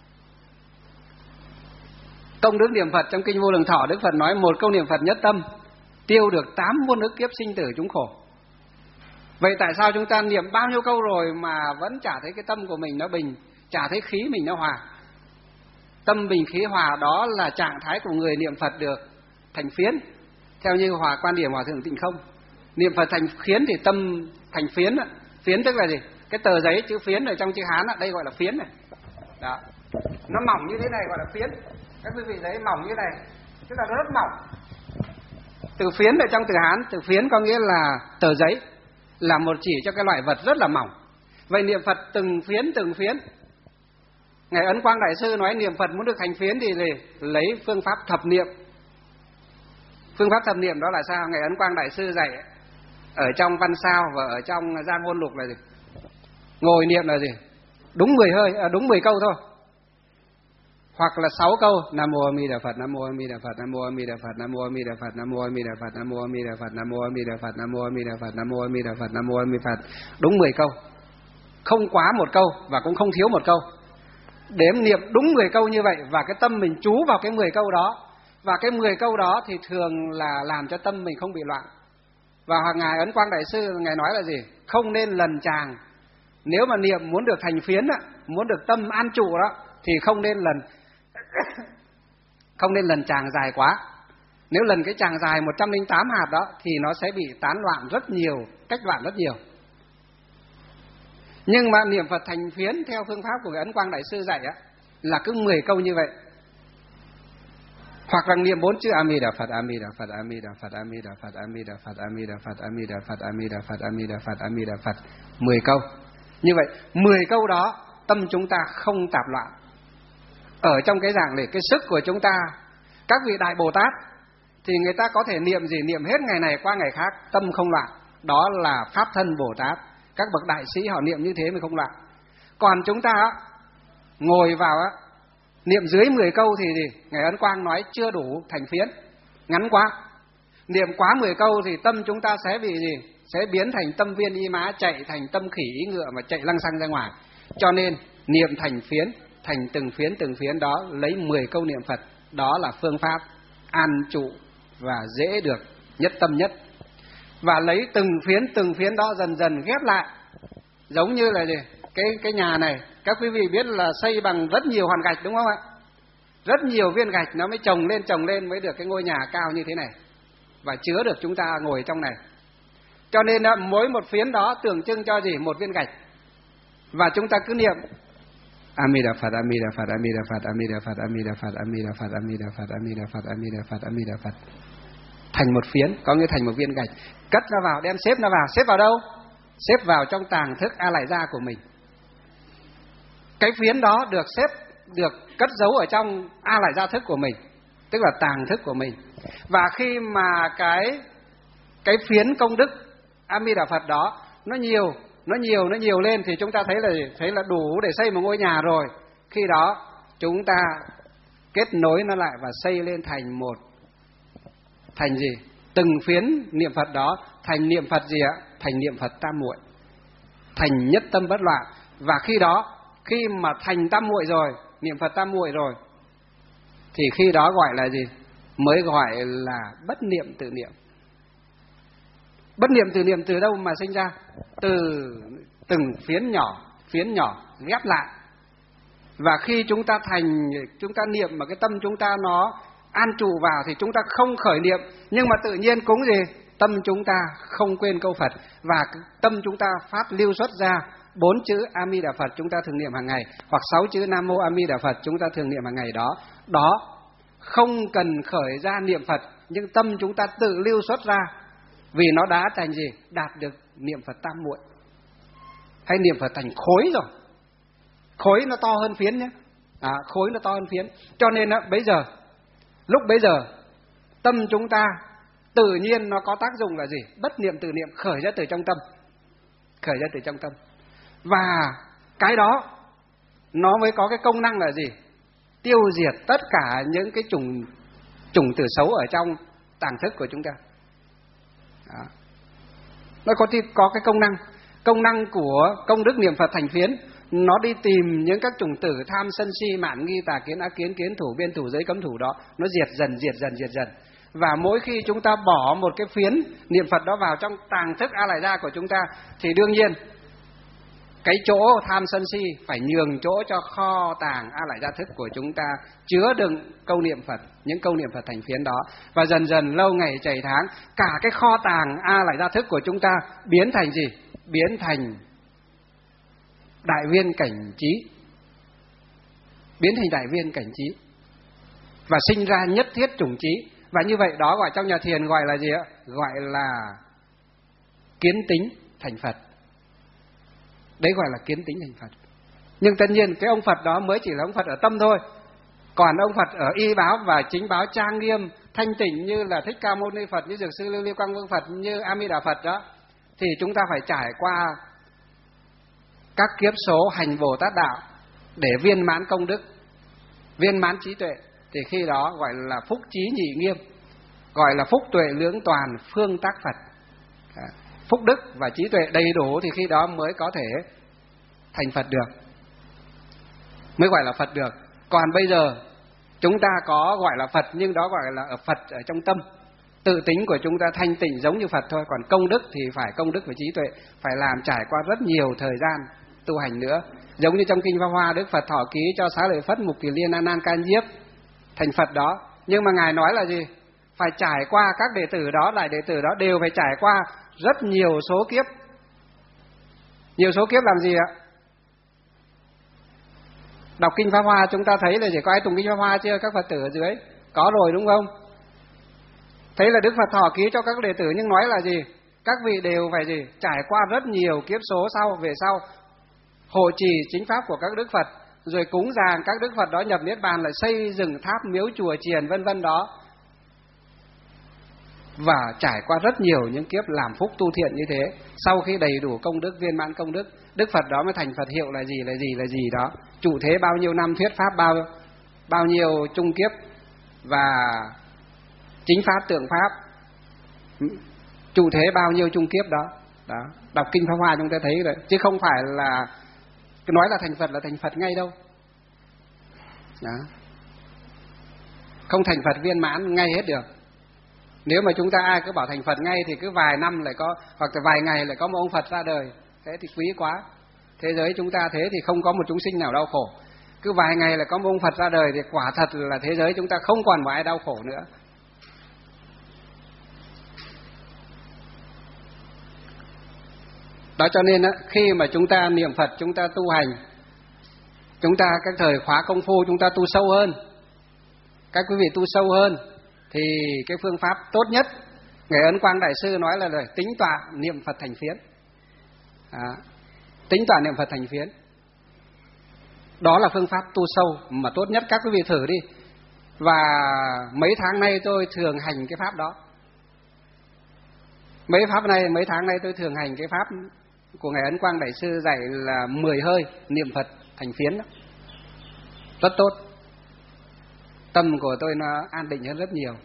Công đức niệm Phật trong kinh Vô Lượng Thọ, Đức Phật nói một câu niệm Phật nhất tâm tiêu được tám muôn ức kiếp sinh tử chúng khổ. Vậy tại sao chúng ta niệm bao nhiêu câu rồi mà vẫn chả thấy cái tâm của mình nó bình, chả thấy khí mình nó hòa? Tâm bình khí hòa đó là trạng thái của người niệm Phật được thành phiến, theo như hòa quan điểm Hòa Thượng Tịnh Không. Niệm Phật thành phiến thì tâm thành phiến. Phiến tức là gì? Cái tờ giấy chữ phiến ở trong chữ Hán đó, đây gọi là phiến này. Đó. Nó mỏng như thế này gọi là phiến. Các quý vị thấy mỏng như này, tức là rất mỏng. Từ phiến ở trong từ Hán, từ phiến có nghĩa là tờ giấy, là một chỉ cho cái loại vật rất là mỏng. Vậy niệm Phật từng phiến từng phiến. Ngài Ấn Quang Đại Sư nói niệm Phật muốn được thành phiến thì lấy phương pháp thập niệm. Phương pháp thập niệm đó là sao? Ngài Ấn Quang Đại Sư dạy ở trong Văn Sao và ở trong Gia Ngôn Lục là gì? Ngồi niệm là gì? Đúng mười hơi, à, đúng mười câu thôi. Hoặc là sáu câu, Nam Mô A Di Đà Phật, Nam Mô A Di Đà Phật, Nam Mô A Di Đà Phật, Nam Mô A Di Đà Phật, Nam Mô A Di Đà Phật, Nam Mô A Di Đà Phật, Nam Mô A Di Đà Phật, Nam Mô A Di Đà Phật, Nam Mô A Di Đà Phật, Nam Mô A Di Đà Phật. Đúng mười câu. Không quá một câu và cũng không thiếu một câu. Đếm niệm đúng mười câu như vậy và cái tâm mình chú vào cái mười câu đó. Và cái mười câu đó thì thường là làm cho tâm mình không bị loạn. Và Ngài Ấn Quang Đại Sư Ngài nói là gì? Không nên lần tràng. Nếu mà niệm muốn được thành phiến, muốn được tâm an trụ đó, thì không nên lần không nên lần tràng dài quá. Nếu lần cái tràng dài một trăm lẻ tám hạt đó thì nó sẽ bị tán loạn rất nhiều, cách loạn rất nhiều. Nhưng mà niệm Phật thành phiến theo phương pháp của Ngài Ấn Quang Đại Sư dạy á, là cứ mười câu như vậy. Hoặc là niệm bốn chữ A Di Đà Phật, A Di Đà Phật, A Di Đà Phật, A Di Đà Phật, A Di Đà Phật, A Di Đà Phật, A Di Đà Phật, A Di Đà Phật, A Di Đà Phật, A Di Đà Phật, mười câu. Như vậy, mười câu đó tâm chúng ta không tạp loạn. Ở trong cái dạng này, cái sức của chúng ta, các vị Đại Bồ Tát thì người ta có thể niệm gì niệm hết ngày này qua ngày khác, tâm không loạn. Đó là pháp thân Bồ Tát. Các bậc đại sĩ họ niệm như thế mới không loạn. Còn chúng ta ngồi vào á, niệm dưới mười câu thì gì? Ngài Ấn Quang nói chưa đủ thành phiến, ngắn quá. Niệm quá mười câu thì tâm chúng ta sẽ bị gì? Sẽ biến thành tâm viên y má, chạy thành tâm khỉ ý ngựa mà chạy lăng xăng ra ngoài. Cho nên niệm thành phiến, thành từng phiến từng phiến đó, lấy mười câu niệm Phật, đó là phương pháp an trụ và dễ được nhất tâm nhất. Và lấy từng phiến từng phiến đó dần dần ghép lại. Giống như là gì? Cái cái nhà này, các quý vị biết là xây bằng rất nhiều hòn gạch đúng không ạ? Rất nhiều viên gạch nó mới chồng lên chồng lên mới được cái ngôi nhà cao như thế này. Và chứa được chúng ta ngồi trong này. Cho nên mỗi một phiến đó tượng trưng cho gì? Một viên gạch. Và chúng ta cứ niệm A Di Đà Phật, A Di Đà Phật, A Di Đà Phật, A Di Đà Phật, A Di Đà Phật, A Di Đà Phật, A Di Đà Phật, A Di Đà Phật, A Di Đà Phật, A Di Đà Phật. Thành một phiến, có nghĩa thành một viên gạch. Cất nó vào, đem xếp nó vào. Xếp vào đâu? Xếp vào trong tàng thức A Lại Gia của mình. Cái phiến đó được xếp, được cất giấu ở trong A Lại Gia thức của mình, tức là tàng thức của mình. Và khi mà cái cái phiến công đức A Di Đà Phật đó nó nhiều, nó nhiều, nó nhiều lên thì chúng ta thấy là thấy là đủ để xây một ngôi nhà rồi. Khi đó chúng ta kết nối nó lại và xây lên thành một, thành gì? Từng phiến niệm Phật đó thành niệm Phật gì ạ? Thành niệm Phật tam muội, thành nhất tâm bất loạn. Và khi đó, khi mà thành tam muội rồi, niệm Phật tam muội rồi, thì khi đó gọi là gì? Mới gọi là bất niệm tự niệm. Bất niệm tự niệm từ đâu mà sinh ra? Từ từng phiến nhỏ, phiến nhỏ ghép lại. Và khi chúng ta thành, chúng ta niệm mà cái tâm chúng ta nó an trụ vào thì chúng ta không khởi niệm, nhưng mà tự nhiên cúng gì? Tâm chúng ta không quên câu Phật, và tâm chúng ta phát lưu xuất ra bốn chữ A Di Đà Phật chúng ta thường niệm hàng ngày, hoặc sáu chữ Nam Mô A Di Đà Phật chúng ta thường niệm hàng ngày đó. Đó không cần khởi ra niệm Phật, nhưng tâm chúng ta tự lưu xuất ra, vì nó đã thành gì? Đạt được niệm Phật tam muội, hay niệm Phật thành khối rồi. Khối nó to hơn phiến nhé, à, khối nó to hơn phiến. Cho nên đó, bây giờ lúc bây giờ tâm chúng ta tự nhiên nó có tác dụng là gì? Bất niệm tự niệm, khởi ra từ trong tâm, khởi ra từ trong tâm. Và cái đó nó mới có cái công năng là gì? Tiêu diệt tất cả những cái chủng chủng tử xấu ở trong tàng thức của chúng ta. Đó. Nó có có cái công năng, công năng của công đức niệm Phật thành phiến, nó đi tìm những các chủng tử tham sân si mạn nghi tà kiến ác kiến kiến thủ biên thủ giới cấm thủ đó, nó diệt dần diệt dần diệt dần. Và mỗi khi chúng ta bỏ một cái phiến niệm Phật đó vào trong tàng thức A Lại Gia của chúng ta, thì đương nhiên cái chỗ tham sân si phải nhường chỗ cho kho tàng A Lại Gia thức của chúng ta chứa đựng câu niệm Phật, những câu niệm Phật thành phiến đó. Và dần dần lâu ngày chảy tháng, cả cái kho tàng A Lại Gia thức của chúng ta biến thành gì? Biến thành đại viên cảnh trí, biến thành đại viên cảnh trí, và sinh ra nhất thiết chủng trí. Và như vậy đó gọi trong nhà thiền gọi là gì ạ? Gọi là kiến tính thành Phật. Đấy gọi là kiến tính thành Phật. Nhưng tất nhiên cái ông Phật đó mới chỉ là ông Phật ở tâm thôi. Còn ông Phật ở y báo và chính báo trang nghiêm thanh tịnh như là Thích Ca Mâu Ni Phật, như Dược Sư Lưu Ly Quang Vương Phật, như A Di Đà Phật đó, thì chúng ta phải trải qua các kiếp số hành Bồ Tát đạo để viên mãn công đức, viên mãn trí tuệ. Thì khi đó gọi là phúc trí nhị nghiêm, gọi là phúc tuệ lưỡng toàn phương tác Phật. Phúc đức và trí tuệ đầy đủ thì khi đó mới có thể thành Phật được, mới gọi là Phật được. Còn bây giờ chúng ta có gọi là Phật, nhưng đó gọi là ở Phật ở trong tâm, tự tính của chúng ta thanh tịnh giống như Phật thôi. Còn công đức thì phải công đức và trí tuệ, phải làm trải qua rất nhiều thời gian tu hành nữa. Giống như trong Kinh Pháp Hoa, Đức Phật thọ ký cho Xá Lợi Phất, Mục Kiền Liên, A Nan Can Diếp thành Phật đó. Nhưng mà Ngài nói là gì? Phải trải qua, các đệ tử đó, đại đệ tử đó đều phải trải qua rất nhiều số kiếp. Nhiều số kiếp làm gì ạ? Đọc Kinh Pháp Hoa chúng ta thấy là gì? Có ai tụng Kinh Pháp Hoa chưa? Các Phật tử ở dưới có rồi đúng không? Thấy là Đức Phật thọ ký cho các đệ tử, nhưng nói là gì? Các vị đều phải gì? Trải qua rất nhiều kiếp số sau, về sau hộ trì chính pháp của các Đức Phật, rồi cúng dường các Đức Phật đó nhập niết bàn, lại xây dựng tháp miếu chùa chiền vân vân đó, và trải qua rất nhiều những kiếp làm phúc tu thiện như thế. Sau khi đầy đủ công đức, viên mãn công đức, Đức Phật đó mới thành Phật hiệu là gì là gì là gì đó, trụ thế bao nhiêu năm, thuyết pháp bao bao nhiêu chung kiếp, và chính pháp tượng pháp trụ thế bao nhiêu chung kiếp đó. Đó, đọc Kinh Pháp Hoa chúng ta thấy rồi, chứ không phải là nói là thành Phật là thành Phật ngay đâu. Đó, không thành Phật viên mãn ngay hết được. Nếu mà chúng ta ai cứ bảo thành Phật ngay thì cứ vài năm lại có, hoặc là vài ngày lại có một ông Phật ra đời, thế thì quý quá. Thế giới chúng ta thế thì không có một chúng sinh nào đau khổ. Cứ vài ngày lại có một ông Phật ra đời thì quả thật là thế giới chúng ta không còn một ai đau khổ nữa. Đó, cho nên khi mà chúng ta niệm Phật, chúng ta tu hành, chúng ta các thời khóa công phu chúng ta tu sâu hơn, các quý vị tu sâu hơn, thì cái phương pháp tốt nhất, Ngài Ấn Quang Đại Sư nói là, là tính tọa niệm Phật thành phiến. À, tính tọa niệm Phật thành phiến, đó là phương pháp tu sâu mà tốt nhất, các quý vị thử đi. Và mấy tháng nay tôi thường hành cái pháp đó. Mấy pháp này, mấy tháng nay tôi thường hành cái pháp của Ngài Ấn Quang Đại Sư dạy là mười hơi niệm Phật thành phiến đó. Rất tốt. Tâm của tôi nó an định hơn rất nhiều.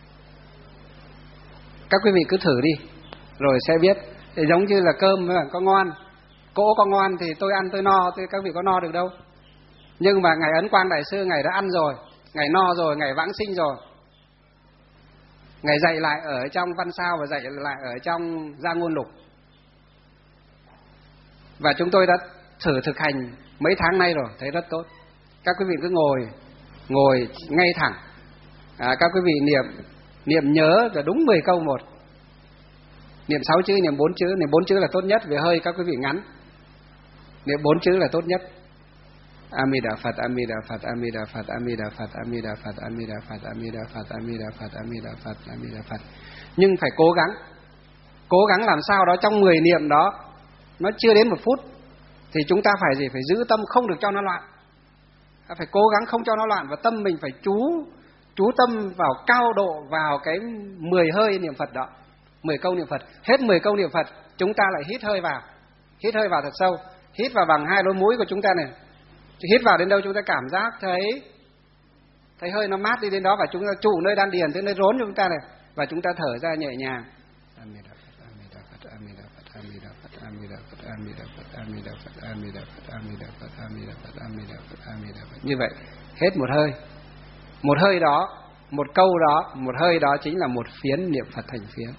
Các quý vị cứ thử đi rồi sẽ biết. Thì giống như là cơm có ngon, cỗ có ngon thì tôi ăn tôi no, thì các vị có no được đâu. Nhưng mà Ngài Ấn Quang Đại Sư Ngài đã ăn rồi, Ngài no rồi, Ngài vãng sinh rồi, Ngài dạy lại ở trong Văn Sao và dạy lại ở trong Gia Ngôn Lục. Và chúng tôi đã thử thực hành mấy tháng nay rồi, thấy rất tốt. các quý vị cứ ngồi, ngồi ngay thẳng. À, các quý vị niệm, niệm nhớ là đúng mười câu một. Niệm sáu chữ, niệm bốn chữ, niệm bốn chữ là tốt nhất vì hơi các quý vị ngắn. Niệm bốn chữ là tốt nhất. A Di Đà Phật, A Di Đà Phật, A Di Đà Phật, A Di Đà Phật, A Di Đà Phật, A Di Đà Phật, A Di Đà Phật, A Di Đà Phật, A Di Đà Phật, A Di Đà Phật. Nhưng phải cố gắng, cố gắng làm sao đó trong mười niệm đó nó chưa đến một phút thì chúng ta phải gì? Phải giữ tâm không được cho nó loạn. Phải cố gắng không cho nó loạn và tâm mình phải chú chú tâm vào cao độ vào cái mười hơi niệm Phật đó, mười câu niệm Phật. Hết mười câu niệm Phật, chúng ta lại hít hơi vào, hít hơi vào thật sâu, hít vào bằng hai lỗ mũi của chúng ta này. Hít vào đến đâu chúng ta cảm giác thấy thấy hơi nó mát đi đến đó và chúng ta trụ nơi đan điền, tới nơi rốn của chúng ta này và chúng ta thở ra nhẹ nhàng. A Di Đà Phật, A Di Đà Phật, A Di Đà Phật, A Di Đà Phật, A Di Đà Phật, A Di Đà Phật, A Di Đà Phật, A Di Đà Phật, A Di Đà Phật, A Di Đà Phật, A Di Đà Phật, A Di Đà Phật. Như vậy hết một hơi. Một hơi đó, một câu đó, một hơi đó chính là một phiến niệm Phật thành phiến.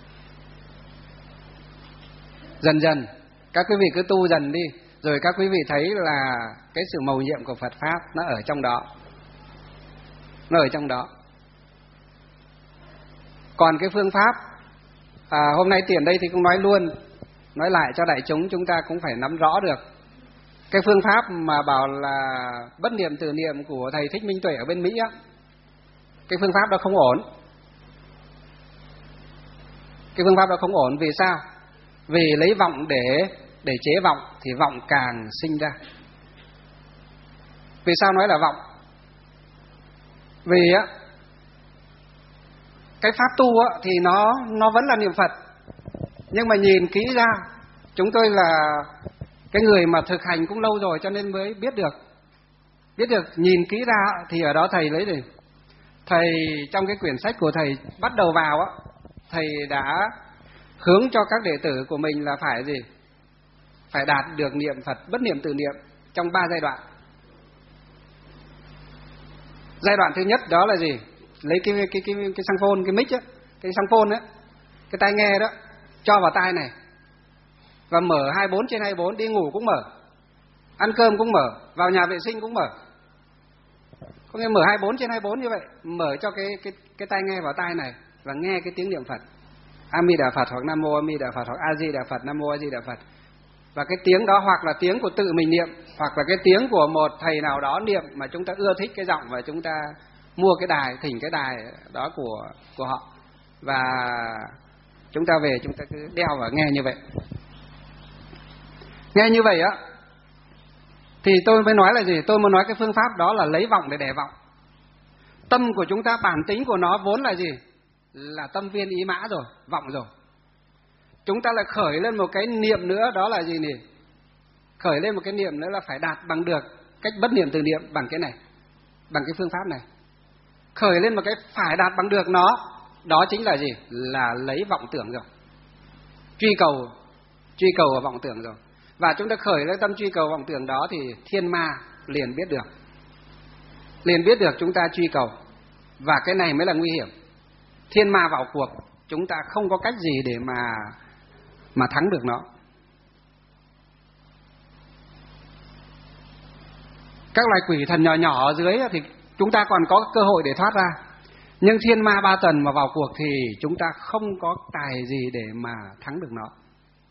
Dần dần các quý vị cứ tu dần đi, rồi các quý vị thấy là cái sự mầu nhiệm của Phật pháp nó ở trong đó, nó ở trong đó. Còn cái phương pháp à, hôm nay tiền đây thì cũng nói luôn, nói lại cho đại chúng chúng ta cũng phải nắm rõ được. Cái phương pháp mà bảo là bất niệm từ niệm của thầy Thích Minh Tuệ ở bên Mỹ á, cái phương pháp đó không ổn. Cái phương pháp đó không ổn vì sao? Vì lấy vọng để để chế vọng thì vọng càng sinh ra. Vì sao nói là vọng? Vì á cái pháp tu á thì nó nó vẫn là niệm Phật. Nhưng mà nhìn kỹ ra, chúng tôi là cái người mà thực hành cũng lâu rồi cho nên mới biết được. Biết được, nhìn kỹ ra thì ở đó thầy lấy gì? Thầy trong cái quyển sách của thầy bắt đầu vào á, thầy đã hướng cho các đệ tử của mình là phải gì? Phải đạt được niệm Phật bất niệm tự niệm trong ba giai đoạn. Giai đoạn thứ nhất đó là gì? Lấy cái cái cái cái xăng phone, cái mic á, cái xăng phone á, cái tai nghe đó, cho vào tai này và mở hai mươi bốn trên hai mươi bốn, đi ngủ cũng mở, ăn cơm cũng mở, vào nhà vệ sinh cũng mở. Có nghĩa mở hai mươi bốn trên hai mươi bốn như vậy, mở cho cái cái cái tai nghe vào tai này và nghe cái tiếng niệm Phật. A Di Đà Phật hoặc Nam Mô A Di Đà Phật hoặc A Di Đà Phật, Nam Mô A Di Đà Phật. Và cái tiếng đó hoặc là tiếng của tự mình niệm, hoặc là cái tiếng của một thầy nào đó niệm mà chúng ta ưa thích cái giọng và chúng ta mua cái đài, thỉnh cái đài đó của của họ và chúng ta về chúng ta cứ đeo và nghe như vậy. Nghe như vậy á thì tôi mới nói là gì? Tôi muốn nói cái phương pháp đó là lấy vọng để đè vọng. Tâm của chúng ta bản tính của nó vốn là gì? Là tâm viên ý mã rồi, vọng rồi. Chúng ta lại khởi lên một cái niệm nữa, đó là gì nhỉ? Khởi lên một cái niệm nữa là phải đạt bằng được cách bất niệm từ niệm bằng cái này, bằng cái phương pháp này. Khởi lên một cái phải đạt bằng được nó, đó chính là gì? Là lấy vọng tưởng rồi. Truy cầu, truy cầu vào vọng tưởng rồi. Và chúng ta khởi lên tâm truy cầu vọng tưởng đó thì thiên ma liền biết được. Liền biết được chúng ta truy cầu. Và cái này mới là nguy hiểm. Thiên ma vào cuộc, chúng ta không có cách gì để mà mà thắng được nó. Các loài quỷ thần nhỏ nhỏ ở dưới thì chúng ta còn có cơ hội để thoát ra. Nhưng thiên ma ba tần mà vào cuộc thì chúng ta không có tài gì để mà thắng được nó.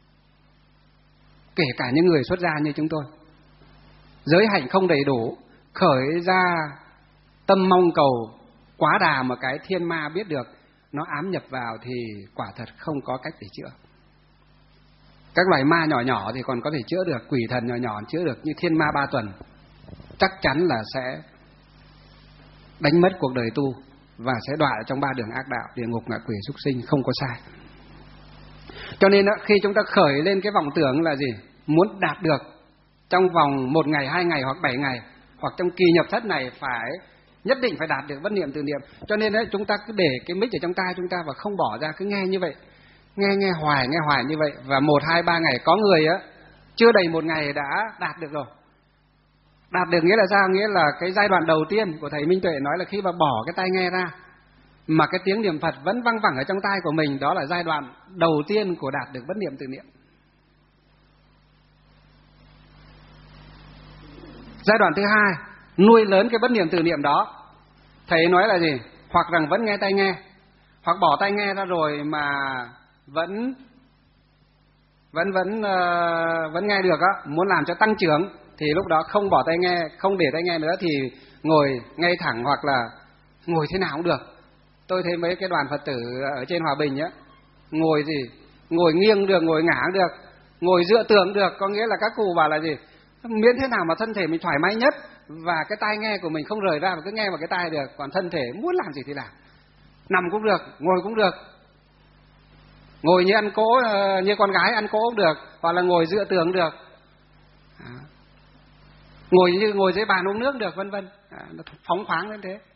Kể cả những người xuất gia như chúng tôi, giới hạnh không đầy đủ, khởi ra tâm mong cầu quá đà mà cái thiên ma biết được, nó ám nhập vào thì quả thật không có cách để chữa. Các loài ma nhỏ nhỏ thì còn có thể chữa được, quỷ thần nhỏ nhỏ chữa được, như thiên ma ba tuần chắc chắn là sẽ đánh mất cuộc đời tu và sẽ đọa trong ba đường ác đạo, địa ngục, ngạ quỷ, súc sinh, không có sai. Cho nên đó, khi chúng ta khởi lên cái vọng tưởng là gì? Muốn đạt được trong vòng một ngày, hai ngày hoặc bảy ngày, hoặc trong kỳ nhập thất này phải nhất định phải đạt được bất niệm từ niệm. Cho nên đấy, chúng ta cứ để cái mic ở trong tai chúng ta và không bỏ ra, cứ nghe như vậy, nghe nghe hoài, nghe hoài như vậy. Và một, hai, ba ngày, có người á chưa đầy một ngày đã đạt được rồi. Đạt được nghĩa là sao? Nghĩa là cái giai đoạn đầu tiên của thầy Minh Tuệ nói là khi mà bỏ cái tai nghe ra mà cái tiếng niệm Phật vẫn văng vẳng ở trong tai của mình, đó là giai đoạn đầu tiên của đạt được bất niệm từ niệm. Giai đoạn thứ hai nuôi lớn cái bất niệm từ niệm đó. Thầy nói là gì? Hoặc rằng vẫn nghe tai nghe, hoặc bỏ tai nghe ra rồi mà vẫn vẫn vẫn uh, vẫn nghe được á, muốn làm cho tăng trưởng thì lúc đó không bỏ tai nghe, không để tai nghe nữa thì ngồi ngay thẳng hoặc là ngồi thế nào cũng được. Tôi thấy mấy cái đoàn Phật tử ở trên Hòa Bình á, ngồi gì, ngồi nghiêng được, ngồi ngả được, ngồi dựa tường được, có nghĩa là các cụ bảo là gì? Miễn thế nào mà thân thể mình thoải mái nhất và cái tai nghe của mình không rời ra và cứ nghe vào cái tai được, còn thân thể muốn làm gì thì làm. Nằm cũng được, ngồi cũng được. Ngồi như ăn cỗ, như con gái ăn cỗ cũng được, hoặc là ngồi dựa tường cũng được. À. Ngồi như ngồi dưới bàn uống nước được, vân vân. À, phóng khoáng lên thế.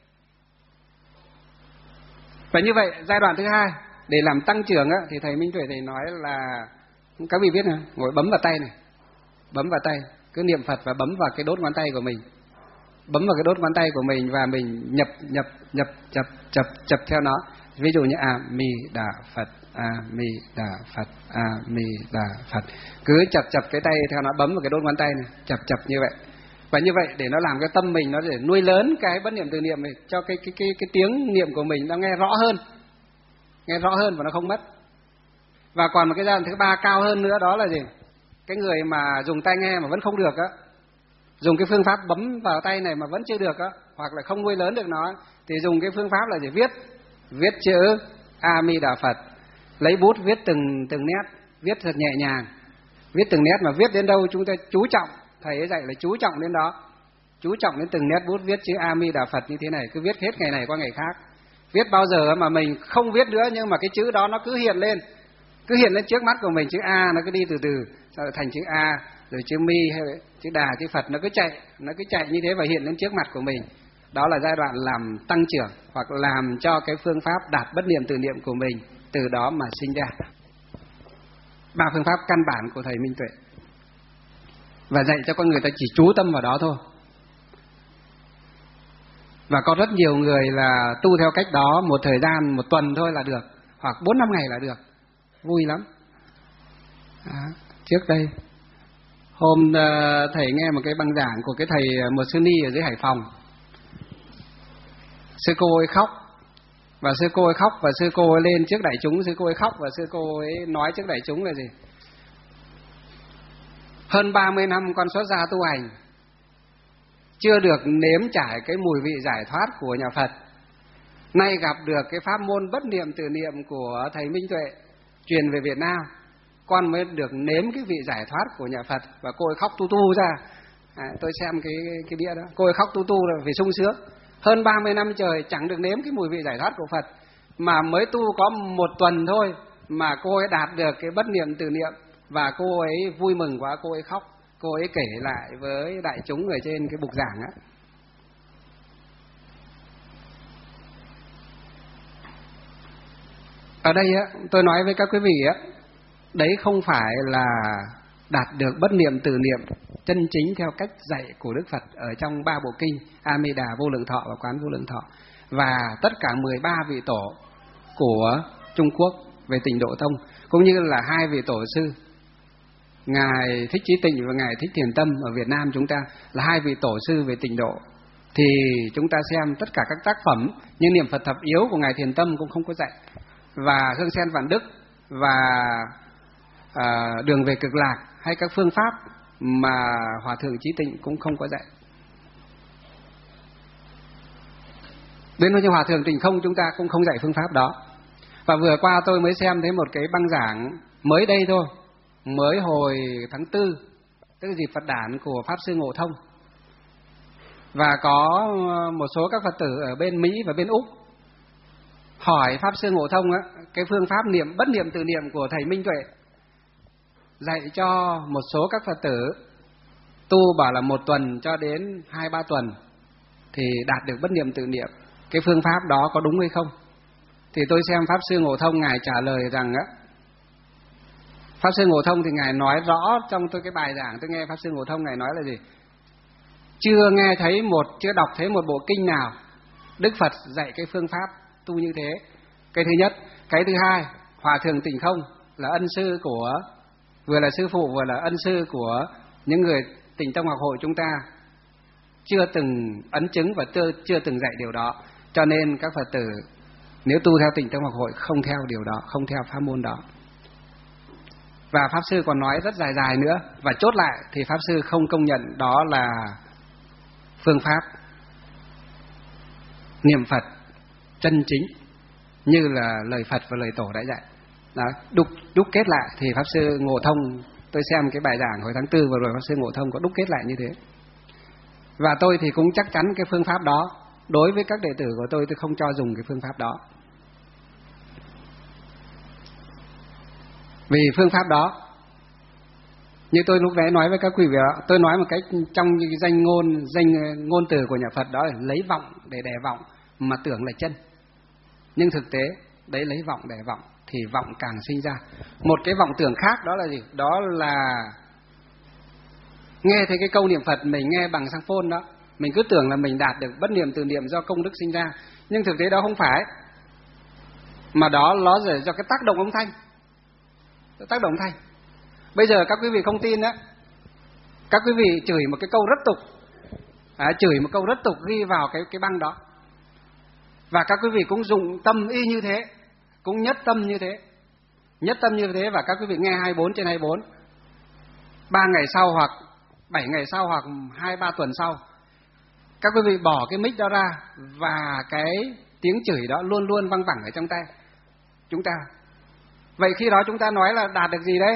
Và như vậy giai đoạn thứ hai để làm tăng trưởng á, thì thầy Minh Tuệ thầy nói là các vị biết này, ngồi bấm vào tay này, bấm vào tay, cứ niệm Phật và bấm vào cái đốt ngón tay của mình, bấm vào cái đốt ngón tay của mình và mình nhập nhập nhập chập chập chập theo nó. Ví dụ như A Mi Đà Phật, A Mi Đà Phật, A Mi Đà Phật, cứ chập chập cái tay theo nó, bấm vào cái đốt ngón tay này, chập chập như vậy. Và như vậy để nó làm cái tâm mình nó để nuôi lớn cái bất niệm từ niệm này, cho cái cái cái cái tiếng niệm của mình nó nghe rõ hơn, nghe rõ hơn và nó không mất. Và còn một cái giai đoạn thứ ba cao hơn nữa đó là gì? Cái người mà dùng tai nghe mà vẫn không được á, dùng cái phương pháp bấm vào tay này mà vẫn chưa được á, hoặc là không nuôi lớn được nó, thì dùng cái phương pháp là gì? Viết, viết chữ A Mi Đà Phật, lấy bút viết từng từng nét, viết thật nhẹ nhàng, viết từng nét mà viết đến đâu chúng ta chú trọng. Thầy ấy dạy là chú trọng đến đó, chú trọng đến từng nét bút viết chữ A Mi Đà Phật như thế này, cứ viết hết ngày này qua ngày khác. Viết bao giờ mà mình không viết nữa nhưng mà cái chữ đó nó cứ hiện lên, cứ hiện lên trước mắt của mình, chữ A nó cứ đi từ từ, sau thành chữ A, rồi chữ Mi hay chữ Đà, chữ Phật nó cứ chạy, nó cứ chạy như thế và hiện lên trước mặt của mình. Đó là giai đoạn làm tăng trưởng hoặc làm cho cái phương pháp đạt bất niệm từ niệm của mình từ đó mà sinh ra. Ba phương pháp căn bản của thầy Minh Tuệ và dạy cho con người ta chỉ chú tâm vào đó thôi. Và có rất nhiều người là tu theo cách đó một thời gian, một tuần thôi là được, hoặc bốn năm ngày là được, vui lắm. Đó, trước đây hôm uh, thầy nghe một cái băng giảng của cái thầy một sư ni ở dưới Hải Phòng. Sư cô ấy khóc, và sư cô ấy khóc và sư cô ấy lên trước đại chúng, sư cô ấy khóc và sư cô ấy nói trước đại chúng là gì? Hơn ba mươi năm con xuất gia tu hành, chưa được nếm trải cái mùi vị giải thoát của nhà Phật. Nay gặp được cái pháp môn bất niệm từ niệm của thầy Minh Tuệ truyền về Việt Nam, con mới được nếm cái vị giải thoát của nhà Phật. Và cô ấy khóc tu tu ra. À, tôi xem cái cái đĩa đó, cô ấy khóc tu tu là vì sung sướng. Hơn ba mươi năm trời chẳng được nếm cái mùi vị giải thoát của Phật, mà mới tu có một tuần thôi mà cô ấy đạt được cái bất niệm từ niệm. Và cô ấy vui mừng quá, cô ấy khóc, cô ấy kể lại với đại chúng ở trên cái bục giảng á. Ở đây á, tôi nói với các quý vị á, đấy không phải là đạt được bất niệm từ niệm chân chính theo cách dạy của Đức Phật ở trong ba bộ kinh A Di Đà, Vô Lượng Thọ và Quán Vô Lượng Thọ, và tất cả mười ba vị tổ của Trung Quốc về Tịnh Độ Tông, cũng như là hai vị tổ sư Ngài Thích Chí Tịnh và Ngài Thích Thiền Tâm ở Việt Nam chúng ta là hai vị tổ sư về Tịnh Độ. Thì chúng ta xem tất cả các tác phẩm như niệm Phật thập yếu của Ngài Thiền Tâm cũng không có dạy, và Hương Sen Vạn Đức và à, Đường về Cực Lạc hay các phương pháp mà Hòa Thượng Chí Tịnh cũng không có dạy. Đến với Hòa Thượng Tịnh Không chúng ta cũng không dạy phương pháp đó. Và vừa qua tôi mới xem thấy một cái băng giảng mới đây thôi, mới hồi tháng tư, tức là dịp Phật đản của Pháp Sư Ngộ Thông. Và có một số các Phật tử ở bên Mỹ và bên Úc hỏi Pháp Sư Ngộ Thông á, cái phương pháp niệm bất niệm từ niệm của thầy Minh Tuệ, dạy cho một số các Phật tử tu bảo là một tuần cho đến hai ba tuần thì đạt được bất niệm từ niệm. Cái phương pháp đó có đúng hay không? Thì tôi xem Pháp Sư Ngộ Thông Ngài trả lời rằng á, Pháp Sư Ngộ Thông thì Ngài nói rõ trong tôi cái bài giảng tôi nghe Pháp Sư Ngộ Thông Ngài nói là gì? Chưa nghe thấy một, chưa đọc thấy một bộ kinh nào Đức Phật dạy cái phương pháp tu như thế. Cái thứ nhất. Cái thứ hai, Hòa Thượng Tịnh Không là ân sư của, vừa là sư phụ vừa là ân sư của những người Tịnh Tông Học Hội chúng ta. chưa từng ấn chứng và chưa, chưa từng dạy điều đó. Cho nên các Phật tử nếu tu theo Tịnh Tông Học Hội không theo điều đó, không theo pháp môn đó. Và Pháp Sư còn nói rất dài dài nữa. Và chốt lại thì Pháp Sư không công nhận đó là phương pháp niệm Phật chân chính như là lời Phật và lời Tổ đã dạy. Đó, đúc, đúc kết lại thì Pháp Sư Ngộ Thông, tôi xem cái bài giảng hồi tháng tư vừa rồi Pháp Sư Ngộ Thông có đúc kết lại như thế. Và tôi thì cũng chắc chắn cái phương pháp đó, đối với các đệ tử của tôi tôi không cho dùng cái phương pháp đó. Vì phương pháp đó, như tôi lúc nãy nói với các quý vị đó, tôi nói một cách trong danh ngôn danh ngôn từ của nhà Phật đó là lấy vọng để đè vọng mà tưởng là chân. Nhưng thực tế đấy lấy vọng đè vọng thì vọng càng sinh ra. Một cái vọng tưởng khác đó là gì? Đó là nghe thấy cái câu niệm Phật mình nghe bằng sang phone đó, mình cứ tưởng là mình đạt được bất niệm từ niệm do công đức sinh ra, nhưng thực tế đó không phải, mà đó nó là do cái tác động âm thanh, tác động thanh. Bây giờ các quý vị không tin á, các quý vị chửi một cái câu rất tục, à, chửi một câu rất tục ghi vào cái cái băng đó, và các quý vị cũng dùng tâm y như thế, cũng nhất tâm như thế, nhất tâm như thế, và các quý vị nghe hai mươi bốn trên hai mươi bốn, ba ngày sau hoặc bảy ngày sau hoặc hai ba tuần sau, các quý vị bỏ cái mic đó ra và cái tiếng chửi đó luôn luôn văng vẳng ở trong tay chúng ta. Vậy khi đó chúng ta nói là đạt được gì đấy?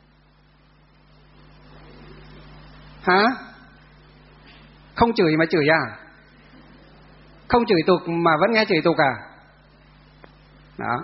Hả? Không chửi mà chửi à? Không chửi tục mà vẫn nghe chửi tục à? Đó.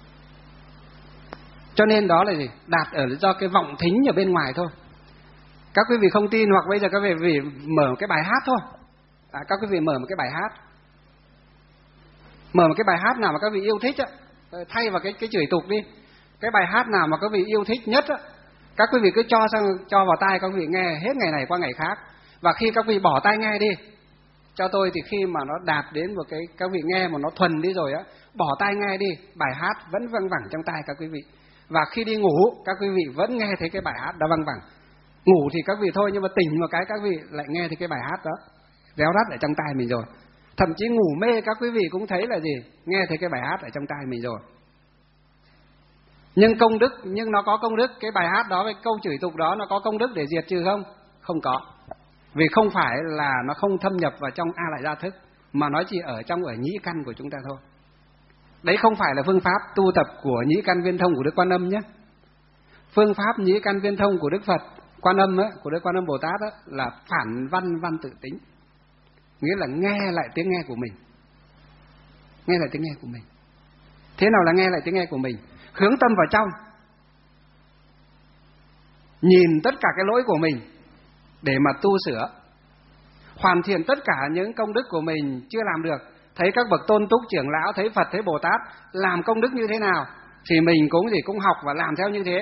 Cho nên đó là gì? Đạt ở do cái vọng thính ở bên ngoài thôi. Các quý vị không tin, hoặc bây giờ các quý vị mở một cái bài hát thôi. À, các quý vị mở một cái bài hát, mở một cái bài hát nào mà các vị yêu thích á, thay vào cái cái chửi tục đi. Cái bài hát nào mà các vị yêu thích nhất á, các quý vị cứ cho sang cho vào tai các quý vị nghe hết ngày này qua ngày khác. Và khi các vị bỏ tai nghe đi, cho tôi thì khi mà nó đạt đến một cái các vị nghe mà nó thuần đi rồi á, bỏ tai nghe đi, bài hát vẫn văng vẳng trong tai các quý vị. Và khi đi ngủ, các quý vị vẫn nghe thấy cái bài hát đó văng vẳng. Ngủ thì các vị thôi, nhưng mà tỉnh một cái các vị lại nghe thấy cái bài hát đó réo rắt ở trong tai mình rồi. Thậm chí ngủ mê các quý vị cũng thấy là gì? Nghe thấy cái bài hát ở trong tai mình rồi. Nhưng công đức, nhưng nó có công đức, cái bài hát đó, cái câu chửi tục đó nó có công đức để diệt trừ không? Không có. Vì không phải là nó không thâm nhập vào trong A Lại Gia Thức, mà nó chỉ ở trong ở nhĩ căn của chúng ta thôi. Đấy không phải là phương pháp tu tập của nhĩ căn viên thông của Đức Quan Âm nhé. Phương pháp nhĩ căn viên thông của Đức Phật Quan Âm ấy, của Đức Quan Âm Bồ Tát ấy, là phản văn văn tự tính. Nghĩa là nghe lại tiếng nghe của mình. Nghe lại tiếng nghe của mình. Thế nào là nghe lại tiếng nghe của mình? Hướng tâm vào trong, nhìn tất cả cái lỗi của mình để mà tu sửa, hoàn thiện tất cả những công đức của mình chưa làm được. Thấy các bậc tôn túc trưởng lão, thấy Phật, thấy Bồ Tát làm công đức như thế nào thì mình cũng gì cũng học và làm theo như thế.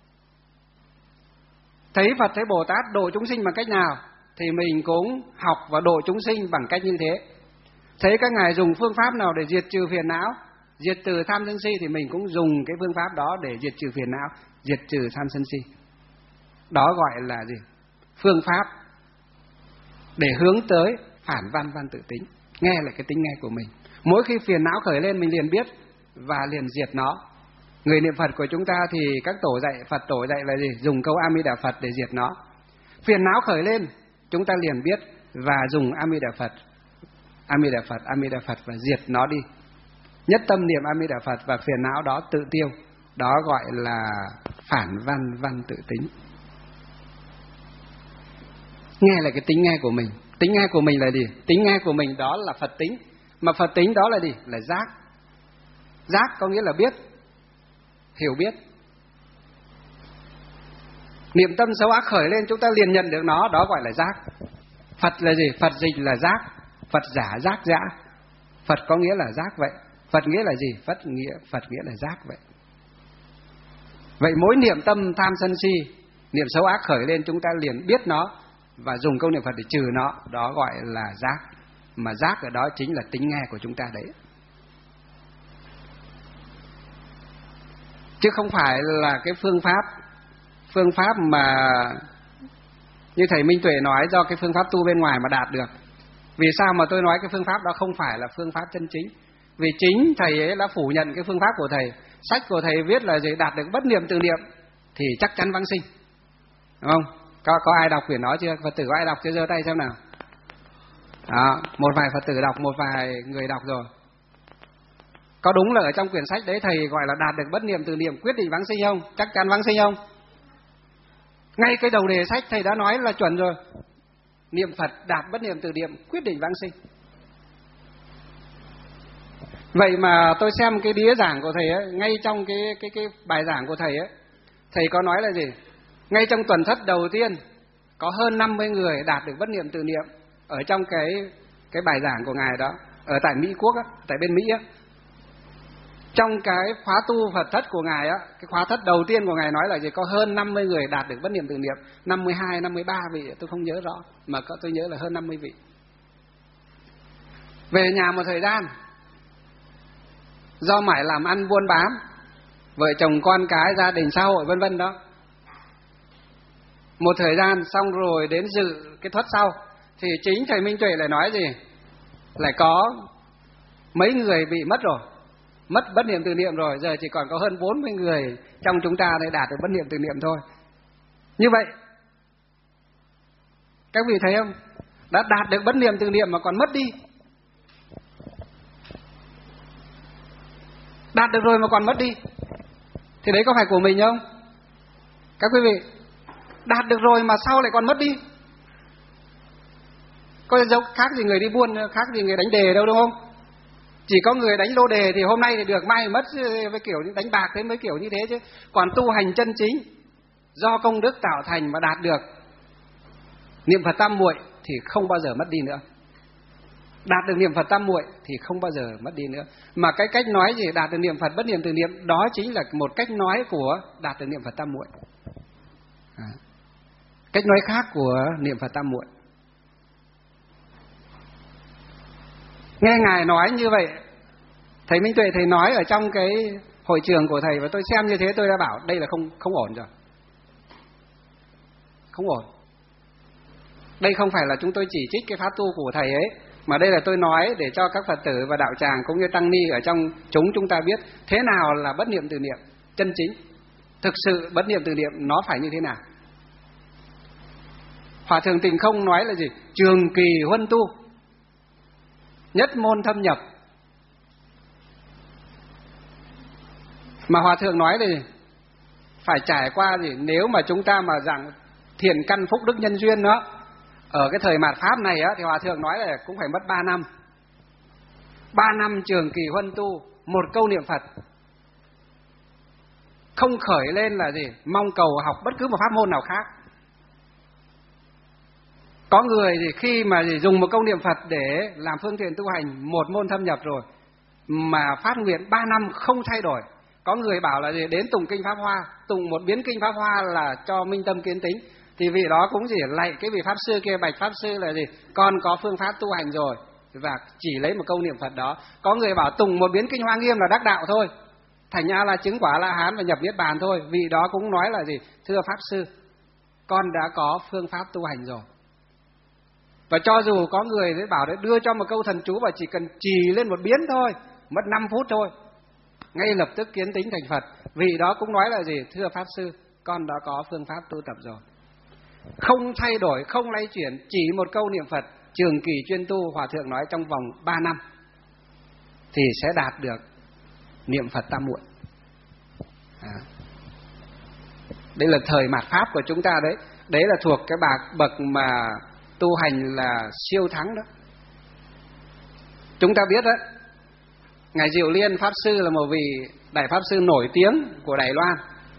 Thấy Phật, thấy Bồ Tát độ chúng sinh bằng cách nào thì mình cũng học và độ chúng sinh bằng cách như thế. Thấy các ngài dùng phương pháp nào để diệt trừ phiền não, diệt trừ tham sân si thì mình cũng dùng cái phương pháp đó để diệt trừ phiền não, diệt trừ tham sân si. Đó gọi là gì? Phương pháp để hướng tới phản văn văn tự tính. Nghe lại cái tính nghe của mình. Mỗi khi phiền não khởi lên mình liền biết và liền diệt nó. Người niệm Phật của chúng ta thì các tổ dạy, Phật tổ dạy là gì? Dùng câu A Di Đà Phật để diệt nó. Phiền não khởi lên chúng ta liền biết và dùng A Di Đà Phật, A Di Đà Phật, A Di Đà Phật và diệt nó đi. Nhất tâm niệm A Di Đà Phật và phiền não đó tự tiêu. Đó gọi là phản văn văn tự tính. Nghe lại cái tính nghe của mình. Tính nghe của mình là gì? Tính nghe của mình đó là Phật tính. Mà Phật tính đó là gì? Là giác. Giác có nghĩa là biết, hiểu biết. Niệm tâm xấu ác khởi lên chúng ta liền nhận được nó, đó gọi là giác. Phật là gì? Phật dịch là giác. Phật giả giác giả. Phật có nghĩa là giác vậy. Phật nghĩa là gì? Phật nghĩa, Phật nghĩa là giác vậy. Vậy mỗi niệm tâm tham sân si, niệm xấu ác khởi lên chúng ta liền biết nó và dùng câu niệm Phật để trừ nó, đó gọi là giác. Mà giác ở đó chính là tính nghe của chúng ta đấy. Chứ không phải là cái phương pháp phương pháp mà Như thầy Minh Tuệ nói, do cái phương pháp tu bên ngoài mà đạt được. Vì sao mà tôi nói cái phương pháp đó không phải là phương pháp chân chính? Vì chính thầy ấy đã phủ nhận cái phương pháp của thầy. Sách của thầy viết là gì? Đạt được bất niệm từ niệm thì chắc chắn vãng sinh, đúng không? Có, có ai đọc quyển đó chưa? Phật tử có ai đọc chưa? Giơ tay xem nào. Đó, một vài Phật tử đọc, một vài người đọc rồi. Có đúng là ở trong quyển sách đấy thầy gọi là đạt được bất niệm từ niệm quyết định vãng sinh không? Chắc chắn vãng sinh không? Ngay cái đầu đề sách thầy đã nói là chuẩn rồi. Niệm Phật đạt bất niệm từ niệm quyết định vãng sinh. Vậy mà tôi xem cái đĩa giảng của thầy ấy, ngay trong cái cái cái bài giảng của thầy ấy, thầy có nói là gì? Ngay trong tuần thất đầu tiên có hơn năm mươi người đạt được bất niệm từ niệm ở trong cái cái bài giảng của ngài đó, ở tại Mỹ Quốc á, tại bên Mỹ á. Trong cái khóa tu Phật thất của ngài á, cái khóa thất đầu tiên của ngài nói là gì? Có hơn năm mươi người đạt được bất niệm từ niệm, năm mươi hai, năm mươi ba vị, tôi không nhớ rõ, mà tôi nhớ là hơn năm mươi vị. Về nhà một thời gian, do mải làm ăn buôn bán, vợ chồng con cái, gia đình xã hội vân vân đó. Một thời gian xong rồi đến dự cái thất sau thì chính thầy Minh Tuệ lại nói gì? Lại có mấy người bị mất rồi, mất bất niệm từ niệm rồi, giờ chỉ còn có hơn bốn mươi người trong chúng ta để đạt được bất niệm từ niệm thôi. Như vậy các vị thấy không? Đã đạt được bất niệm từ niệm mà còn mất đi. Đạt được rồi mà còn mất đi thì đấy có phải của mình không? Các quý vị, đạt được rồi mà sau lại còn mất đi. Có giống khác gì người đi buôn, khác gì người đánh đề đâu, đúng không? Chỉ có người đánh lô đề thì hôm nay thì được, mai mất, với kiểu đánh bạc thế mới kiểu như thế chứ. Còn tu hành chân chính do công đức tạo thành mà đạt được niệm Phật tam muội thì không bao giờ mất đi nữa. Đạt được niệm Phật tam muội thì không bao giờ mất đi nữa. Mà cái cách nói gì đạt được niệm Phật bất niệm từ niệm, đó chính là một cách nói của đạt được niệm Phật tam muội. À, cách nói khác của niệm Phật tam muội. Nghe ngài nói như vậy, thầy Minh Tuệ thầy nói ở trong cái hội trường của thầy, và tôi xem như thế tôi đã bảo đây là không không ổn rồi, không ổn. Đây không phải là chúng tôi chỉ trích cái pháp tu của thầy ấy, mà đây là tôi nói để cho các Phật tử và đạo tràng cũng như tăng ni ở trong chúng chúng ta biết thế nào là bất niệm từ niệm chân chính. Thực sự bất niệm từ niệm nó phải như thế nào. Hòa thượng Tịnh Không nói là gì? Trường kỳ huân tu, nhất môn thâm nhập. Mà Hòa thượng nói là gì? Phải trải qua gì? Nếu mà chúng ta mà rằng thiện căn phúc đức nhân duyên đó, ở cái thời mạt Pháp này á, thì Hòa thượng nói là cũng phải mất ba năm. Ba năm trường kỳ huân tu, một câu niệm Phật. Không khởi lên là gì? Mong cầu học bất cứ một pháp môn nào khác. Có người thì khi mà gì dùng một câu niệm Phật để làm phương tiện tu hành một môn thâm nhập rồi, mà phát nguyện ba năm không thay đổi. Có người bảo là gì? Đến tụng kinh Pháp Hoa, tụng một biến kinh Pháp Hoa là cho minh tâm kiến tính. Thì vị đó cũng chỉ lạy cái vị Pháp Sư kia, bạch Pháp Sư là gì? Con có phương pháp tu hành rồi, và chỉ lấy một câu niệm Phật đó. Có người bảo tụng một biến kinh Hoa Nghiêm là đắc đạo thôi, thành A La chứng quả La Hán và nhập niết bàn thôi. Vị đó cũng nói là gì? Thưa Pháp Sư, con đã có phương pháp tu hành rồi. Và cho dù có người đấy bảo đấy đưa cho một câu thần chú và chỉ cần trì lên một biến thôi, mất năm phút thôi, ngay lập tức kiến tính thành Phật. Vị đó cũng nói là gì? Thưa Pháp Sư, con đã có phương pháp tu tập rồi. Không thay đổi, không lay chuyển, chỉ một câu niệm Phật, trường kỳ chuyên tu. Hòa thượng nói trong vòng ba năm thì sẽ đạt được niệm Phật tam muội. À, đây là thời mạt Pháp của chúng ta đấy. Đấy là thuộc cái bậc bậc mà tu hành là siêu thắng đó. Chúng ta biết đó, ngài Diệu Liên Pháp Sư là một vị đại Pháp Sư nổi tiếng của Đài Loan.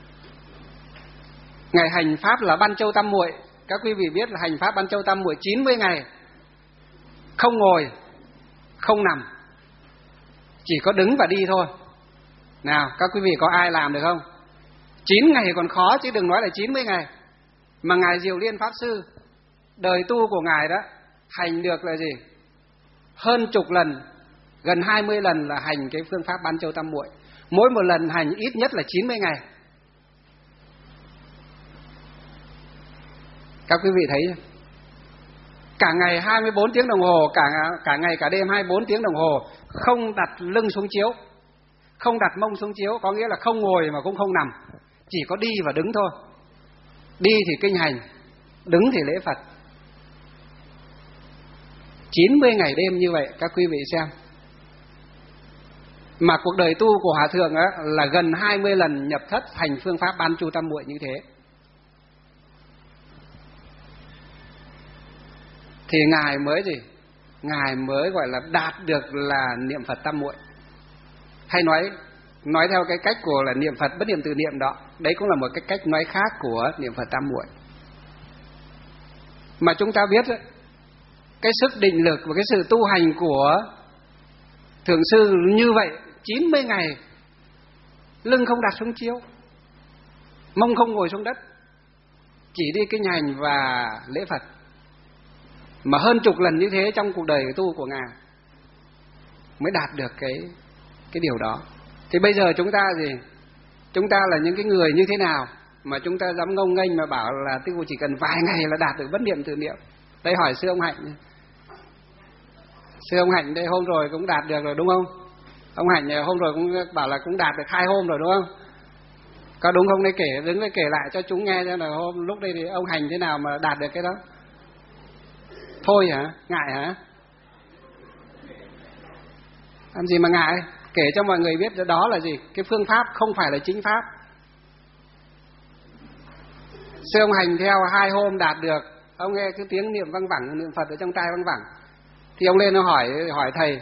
Ngài hành Pháp là Ban Châu Tam Muội. Các quý vị biết là hành Pháp Ban Châu Tam Muội chín mươi ngày, không ngồi, không nằm, chỉ có đứng và đi thôi. Nào, các quý vị có ai làm được không? chín ngày còn khó chứ đừng nói là chín mươi ngày. Mà ngài Diệu Liên Pháp Sư, đời tu của ngài đó, hành được là gì? Hơn chục lần, gần hai mươi lần là hành cái phương pháp Ban Châu Tam Muội. Mỗi một lần hành ít nhất là chín mươi ngày. Các quý vị thấy cả ngày hai mươi bốn tiếng đồng hồ, cả cả ngày cả đêm hai mươi bốn tiếng đồng hồ, không đặt lưng xuống chiếu, không đặt mông xuống chiếu, có nghĩa là không ngồi mà cũng không nằm, chỉ có đi và đứng thôi. Đi thì kinh hành, đứng thì lễ Phật. chín mươi ngày đêm như vậy, các quý vị xem. Mà cuộc đời tu của Hòa Thượng á, là gần hai mươi lần nhập thất thành phương pháp Ban Chu Tam Muội như thế. Thì Ngài mới gì? Ngài mới gọi là đạt được là niệm Phật Tam Muội. Hay nói nói theo cái cách của là niệm Phật bất niệm từ niệm đó. Đấy cũng là một cái cách nói khác của niệm Phật Tam Muội. Mà chúng ta biết ấy, cái sức định lực và cái sự tu hành của Thượng sư như vậy, chín mươi ngày lưng không đặt xuống chiếu, mông không ngồi xuống đất, chỉ đi kinh hành và lễ Phật. Mà hơn chục lần như thế trong cuộc đời tu của Ngài mới đạt được cái cái điều đó. Thì bây giờ chúng ta gì? Chúng ta là những cái người như thế nào mà chúng ta dám ngông nghênh mà bảo là tu chỉ cần vài ngày là đạt được bất niệm từ niệm? Đây hỏi sư ông Hạnh. Sư ông Hạnh đây hôm rồi cũng đạt được rồi đúng không? Ông Hạnh hôm rồi cũng bảo là cũng đạt được hai hôm rồi đúng không? Có đúng không? Đây kể, đứng đây kể lại cho chúng nghe xem là hôm lúc đây thì ông Hành thế nào mà đạt được cái đó. Thôi hả? Ngại hả? Làm gì mà ngại? Kể cho mọi người biết đó là gì? Cái phương pháp không phải là chính pháp. Sư ông Hành theo hai hôm đạt được. Ông nghe cái tiếng niệm văng vẳng, niệm Phật ở trong tai văng vẳng. Thì ông lên nó hỏi hỏi thầy.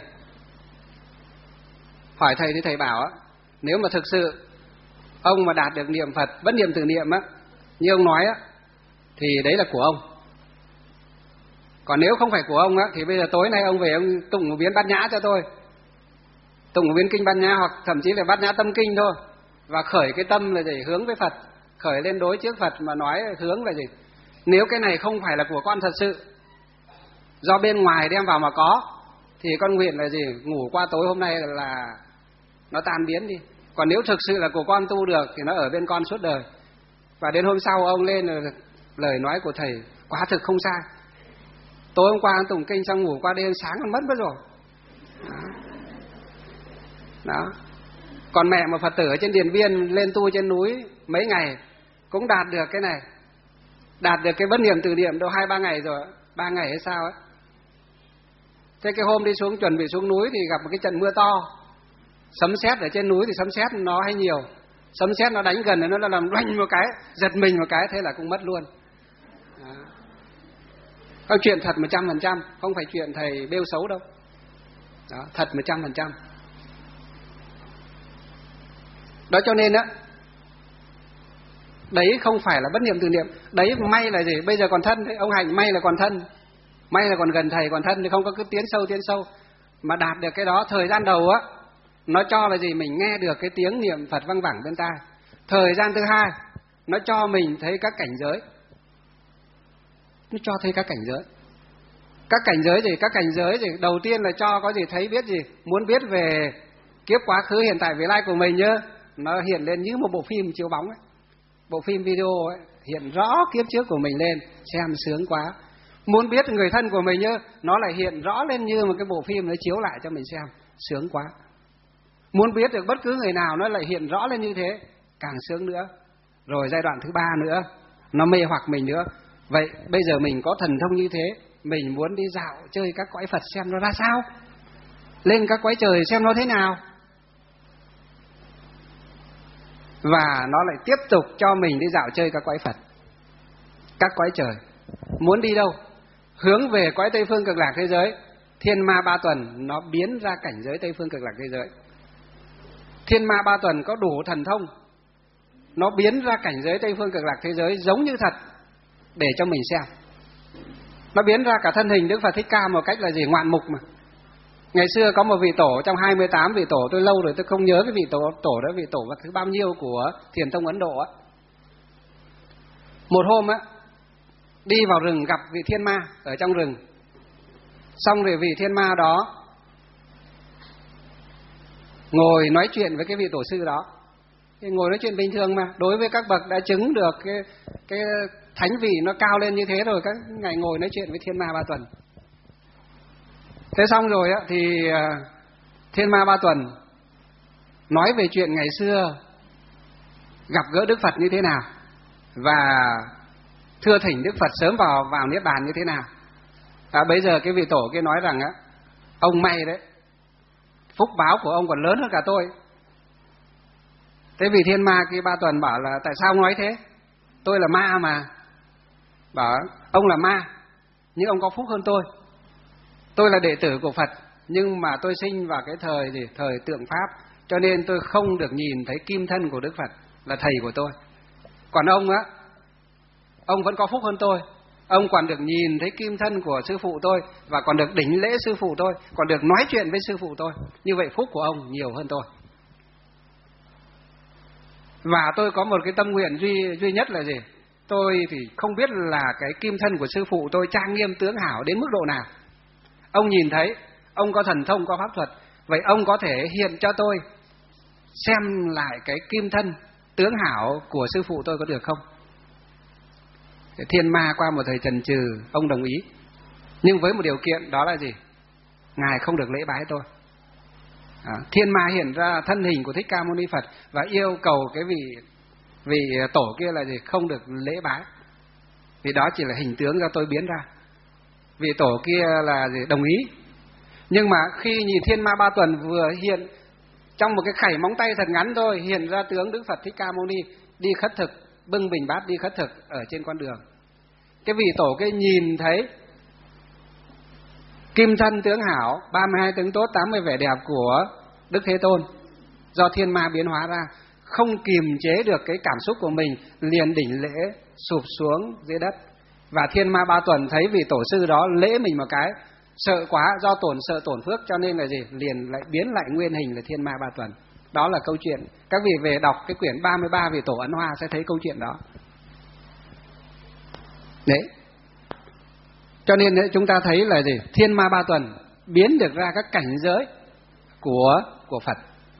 Hỏi thầy thì thầy bảo á, nếu mà thực sự ông mà đạt được niệm Phật bất niệm từ niệm á, như ông nói á, thì đấy là của ông. Còn nếu không phải của ông á, thì bây giờ tối nay ông về ông tụng một biến Bát Nhã cho tôi, tụng một biến kinh Bát Nhã, hoặc thậm chí là Bát Nhã tâm kinh thôi, và khởi cái tâm là gì? Hướng với Phật, khởi lên đối trước Phật mà nói hướng là gì? Nếu cái này không phải là của con thật sự, do bên ngoài đem vào mà có, thì con nguyện là gì? Ngủ qua tối hôm nay là nó tan biến đi. Còn nếu thực sự là của con tu được thì nó ở bên con suốt đời. Và đến hôm sau ông lên lời nói của thầy quả thực không sai. Tối hôm qua anh tụng kinh xong ngủ qua đêm, sáng còn mất mất rồi. Đó. Đó. Còn mẹ mà Phật tử ở trên Điện Biên lên tu trên núi mấy ngày cũng đạt được cái này, đạt được cái bất niệm từ niệm đâu hai ba ngày rồi, ba ngày hay sao ấy. Thế cái hôm đi xuống chuẩn bị xuống núi thì gặp một cái trận mưa to, sấm sét ở trên núi thì sấm sét nó hay nhiều, sấm sét nó đánh gần nó làm đoanh một cái, giật mình một cái, thế là cũng mất luôn. Đó. Câu chuyện thật một trăm phần trăm, không phải chuyện thầy bêu xấu đâu. Đó, thật một trăm phần trăm. Đó cho nên á, đấy không phải là bất niệm từ niệm, đấy may là gì? Bây giờ còn thân đấy, ông Hành may là còn thân, may là còn gần thầy còn thân thì không có cứ tiến sâu tiến sâu mà đạt được cái đó. Thời gian đầu á, nó cho là gì? Mình nghe được cái tiếng niệm Phật văng vẳng bên tai. Thời gian thứ hai, nó cho mình thấy các cảnh giới, nó cho thấy các cảnh giới. Các cảnh giới gì? Các cảnh giới gì? Đầu tiên là cho có gì? Thấy biết gì? Muốn biết về kiếp quá khứ hiện tại vị lai của mình nhớ, nó hiện lên như một bộ phim chiếu bóng ấy, bộ phim video ấy, hiện rõ kiếp trước của mình lên, xem sướng quá. Muốn biết người thân của mình nhớ, nó lại hiện rõ lên như một cái bộ phim nó chiếu lại cho mình xem, sướng quá. Muốn biết được bất cứ người nào nó lại hiện rõ lên như thế, càng sướng nữa. Rồi giai đoạn thứ ba nữa, nó mê hoặc mình nữa. Vậy bây giờ mình có thần thông như thế, mình muốn đi dạo chơi các cõi Phật xem nó ra sao, lên các cõi trời xem nó thế nào. Và nó lại tiếp tục cho mình đi dạo chơi các cõi Phật, các cõi trời. Muốn đi đâu? Hướng về cõi Tây Phương Cực Lạc thế giới. Thiên Ma Ba Tuần nó biến ra cảnh giới Tây Phương Cực Lạc thế giới. Thiên Ma Ba Tuần có đủ thần thông, nó biến ra cảnh giới Tây Phương Cực Lạc thế giới giống như thật để cho mình xem. Nó biến ra cả thân hình Đức Phật Thích Ca một cách là gì? Ngoạn mục mà. Ngày xưa có một vị tổ trong hai mươi tám vị tổ, tôi lâu rồi tôi không nhớ cái vị tổ tổ đó, vị tổ thứ bao nhiêu của Thiền tông Ấn Độ á. Một hôm á, đi vào rừng gặp vị thiên ma ở trong rừng. Xong rồi vị thiên ma đó ngồi nói chuyện với cái vị tổ sư đó. Thì ngồi nói chuyện bình thường mà, đối với các bậc đã chứng được cái cái thánh vị nó cao lên như thế rồi, các ngài ngồi nói chuyện với Thiên Ma Ba Tuần. Thế xong rồi á thì Thiên Ma Ba Tuần nói về chuyện ngày xưa gặp gỡ Đức Phật như thế nào và thưa thỉnh Đức Phật sớm vào vào niết bàn như thế nào. À, bây giờ cái vị tổ kia nói rằng á, ông may đấy, phúc báo của ông còn lớn hơn cả tôi. Thế vị Thiên Ma kia Ba Tuần bảo là tại sao ông nói thế? Tôi là ma mà. Bảo ông là ma nhưng ông có phúc hơn tôi. Tôi là đệ tử của Phật nhưng mà tôi sinh vào cái thời gì thời tượng Pháp, cho nên tôi không được nhìn thấy kim thân của Đức Phật là thầy của tôi. Còn ông á, ông vẫn có phúc hơn tôi. Ông còn được nhìn thấy kim thân của sư phụ tôi và còn được đỉnh lễ sư phụ tôi, còn được nói chuyện với sư phụ tôi. Như vậy phúc của ông nhiều hơn tôi. Và tôi có một cái tâm nguyện duy duy nhất là gì? Tôi thì không biết là cái kim thân của sư phụ tôi trang nghiêm tướng hảo đến mức độ nào. Ông nhìn thấy, ông có thần thông, có pháp thuật, vậy ông có thể hiện cho tôi xem lại cái kim thân tướng hảo của sư phụ tôi có được không? Thiên Ma qua một thời chần chừ, ông đồng ý. Nhưng với một điều kiện, đó là gì? Ngài không được lễ bái tôi. À, Thiên Ma hiện ra thân hình của Thích Ca Mâu Ni Phật và yêu cầu cái vị vị tổ kia là gì? Không được lễ bái. Vì đó chỉ là hình tướng do tôi biến ra. Vị tổ kia là gì? Đồng ý. Nhưng mà khi nhìn Thiên Ma Ba Tuần vừa hiện trong một cái khẩy móng tay thật ngắn thôi, hiện ra tướng Đức Phật Thích Ca Mâu Ni đi khất thực, bưng bình bát đi khất thực ở trên con đường. Cái vị tổ kia nhìn thấy kim thân tướng hảo, ba mươi hai tướng tốt, tám mươi vẻ đẹp của Đức Thế Tôn do Thiên Ma biến hóa ra, không kiềm chế được cái cảm xúc của mình, liền đỉnh lễ sụp xuống dưới đất. Và Thiên Ma Ba Tuần thấy vị tổ sư đó lễ mình một cái, sợ quá, do tổn sợ tổn phước cho nên là gì? Liền lại biến lại nguyên hình là Thiên Ma Ba Tuần. Đó là câu chuyện. Các vị về đọc cái quyển ba mươi ba vị tổ Ấn Hoa sẽ thấy câu chuyện đó. Đấy. Cho nên đấy, chúng ta thấy là gì? Thiên Ma Ba Tuần biến được ra các cảnh giới của của Phật.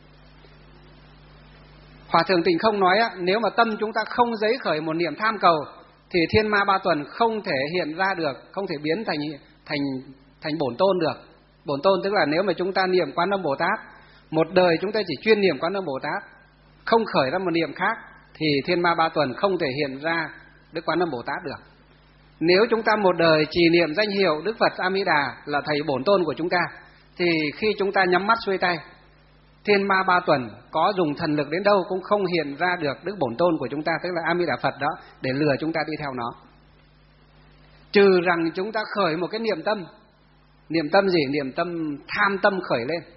Hòa Thượng Tịnh Không nói á, nếu mà tâm chúng ta không dấy khởi một niệm tham cầu thì Thiên Ma Ba Tuần không thể hiện ra được, không thể biến thành thành thành bổn tôn được. Bổn tôn tức là nếu mà chúng ta niệm Quán Âm Bồ Tát, một đời chúng ta chỉ chuyên niệm Quán Âm Bồ Tát, không khởi ra một niệm khác, thì Thiên Ma Ba Tuần không thể hiện ra Đức Quán Âm Bồ Tát được. Nếu chúng ta một đời trì niệm danh hiệu Đức Phật A Di Đà là thầy bổn tôn của chúng ta, thì khi chúng ta nhắm mắt xuôi tay, Thiên Ma Ba Tuần có dùng thần lực đến đâu cũng không hiện ra được Đức bổn tôn của chúng ta, tức là A Di Đà Phật đó, để lừa chúng ta đi theo nó. Trừ rằng chúng ta khởi một cái niệm tâm. Niệm tâm gì? Niệm tâm tham tâm khởi lên.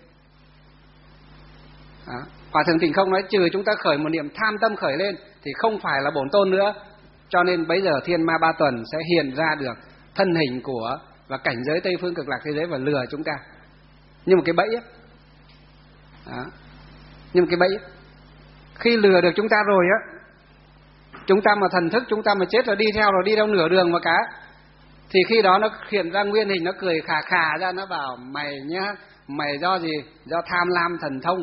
Đó. Hòa Thượng Tịnh Không nói trừ chúng ta khởi một niệm tham tâm khởi lên thì không phải là bổn tôn nữa. Cho nên bây giờ Thiên Ma Ba Tuần sẽ hiện ra được thân hình của và cảnh giới Tây Phương Cực Lạc thế giới và lừa chúng ta. Như một cái bẫy ấy. Đó. Như một cái bẫy ấy. Khi lừa được chúng ta rồi á, chúng ta mà thần thức, chúng ta mà chết rồi đi theo rồi đi đâu nửa đường mà cá, thì khi đó nó hiện ra nguyên hình, nó cười khà khà ra, nó bảo mày nhá, mày do gì? Do tham lam thần thông,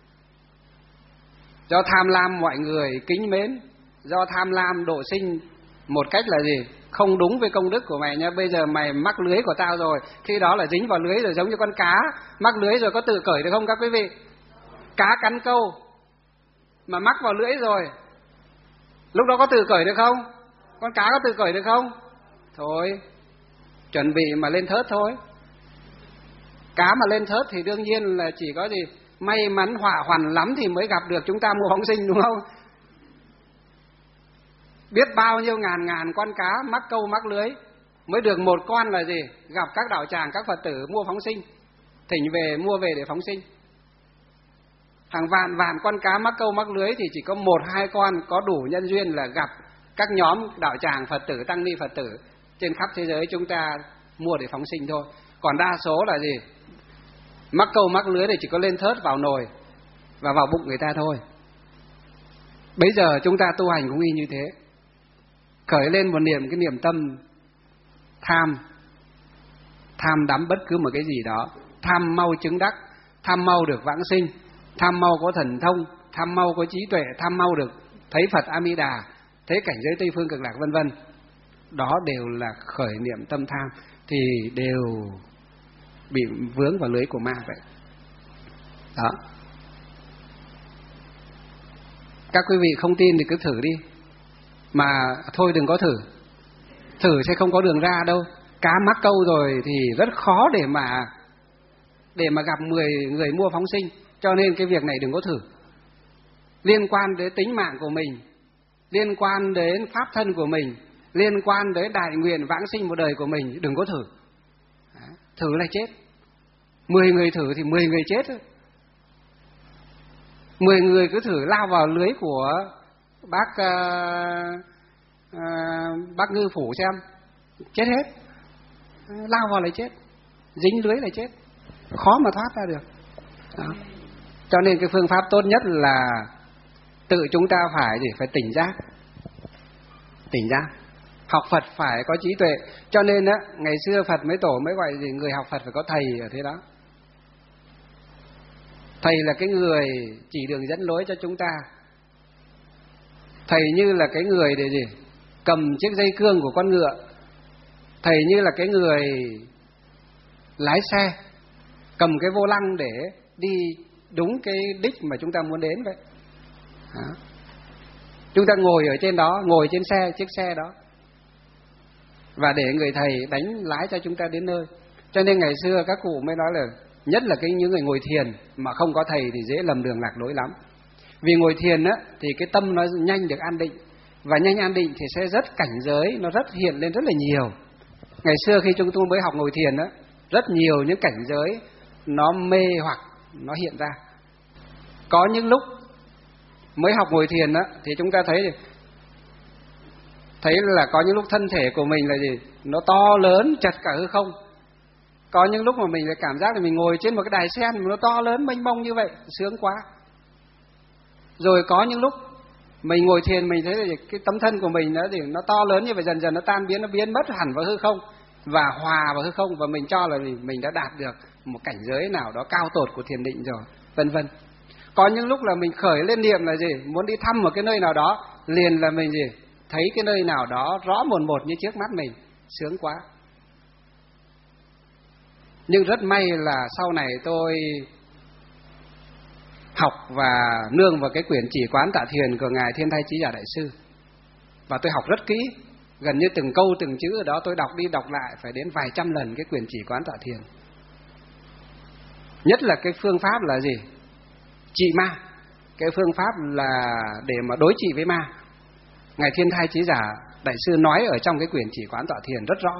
do tham lam mọi người kính mến, do tham lam độ sinh một cách là gì? Không đúng với công đức của mày nhá. Bây giờ mày mắc lưới của tao rồi. Khi đó là dính vào lưới rồi, giống như con cá mắc lưới rồi có tự cởi được không các quý vị? Cá cắn câu mà mắc vào lưới rồi, lúc đó có tự cởi được không? Con cá có tự cởi được không? Thôi, chuẩn bị mà lên thớt thôi. Cá mà lên thớt thì đương nhiên là chỉ có gì? May mắn họa hoàn lắm thì mới gặp được chúng ta mua phóng sinh, đúng không? Biết bao nhiêu ngàn ngàn con cá mắc câu mắc lưới, mới được một con là gì? Gặp các đạo tràng, các Phật tử mua phóng sinh, thỉnh về mua về để phóng sinh. Hàng vạn vạn con cá mắc câu mắc lưới thì chỉ có một hai con có đủ nhân duyên là gặp các nhóm đạo tràng Phật tử, tăng ni Phật tử trên khắp thế giới chúng ta mua để phóng sinh thôi. Còn đa số là gì? Mắc câu mắc lưới thì chỉ có lên thớt vào nồi và vào bụng người ta thôi. Bây giờ chúng ta tu hành cũng y như thế. Khởi lên một niệm cái niệm tâm tham, tham đắm bất cứ một cái gì đó, tham mau chứng đắc, tham mau được vãng sinh, tham mau có thần thông, tham mau có trí tuệ, tham mau được thấy Phật A Di Đà, thấy cảnh giới Tây Phương Cực Lạc vân vân. đó đều là khởi niệm tâm tham, thì đều bị vướng vào lưới của ma vậy. Đó. Các quý vị không tin thì cứ thử đi. Mà thôi đừng có thử. Thử sẽ không có đường ra đâu. Cá mắc câu rồi thì rất khó để mà để mà gặp mười người mua phóng sinh. Cho nên cái việc này đừng có thử. Liên quan đến tính mạng của mình, liên quan đến pháp thân của mình, liên quan đến đại nguyện vãng sinh một đời của mình, đừng có thử. Thử là chết. Mười người thử thì mười người chết. Mười người cứ thử lao vào lưới của bác uh, uh, bác ngư phủ xem, chết hết. Lao vào lại chết, dính lưới lại chết, khó mà thoát ra được. Đó. Cho nên cái phương pháp tốt nhất là tự chúng ta phải gì? Phải tỉnh giác. Tỉnh giác. Học Phật phải có trí tuệ. Cho nên á, ngày xưa Phật mấy tổ mới gọi gì? Người học Phật phải có thầy ở thế đó. Thầy là cái người chỉ đường dẫn lối cho chúng ta. Thầy như là cái người để gì? Cầm chiếc dây cương của con ngựa. Thầy như là cái người lái xe, cầm cái vô lăng để đi đúng cái đích mà chúng ta muốn đến vậy. Đó. Chúng ta ngồi ở trên đó, ngồi trên xe, chiếc xe đó, và để người thầy đánh lái cho chúng ta đến nơi. Cho nên ngày xưa các cụ mới nói là nhất là cái những người ngồi thiền mà không có thầy thì dễ lầm đường lạc lối lắm. Vì ngồi thiền á thì cái tâm nó nhanh được an định, và nhanh an định thì sẽ rất cảnh giới, nó rất hiện lên rất là nhiều. Ngày xưa khi chúng tôi mới học ngồi thiền á, rất nhiều những cảnh giới nó mê hoặc nó hiện ra. Có những lúc mới học ngồi thiền á thì chúng ta thấy thấy là có những lúc thân thể của mình là gì? Nó to lớn chật cả hư không. Có những lúc mà mình lại cảm giác là mình ngồi trên một cái đài sen mà nó to lớn mênh mông như vậy, sướng quá. Rồi có những lúc mình ngồi thiền mình thấy là cái tấm thân của mình nó thì nó to lớn như vậy, dần dần nó tan biến, nó biến mất hẳn vào hư không và hòa vào hư không, và mình cho là mình đã đạt được một cảnh giới nào đó cao tột của thiền định rồi, vân vân. Có những lúc là mình khởi lên niệm là gì? Muốn đi thăm một cái nơi nào đó, liền là mình gì? Thấy cái nơi nào đó rõ mồn một như trước mắt mình, sướng quá. Nhưng rất may là sau này tôi học và nương vào cái quyển Chỉ Quán Tạ Thiền của Ngài Thiên Thai Chí Giả Đại Sư. Và tôi học rất kỹ, gần như từng câu từng chữ ở đó tôi đọc đi đọc lại phải đến vài trăm lần cái quyển Chỉ Quán Tạ Thiền. Nhất là cái phương pháp là gì? Trị ma. Cái phương pháp là để mà đối trị với ma. Ngài Thiên Thai Chí Giả Đại Sư nói ở trong cái quyển Chỉ Quán Tọa Thiền rất rõ.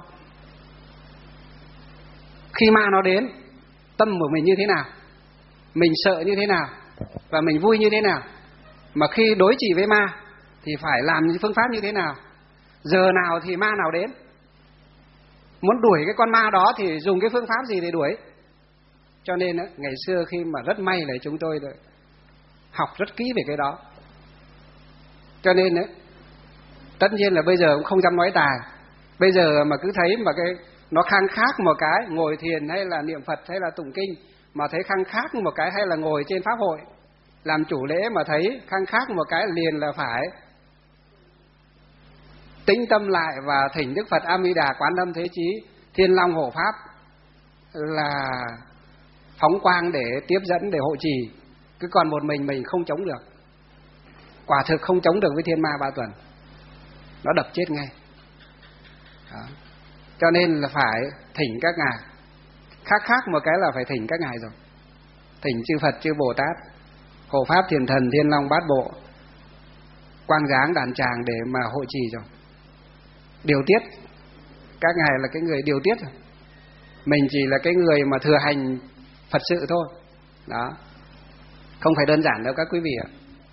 Khi ma nó đến, tâm của mình như thế nào, mình sợ như thế nào, và mình vui như thế nào. Mà khi đối trị với ma thì phải làm phương pháp như thế nào, giờ nào thì ma nào đến, muốn đuổi cái con ma đó thì dùng cái phương pháp gì để đuổi. Cho nên ngày xưa khi mà rất may là chúng tôi học rất kỹ về cái đó. Cho nên đấy, tất nhiên là bây giờ cũng không dám nói tài. Bây giờ mà cứ thấy mà cái nó khăng khác một cái, ngồi thiền hay là niệm Phật hay là tụng kinh mà thấy khăng khác một cái, hay là ngồi trên pháp hội làm chủ lễ mà thấy khăng khác một cái, liền là phải tĩnh tâm lại và thỉnh Đức Phật A Di Đà, Quán Âm Thế Chí, Thiên Long hộ pháp là phóng quang để tiếp dẫn, để hộ trì. Cứ còn một mình mình không chống được, quả thực không chống được với thiên ma ba tuần, nó đập chết ngay. Đó. Cho nên là phải thỉnh các ngài. Khác khác một cái là phải thỉnh các ngài rồi. Thỉnh chư Phật, chư Bồ Tát, hộ pháp, thiền thần, thiên long bát bộ, quang giáng, đàn tràng để mà hộ trì rồi. Điều tiết. Các ngài là cái người điều tiết rồi. Mình chỉ là cái người mà thừa hành Phật sự thôi. Đó. Không phải đơn giản đâu các quý vị ạ.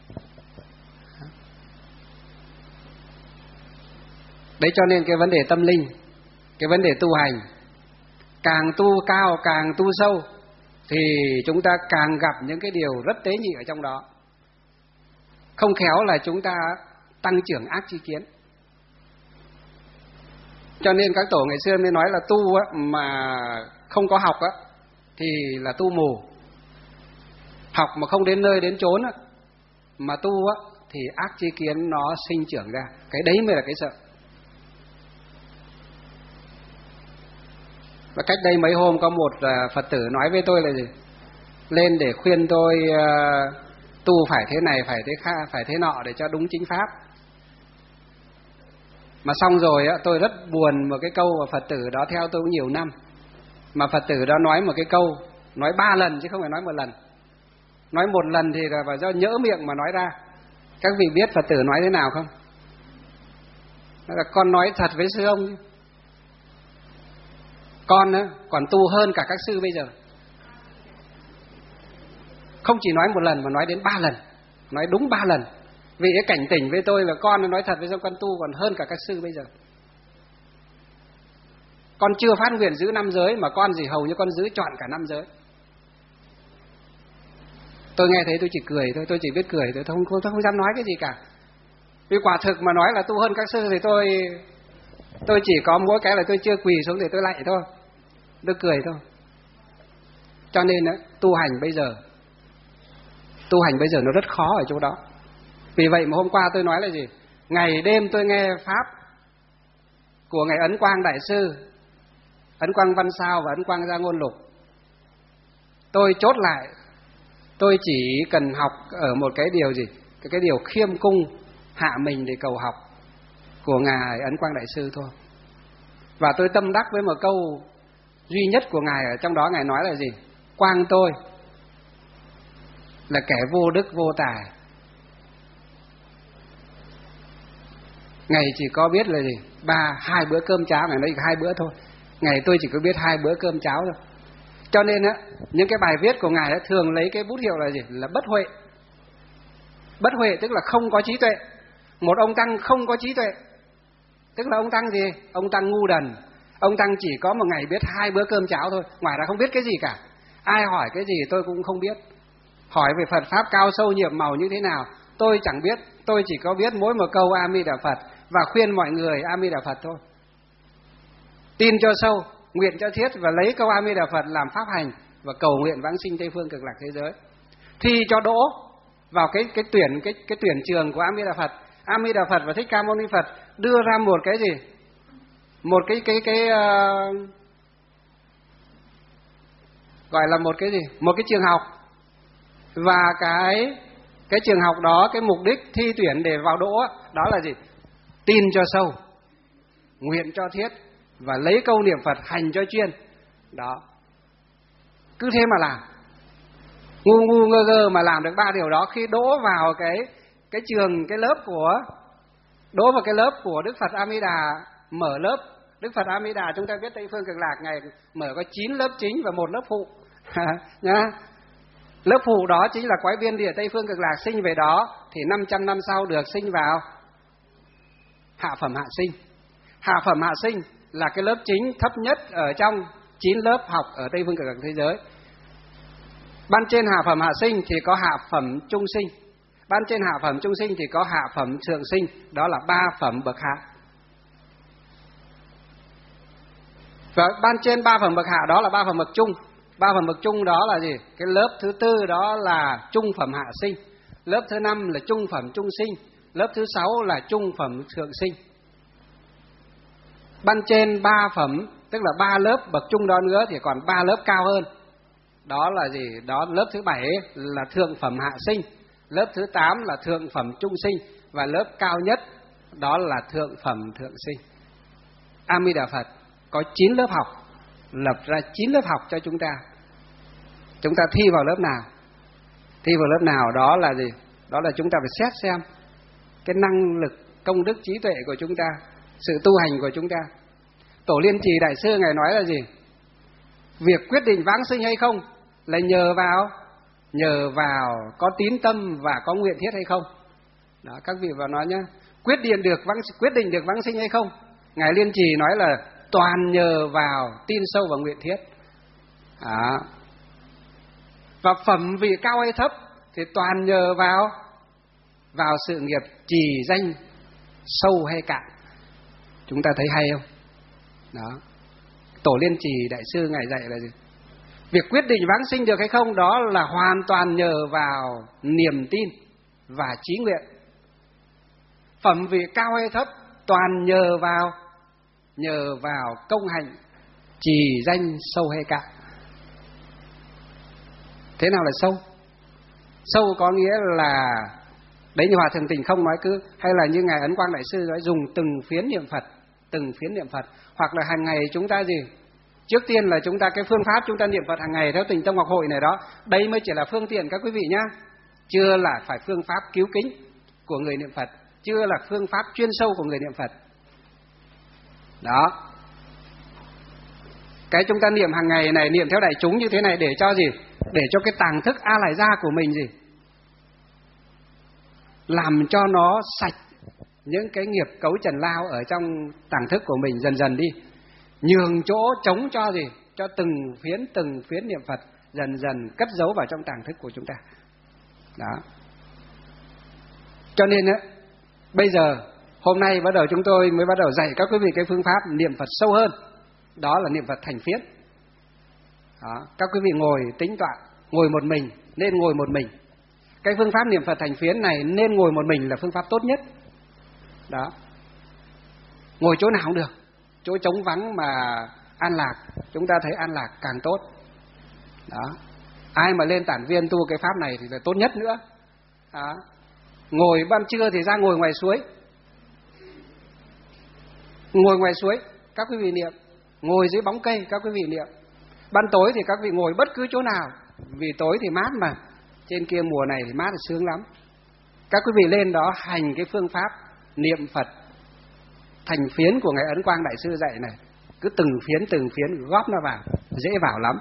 Đấy, cho nên cái vấn đề tâm linh, cái vấn đề tu hành, càng tu cao, càng tu sâu thì chúng ta càng gặp những cái điều rất tế nhị ở trong đó. Không khéo là chúng ta tăng trưởng ác chi kiến. Cho nên các tổ ngày xưa mới nói là tu á, mà không có học á, thì là tu mù. Học mà không đến nơi đến chốn á, mà tu á, thì ác chi kiến nó sinh trưởng ra. Cái đấy mới là cái sợ. Và cách đây mấy hôm có một uh, Phật tử nói với tôi là gì? Lên để khuyên tôi uh, tu phải thế này, phải thế khác, phải thế nọ để cho đúng chính pháp. Mà xong rồi á, tôi rất buồn một cái câu mà Phật tử đó theo tôi cũng nhiều năm. Mà Phật tử đó nói một cái câu, nói ba lần chứ không phải nói một lần. Nói một lần thì là do nhỡ miệng mà nói ra. Các vị biết Phật tử nói thế nào không? Là con nói thật với sư ông, con á, còn tu hơn cả các sư bây giờ. Không chỉ nói một lần mà nói đến ba lần, nói đúng ba lần. Vì cái cảnh tỉnh với tôi là con nói thật với sao con tu còn hơn cả các sư bây giờ. Con chưa phát nguyện giữ năm giới mà con gì hầu như con giữ trọn cả năm giới. Tôi nghe thấy tôi chỉ cười thôi, tôi chỉ biết cười thôi, tôi không, tôi không dám nói cái gì cả. Vì quả thực mà nói là tu hơn các sư thì tôi tôi chỉ có mỗi cái là tôi chưa quỳ xuống để tôi lạy thôi, tôi cười thôi. Cho nên đó, tu hành bây giờ, tu hành bây giờ nó rất khó ở chỗ đó. Vì vậy mà hôm qua tôi nói là gì? Ngày đêm tôi nghe pháp của ngài Ấn Quang Đại Sư, Ấn Quang Văn Sao và Ấn Quang Gia Ngôn Lục. Tôi chốt lại, tôi chỉ cần học ở một cái điều gì? Cái, cái điều khiêm cung, hạ mình để cầu học của ngài Ấn Quang Đại Sư thôi. Và tôi tâm đắc với một câu duy nhất của ngài ở trong đó. Ngài nói là gì? Quang tôi là kẻ vô đức vô tài. Ngày chỉ có biết là gì? Ba, hai bữa cơm cháo, ngày nói hai bữa thôi. Ngày tôi chỉ có biết hai bữa cơm cháo thôi. Cho nên á, những cái bài viết của ngài á, thường lấy cái bút hiệu là gì? Là bất huệ. Bất huệ tức là không có trí tuệ. Một ông tăng không có trí tuệ, tức là ông tăng gì? Ông tăng ngu đần. Ông tăng chỉ có một ngày biết hai bữa cơm cháo thôi, ngoài ra không biết cái gì cả. Ai hỏi cái gì tôi cũng không biết. Hỏi về Phật Pháp cao sâu nhiệm màu như thế nào tôi chẳng biết. Tôi chỉ có biết mỗi một câu A Di Đà Phật và khuyên mọi người A Di Đà Phật thôi. Tin cho sâu, nguyện cho thiết và lấy câu A Di Đà Phật làm pháp hành và cầu nguyện vãng sinh Tây phương cực lạc thế giới. Thi cho đỗ vào cái cái tuyển cái cái tuyển trường của A Di Đà Phật. A Di Đà Phật và Thích Ca Mâu Ni Phật đưa ra một cái gì? Một cái cái cái uh, gọi là một cái gì? Một cái trường học. Và cái cái trường học đó, cái mục đích thi tuyển để vào đỗ đó là gì? Tin cho sâu, nguyện cho thiết và lấy câu niệm Phật hành cho chuyên. Đó. Cứ thế mà làm. Ngu ngu ngơ ngơ mà làm được ba điều đó, khi đỗ vào cái cái trường, cái lớp của đỗ vào cái lớp của Đức Phật A Di Đà, mở lớp Đức Phật A Di Đà, chúng ta biết Tây phương cực lạc ngày mở có chín lớp chính và một lớp phụ. Nhá. Lớp phụ đó chính là Quái Viên Địa Tây phương cực lạc, sinh về đó thì năm trăm năm sau được sinh vào hạ phẩm hạ sinh. Hạ phẩm hạ sinh là cái lớp chính thấp nhất ở trong chín lớp học ở Tây phương cực lạc thế giới. Ban trên hạ phẩm hạ sinh thì có hạ phẩm trung sinh. Ban trên hạ phẩm trung sinh thì có hạ phẩm thượng sinh, đó là ba phẩm bậc hạ. Và ban trên ba phẩm bậc hạ đó là ba phẩm bậc trung. Ba phẩm bậc trung đó là gì? Cái lớp thứ tư đó là trung phẩm hạ sinh. Lớp thứ năm là trung phẩm trung sinh. Lớp thứ sáu là trung phẩm thượng sinh. Ban trên ba phẩm, tức là ba lớp bậc trung đó nữa thì còn ba lớp cao hơn. Đó là gì? Đó lớp thứ bảy là thượng phẩm hạ sinh. Lớp thứ tám là thượng phẩm trung sinh. Và lớp cao nhất đó là thượng phẩm thượng sinh. A Di Đà Phật có chín lớp học, lập ra chín lớp học cho chúng ta. Chúng ta thi vào lớp nào? Thi vào lớp nào đó là gì? Đó là chúng ta phải xét xem cái năng lực, công đức, trí tuệ của chúng ta, sự tu hành của chúng ta. Tổ Liên Trì Đại Sư ngài nói là gì? Việc quyết định vãng sinh hay không là nhờ vào nhờ vào có tín tâm và có nguyện thiết hay không. Đó, các vị vào nói nhá. Quyết định được vãng quyết định được vãng sinh hay không, ngài Liên Trì nói là toàn nhờ vào tin sâu và nguyện thiết. Đó. Và phẩm vị cao hay thấp thì toàn nhờ vào vào sự nghiệp trì danh sâu hay cạn. Chúng ta thấy hay không? Đó. Tổ Liên Trì Đại Sư ngài dạy là gì? Việc quyết định vãng sinh được hay không đó là hoàn toàn nhờ vào niềm tin và chí nguyện. Phẩm vị cao hay thấp toàn nhờ vào nhờ vào công hành trì danh sâu hay cạn. Thế nào là sâu? Sâu có nghĩa là đấy, như Hòa Thượng Tình Không nói cứ, hay là như ngài Ấn Quang Đại Sư nói dùng từng phiến niệm Phật, từng phiến niệm Phật, hoặc là hàng ngày chúng ta gì? Trước tiên là chúng ta cái phương pháp chúng ta niệm Phật hàng ngày theo Tình Tông Ngọc Hội này đó, đây mới chỉ là phương tiện các quý vị nhá, chưa là phải phương pháp cứu kính của người niệm Phật, chưa là phương pháp chuyên sâu của người niệm Phật. Đó. Cái chúng ta niệm hàng ngày này, niệm theo đại chúng như thế này để cho gì? Để cho cái tàng thức A Lại Gia của mình gì? Làm cho nó sạch những cái nghiệp cấu trần lao ở trong tàng thức của mình dần dần đi. Nhường chỗ trống cho gì? Cho từng phiến từng phiến niệm Phật dần dần cất giấu vào trong tàng thức của chúng ta. Đó. Cho nên á, bây giờ hôm nay bắt đầu chúng tôi mới bắt đầu dạy các quý vị cái phương pháp niệm Phật sâu hơn. Đó là niệm Phật thành phiến. Đó. Các quý vị ngồi tĩnh tọa, ngồi một mình, nên ngồi một mình. Cái phương pháp niệm Phật thành phiến này nên ngồi một mình là phương pháp tốt nhất. Đó. Ngồi chỗ nào cũng được, chỗ trống vắng mà an lạc, chúng ta thấy an lạc càng tốt. Đó. Ai mà lên tản viên tu cái pháp này thì là tốt nhất nữa. Đó. Ngồi ban trưa thì ra ngồi ngoài suối, ngồi ngoài suối các quý vị niệm, ngồi dưới bóng cây các quý vị niệm. Ban tối thì các vị ngồi bất cứ chỗ nào, vì tối thì mát mà, trên kia mùa này thì mát thì sướng lắm. Các quý vị lên đó hành cái phương pháp niệm Phật thành phiến của ngài Ấn Quang Đại Sư dạy này, cứ từng phiến từng phiến góp nó vào, dễ vào lắm.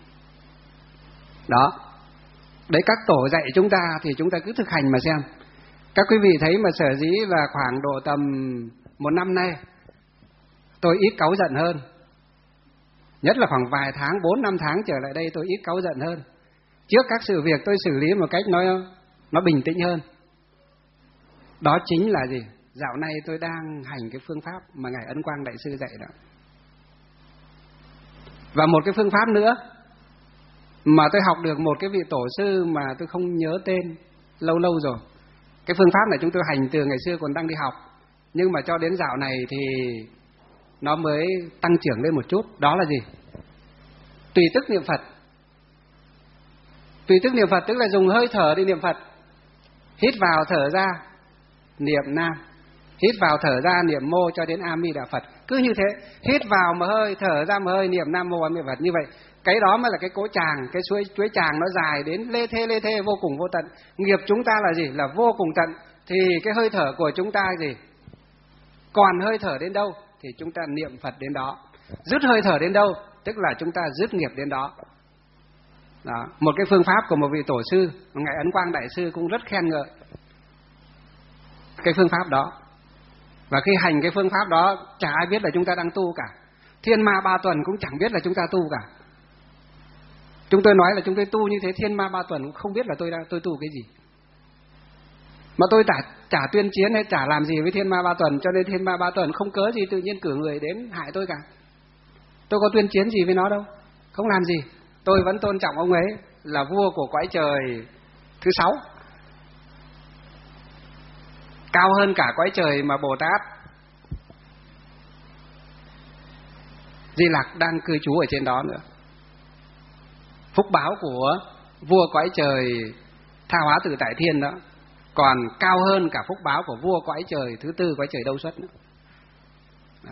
Đó. Đấy, các tổ dạy chúng ta thì chúng ta cứ thực hành mà xem. Các quý vị thấy mà sở dĩ là khoảng độ tầm một năm nay tôi ít cáu giận hơn, nhất là khoảng vài tháng, bốn năm tháng trở lại đây tôi ít cáu giận hơn. Trước các sự việc tôi xử lý một cách nó nó bình tĩnh hơn. Đó chính là gì? Dạo này tôi đang hành cái phương pháp mà ngài Ấn Quang Đại Sư dạy đó. Và một cái phương pháp nữa mà tôi học được một cái vị tổ sư mà tôi không nhớ tên, lâu lâu rồi. Cái phương pháp này chúng tôi hành từ ngày xưa còn đang đi học, nhưng mà cho đến dạo này thì nó mới tăng trưởng lên một chút. Đó là gì? Tùy tức niệm Phật. Tùy tức niệm Phật tức là dùng hơi thở đi niệm Phật. Hít vào thở ra niệm Nam, hít vào thở ra niệm Mô cho đến A Di Đà Phật. Cứ như thế, hít vào một hơi, thở ra một hơi, niệm Nam Mô A Di Đà Phật. Như vậy cái đó mới là cái cỗ tràng, cái suối chuối tràng nó dài đến lê thê lê thê vô cùng vô tận. Nghiệp chúng ta là gì? Là vô cùng tận. Thì cái hơi thở của chúng ta gì? Còn hơi thở đến đâu thì chúng ta niệm Phật đến đó. Dứt hơi thở đến đâu tức là chúng ta dứt nghiệp đến đó. Đó. Một cái phương pháp của một vị tổ sư, ngài Ấn Quang Đại Sư cũng rất khen ngợi cái phương pháp đó. Và khi hành cái phương pháp đó, chả ai biết là chúng ta đang tu cả. Thiên ma ba tuần cũng chẳng biết là chúng ta tu cả. Chúng tôi nói là chúng tôi tu như thế, thiên ma ba tuần cũng không biết là tôi đang tôi tu cái gì. Mà tôi chả, chả tuyên chiến hay chả làm gì với thiên ma ba tuần, cho nên thiên ma ba tuần không cớ gì tự nhiên cử người đến hại tôi cả. Tôi có tuyên chiến gì với nó đâu, không làm gì. Tôi vẫn tôn trọng ông ấy là vua của cõi trời thứ sáu, cao hơn cả cõi trời mà Bồ Tát Di Lặc đang cư trú ở trên đó nữa. Phúc báo của vua cõi trời Tha Hóa Tự Tại Thiên đó còn cao hơn cả phúc báo của vua cõi trời thứ tư, cõi trời Đâu Xuất nữa. Đó.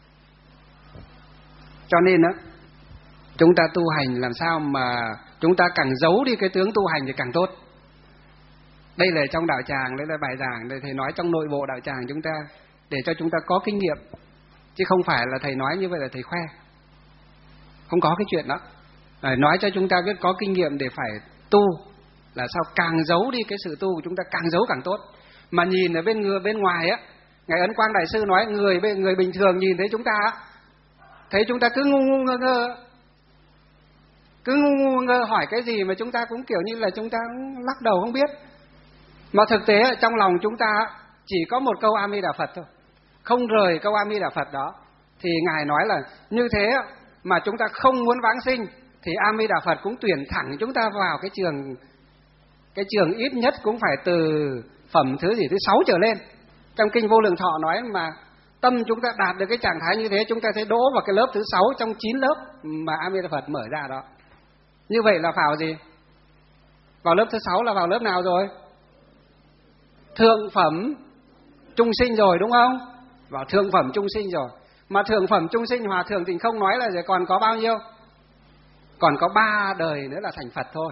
Cho nên đó, chúng ta tu hành làm sao mà chúng ta càng giấu đi cái tướng tu hành thì càng tốt. Đây là trong đạo tràng, đây là bài giảng, đây thầy nói trong nội bộ đạo tràng chúng ta, để cho chúng ta có kinh nghiệm, chứ không phải là thầy nói như vậy là thầy khoe. Không có cái chuyện đó. Để nói cho chúng ta biết có kinh nghiệm để phải tu, là sao càng giấu đi cái sự tu của chúng ta càng giấu càng tốt. Mà nhìn ở bên người bên ngoài á, ngài Ấn Quang Đại Sư nói người người bình thường nhìn thấy chúng ta á, thấy chúng ta cứ ngu ngu ngơ ngơ, cứ ngu ngu ngơ hỏi cái gì mà chúng ta cũng kiểu như là chúng ta cũng lắc đầu không biết. Mà thực tế trong lòng chúng ta chỉ có một câu A Di Đà Phật thôi, không rời câu A Di Đà Phật đó. Thì ngài nói là như thế mà chúng ta không muốn vãng sinh thì A Di Đà Phật cũng tuyển thẳng chúng ta vào cái trường, cái trường ít nhất cũng phải từ phẩm thứ gì thứ sáu trở lên. Trong kinh Vô Lượng Thọ nói mà tâm chúng ta đạt được cái trạng thái như thế, chúng ta sẽ đỗ vào cái lớp thứ sáu trong chín lớp mà A Di Đà Phật mở ra đó. Như vậy là vào gì? Vào lớp thứ sáu là vào lớp nào rồi? Thượng phẩm trung sinh rồi đúng không? Vào thượng phẩm trung sinh rồi. Mà thượng phẩm trung sinh Hòa Thượng Tịnh Không nói là gì? Còn có bao nhiêu? Còn có ba đời nữa là thành Phật thôi.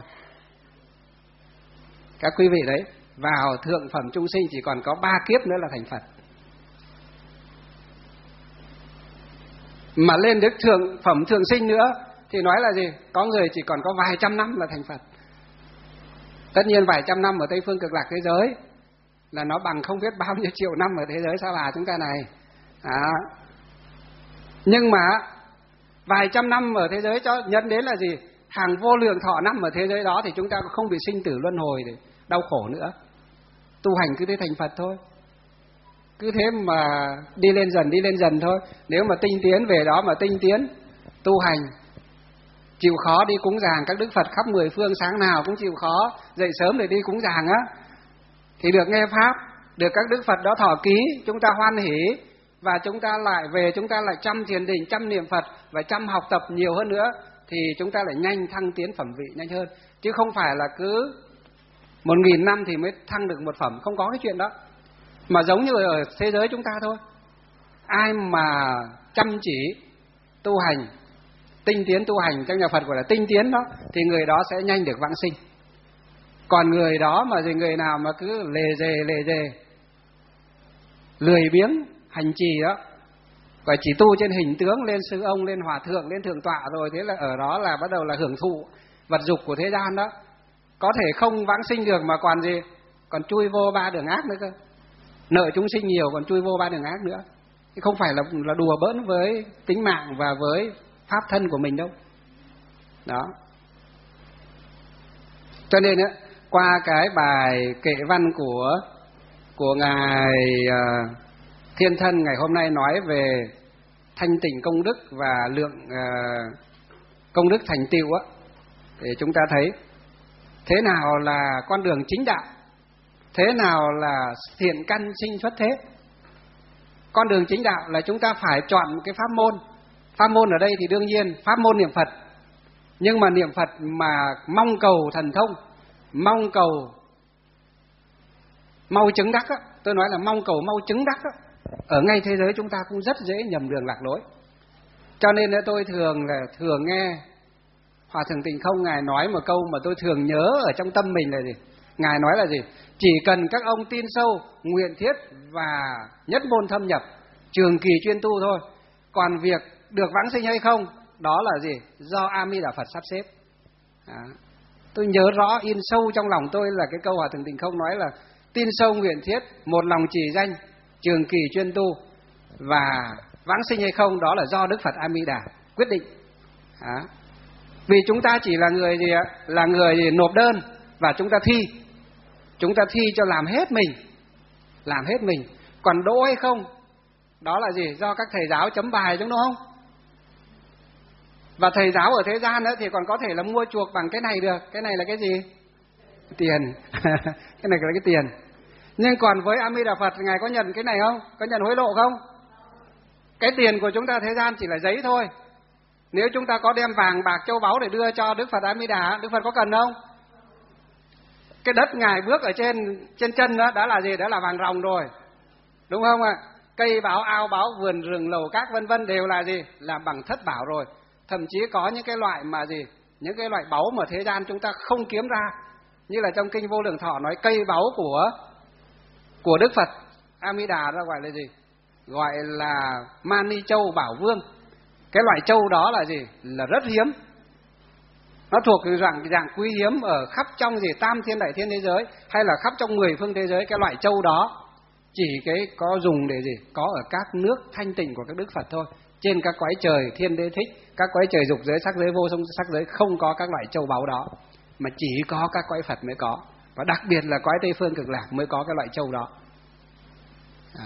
Các quý vị đấy, vào thượng phẩm trung sinh chỉ còn có ba kiếp nữa là thành Phật. Mà lên được thượng phẩm thượng sinh nữa thì nói là gì? Có người chỉ còn có vài trăm năm là thành Phật. Tất nhiên vài trăm năm ở Tây Phương Cực Lạc thế giới là nó bằng không biết bao nhiêu triệu năm ở thế giới Sa Bà chúng ta này. Đó. Nhưng mà vài trăm năm ở thế giới cho nhận đến là gì? Hàng vô lượng thọ năm ở thế giới đó thì chúng ta không bị sinh tử luân hồi để đau khổ nữa. Tu hành cứ thế thành Phật thôi. Cứ thế mà đi lên dần đi lên dần thôi. Nếu mà tinh tiến về đó mà tinh tiến tu hành, chịu khó đi cúng dường các đức Phật khắp mười phương, sáng nào cũng chịu khó dậy sớm để đi cúng dường á, thì được nghe pháp, được các đức Phật đó thọ ký, chúng ta hoan hỉ và chúng ta lại về, chúng ta lại chăm thiền định, chăm niệm Phật và chăm học tập nhiều hơn nữa, thì chúng ta lại nhanh thăng tiến phẩm vị nhanh hơn, chứ không phải là cứ một nghìn năm thì mới thăng được một phẩm, không có cái chuyện đó. Mà giống như ở thế giới chúng ta thôi, ai mà chăm chỉ tu hành, tinh tiến tu hành, trong nhà Phật gọi là tinh tiến đó, thì người đó sẽ nhanh được vãng sinh. Còn người đó mà gì, người nào mà cứ lề dề lề dề lười biếng hành trì đó, và chỉ tu trên hình tướng, lên sư ông, lên hòa thượng, lên thượng tọa rồi, thế là ở đó là bắt đầu là hưởng thụ vật dục của thế gian đó, có thể không vãng sinh được mà còn gì, còn chui vô ba đường ác nữa cơ. Nợ chúng sinh nhiều còn chui vô ba đường ác nữa, chứ không phải là là đùa bỡn với tính mạng và với pháp thân của mình đâu. Đó. Cho nên á, qua cái bài kệ văn của của ngài uh, Thiên Thân ngày hôm nay nói về thanh tịnh công đức và lượng uh, công đức thành tựu á, để chúng ta thấy thế nào là con đường chính đạo, thế nào là thiện căn sinh xuất thế. Con đường chính đạo là chúng ta phải chọn một cái pháp môn. Pháp môn ở đây thì đương nhiên pháp môn niệm Phật, nhưng mà niệm Phật mà mong cầu thần thông, mong cầu mau chứng đắc á, tôi nói là mong cầu mau chứng đắc á, ở ngay thế giới chúng ta cũng rất dễ nhầm đường lạc lối. Cho nên tôi thường là thường nghe Hòa Thượng Tịnh Không ngài nói một câu mà tôi thường nhớ ở trong tâm mình là gì? Ngài nói là gì? Chỉ cần các ông tin sâu, nguyện thiết và nhất môn thâm nhập, trường kỳ chuyên tu thôi. Còn việc được vãng sinh hay không, đó là gì? Do A Di Đà Phật sắp xếp. Đó. Tôi nhớ rõ in sâu trong lòng tôi là cái câu Hòa Thượng Tịnh Không nói là tin sâu nguyện thiết, một lòng chỉ danh, trường kỳ chuyên tu, và vãng sinh hay không đó là do Đức Phật A Di Đà quyết định. Đó. Vì chúng ta chỉ là người gì ạ? Là người gì nộp đơn và chúng ta thi. Chúng ta thi cho làm hết mình, làm hết mình. Còn đỗ hay không, đó là gì? Do các thầy giáo chấm bài đúng không? Và thầy giáo ở thế gian nữa thì còn có thể là mua chuộc bằng cái này được. Cái này là cái gì? Tiền. Cái này là cái tiền. Nhưng còn với A Di Đà Phật, ngài có nhận cái này không? Có nhận hối lộ không? Cái tiền của chúng ta thế gian chỉ là giấy thôi. Nếu chúng ta có đem vàng bạc châu báu để đưa cho Đức Phật A Di Đà, Đức Phật có cần không? Cái đất ngài bước ở trên trên chân đó đã là gì? Đã là vàng ròng rồi, đúng không ạ? Cây báo, ao báo, vườn rừng, lầu cát vân vân đều là gì? Là bằng thất bảo rồi. Thậm chí có những cái loại mà gì? Những cái loại báu mà thế gian chúng ta không kiếm ra, như là trong kinh Vô Lượng Thọ nói cây báu của của Đức Phật A Di Đà ra gọi là gì? Gọi là Mani Châu Bảo Vương. Cái loại châu đó là gì? Là rất hiếm. Nó thuộc dạng dạng quý hiếm ở khắp trong gì tam thiên đại thiên thế giới, hay là khắp trong mười phương thế giới. Cái loại châu đó chỉ cái có dùng để gì? Có ở các nước thanh tịnh của các Đức Phật thôi. Trên các cõi trời thiên đế thích, các cõi trời dục giới, sắc giới, vô song sắc giới không có các loại châu báu đó, mà chỉ có các cõi Phật mới có. Và đặc biệt là cõi Tây Phương Cực Lạc mới có cái loại châu đó. Đó.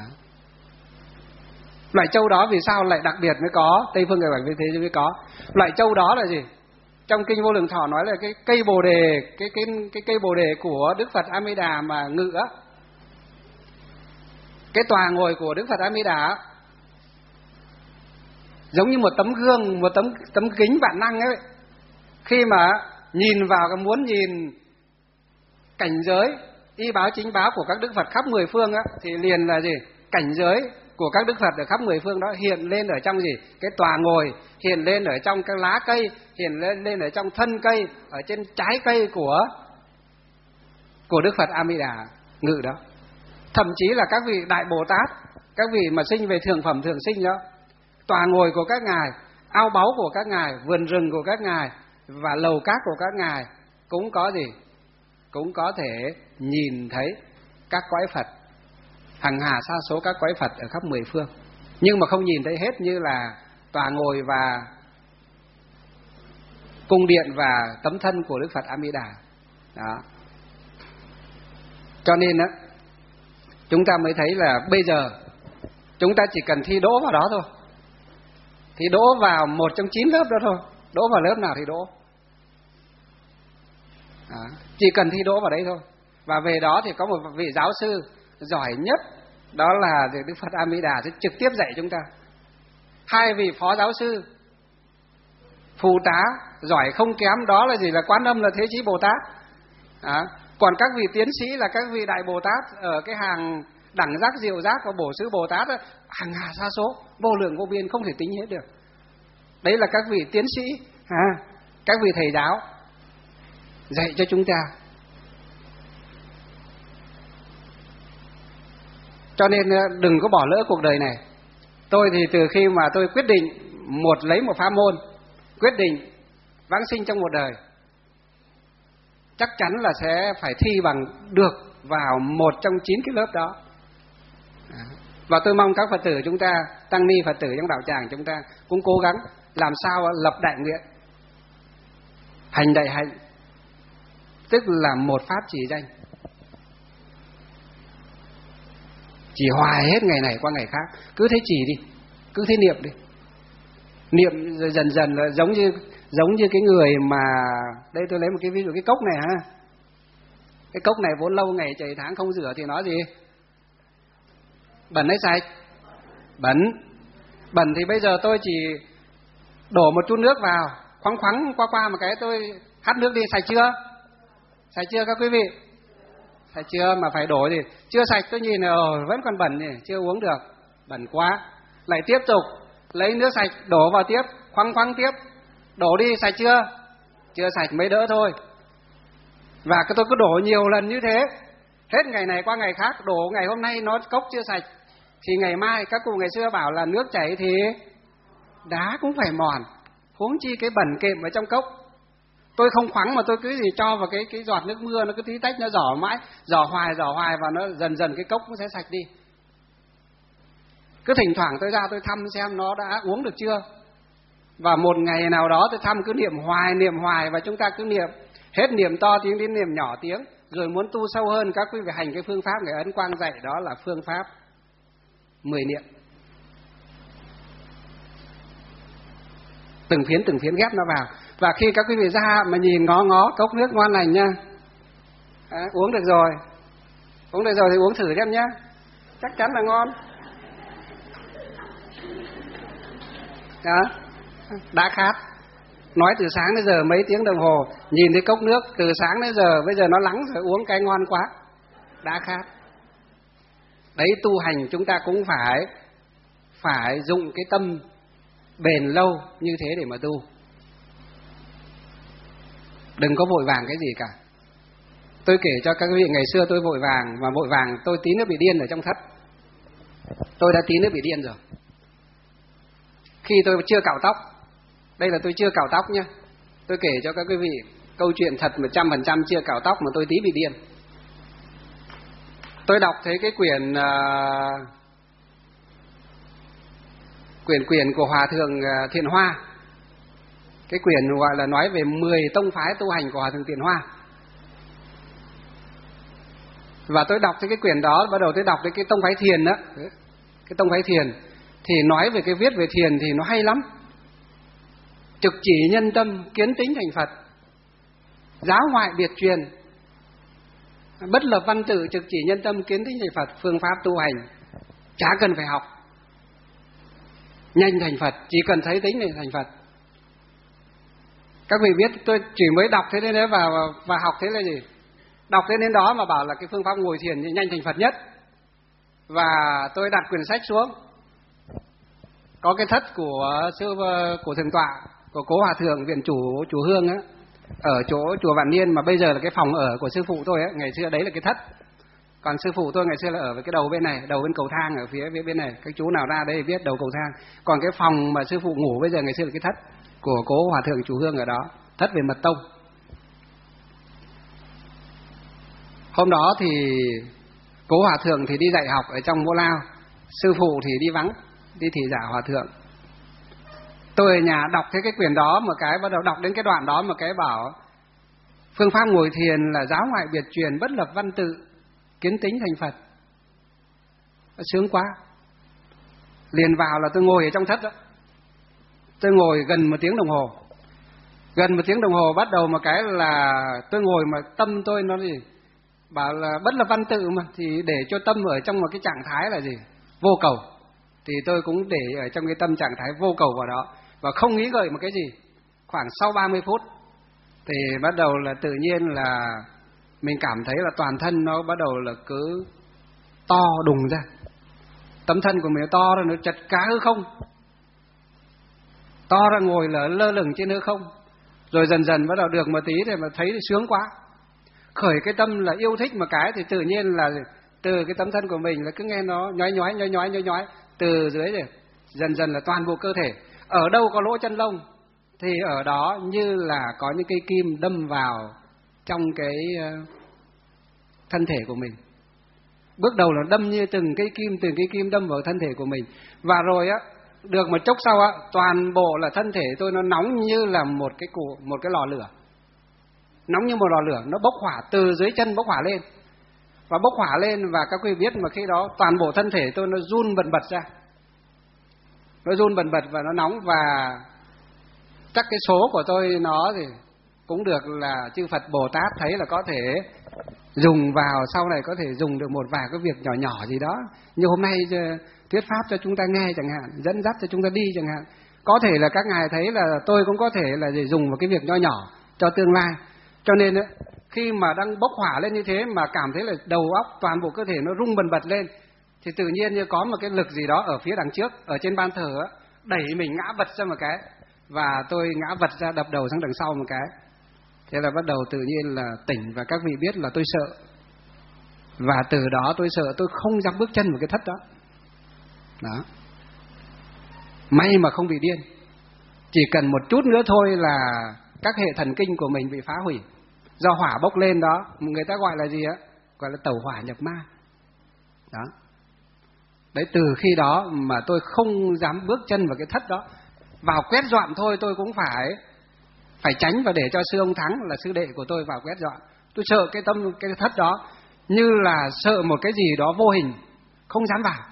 Loại châu đó vì sao lại đặc biệt mới có, Tây Phương Cực Lạc như thế mới có. Loại châu đó là gì? Trong kinh Vô Lượng Thọ nói là cái cây bồ đề, cái cái cái cây bồ đề của Đức Phật A Di Đà mà ngự á, cái tòa ngồi của Đức Phật A Di Đà giống như một tấm gương, một tấm tấm kính vạn năng ấy. Khi mà nhìn vào cái muốn nhìn cảnh giới y báo chính báo của các đức Phật khắp mười phương á, thì liền là gì? Cảnh giới của các đức Phật ở khắp mười phương đó hiện lên ở trong gì? Cái tòa ngồi, hiện lên ở trong các lá cây, hiện lên lên ở trong thân cây, ở trên trái cây của của Đức Phật A Di Đà ngự đó. Thậm chí là các vị đại Bồ Tát, các vị mà sinh về thượng phẩm thường sinh đó, tòa ngồi của các ngài, ao báu của các ngài, vườn rừng của các ngài và lầu cát của các ngài cũng có gì? Cũng có thể nhìn thấy các cõi Phật, hằng hà sa số các cõi Phật ở khắp mười phương. Nhưng mà không nhìn thấy hết như là tòa ngồi và cung điện và tấm thân của Đức Phật A Di Đà. Đó. Cho nên đó, chúng ta mới thấy là bây giờ chúng ta chỉ cần thi đỗ vào đó thôi. Thì đỗ vào một trong chín lớp đó thôi. Đỗ vào lớp nào thì đỗ. Đó. Chỉ cần thi đỗ vào đấy thôi. Và về đó thì có một vị giáo sư giỏi nhất, đó là Đức Phật A Di Đà sẽ trực tiếp dạy chúng ta. Hai vị phó giáo sư phụ tá giỏi không kém, đó là gì? Là Quán Âm, là Thế Chí Bồ Tát. Đó. Còn các vị tiến sĩ là các vị đại Bồ Tát ở cái hàng đẳng giác, diệu giác và bổ xứ Bồ Tát đó, hàng hà sa số, vô lượng vô biên, không thể tính hết được. Đấy là các vị tiến sĩ, à, các vị thầy giáo dạy cho chúng ta. Cho nên đừng có bỏ lỡ cuộc đời này. Tôi thì từ khi mà tôi quyết định một lấy một pháp môn, quyết định vãng sinh trong một đời, chắc chắn là sẽ phải thi bằng được vào một trong chín cái lớp đó. Và tôi mong các Phật tử chúng ta, tăng ni Phật tử trong đạo tràng chúng ta cũng cố gắng làm sao lập đại nguyện, hành đại hạnh, tức là một pháp chỉ danh, chỉ hoài hết ngày này qua ngày khác. Cứ thế chỉ đi, cứ thế niệm đi. Niệm rồi dần dần là giống như giống như cái người mà, đây tôi lấy một cái ví dụ, cái cốc này ha. Cái cốc này vốn lâu ngày trời tháng không rửa thì nó gì? Bẩn hay sạch? Bẩn. Bẩn thì bây giờ tôi chỉ đổ một chút nước vào, khoắng khoắng qua qua một cái, tôi hắt nước đi, sạch chưa? Sạch chưa các quý vị? Sạch chưa? Mà phải đổ thì chưa sạch, tôi nhìn ờ, vẫn còn bẩn thì chưa uống được, bẩn quá. Lại tiếp tục lấy nước sạch đổ vào tiếp, khoắng khoắng tiếp, đổ đi, sạch chưa? Chưa sạch, mới đỡ thôi. Và tôi cứ đổ nhiều lần như thế, hết ngày này qua ngày khác, đổ ngày hôm nay nó cốc chưa sạch, thì ngày mai các cụ ngày xưa bảo là nước chảy thì đá cũng phải mòn, huống chi cái bẩn kệm ở trong cốc. Tôi không khoắng mà tôi cứ gì cho vào cái cái giọt nước mưa, nó cứ tí tách, nó giỏ mãi, giỏ hoài giỏ hoài và nó dần dần cái cốc nó sẽ sạch đi. Cứ thỉnh thoảng tôi ra tôi thăm xem nó đã uống được chưa. Và một ngày nào đó tôi thăm, cứ niệm hoài niệm hoài, và chúng ta cứ niệm hết niệm to tiếng đến niệm nhỏ tiếng. Rồi muốn tu sâu hơn, các quý vị hành cái phương pháp người Ấn Quang dạy, đó là phương pháp mười niệm. Từng phiến từng phiến ghép nó vào. Và khi các quý vị ra mà nhìn ngó ngó cốc nước ngon lành nha, à, uống được rồi, uống được rồi thì uống thử xem nhá, chắc chắn là ngon. Đó, đã khát. Nói từ sáng đến giờ mấy tiếng đồng hồ, nhìn thấy cốc nước từ sáng đến giờ, bây giờ nó lắng rồi, uống cái ngon quá, đã khát. Đấy, tu hành chúng ta cũng phải phải dụng cái tâm bền lâu như thế để mà tu. Đừng có vội vàng cái gì cả. Tôi kể cho các quý vị, ngày xưa tôi vội vàng, và vội vàng tôi tí nữa bị điên ở trong thất. Tôi đã tí nữa bị điên rồi. Khi tôi chưa cạo tóc, đây là tôi chưa cạo tóc nhá, tôi kể cho các quý vị câu chuyện thật một trăm phần trăm chưa cạo tóc mà tôi tí bị điên. Tôi đọc thấy cái quyển uh, quyển quyển của Hòa Thượng uh, Thiện Hoa, cái quyển gọi là nói về mười tông phái tu hành của Hòa Thượng Thiện Hoa. Và tôi đọc thấy cái quyển đó, bắt đầu tôi đọc tới cái tông phái thiền đó, cái tông phái thiền thì nói về cái viết về thiền thì nó hay lắm. Trực chỉ nhân tâm, kiến tính thành Phật, giáo ngoại biệt truyền, bất lập văn tự, trực chỉ nhân tâm, kiến tính thành Phật, phương pháp tu hành chả cần phải học. nhanh thành Phật, chỉ cần thấy tính để thành Phật. Các vị biết tôi chỉ mới đọc thế đấy và, và học thế là gì? Đọc thế đến đó mà bảo là cái phương pháp ngồi thiền nhanh thành Phật nhất. Và tôi đặt quyển sách xuống. Có cái thất của sư của thượng tọa, của cố hòa thượng viện chủ chùa Hương á, ở chỗ chùa Vạn Niên mà bây giờ là cái phòng ở của sư phụ tôi á, ngày xưa đấy là cái thất. Còn sư phụ tôi ngày xưa là ở với cái đầu bên này, đầu bên cầu thang ở phía bên này. Các chú nào ra đây biết đầu cầu thang. Còn cái phòng mà sư phụ ngủ bây giờ ngày xưa là cái thất của cố hòa thượng chùa Hương ở đó, thất về mật tông. Hôm đó thì cố hòa thượng thì đi dạy học ở trong Mô Lao, sư phụ thì đi vắng, đi thị giả hòa thượng. Tôi ở nhà đọc thấy cái quyển đó một cái, bắt đầu đọc đến cái đoạn đó một cái bảo phương pháp ngồi thiền là giáo ngoại biệt truyền, bất lập văn tự, kiến tính thành Phật. Sướng quá. Liền vào là tôi ngồi ở trong thất đó. Tôi ngồi gần một tiếng đồng hồ. Gần một tiếng đồng hồ bắt đầu một cái là tôi ngồi mà tâm tôi nó gì? Bảo là bất lập văn tự mà, thì để cho tâm ở trong một cái trạng thái là gì? Vô cầu. Thì tôi cũng để ở trong cái tâm trạng thái vô cầu vào đó và không nghĩ gợi một cái gì. Khoảng sau ba mươi phút thì bắt đầu là tự nhiên là mình cảm thấy là toàn thân nó bắt đầu là cứ to đùng ra. Tấm thân của mình to ra, nó chật cá hư không, to ra ngồi là lơ lửng trên hư không. Rồi dần dần bắt đầu được một tí thì mà thấy thì sướng quá. Khởi cái tâm là yêu thích một cái thì tự nhiên là từ cái tấm thân của mình là cứ nghe nó nhói nhói nhói nhói nhói nhói từ dưới rồi dần dần là toàn bộ cơ thể. Ở đâu có lỗ chân lông thì ở đó như là có những cây kim đâm vào trong cái thân thể của mình. Bước đầu là đâm như từng cây kim, từng cây kim đâm vào thân thể của mình. Và rồi á, được một chốc sau á, toàn bộ là thân thể tôi nó nóng như là một cái củ, một cái lò lửa. Nóng như một lò lửa, nó bốc hỏa từ dưới chân bốc hỏa lên. Và bốc hỏa lên và các quý biết mà khi đó toàn bộ thân thể tôi nó run bần bật ra. Nó run bần bật và nó nóng, và chắc cái số của tôi nó thì cũng được là chư Phật Bồ Tát thấy là có thể dùng vào, sau này có thể dùng được một vài cái việc nhỏ nhỏ gì đó. Như hôm nay thuyết pháp cho chúng ta nghe chẳng hạn, dẫn dắt cho chúng ta đi chẳng hạn. Có thể là các ngài thấy là tôi cũng có thể là dùng một cái việc nho nhỏ cho tương lai. Cho nên ấy, khi mà đang bốc hỏa lên như thế mà cảm thấy là đầu óc toàn bộ cơ thể nó rung bần bật lên, thì tự nhiên như có một cái lực gì đó ở phía đằng trước, ở trên ban thờ ấy, đẩy mình ngã vật ra một cái, và tôi ngã vật ra đập đầu sang đằng sau một cái. Thế là bắt đầu tự nhiên là tỉnh, và các vị biết là tôi sợ. Và từ đó tôi sợ, tôi không dám bước chân vào cái thất đó. Đó. May mà không bị điên. Chỉ cần một chút nữa thôi là các hệ thần kinh của mình bị phá hủy. Do hỏa bốc lên đó, người ta gọi là gì á? Gọi là tẩu hỏa nhập ma. Đó. Đấy, từ khi đó mà tôi không dám bước chân vào cái thất đó. Vào quét dọn thôi tôi cũng phải phải tránh, và để cho sư ông Thắng là sư đệ của tôi vào quét dọn. Tôi sợ cái tâm cái thất đó như là sợ một cái gì đó vô hình, không dám vào.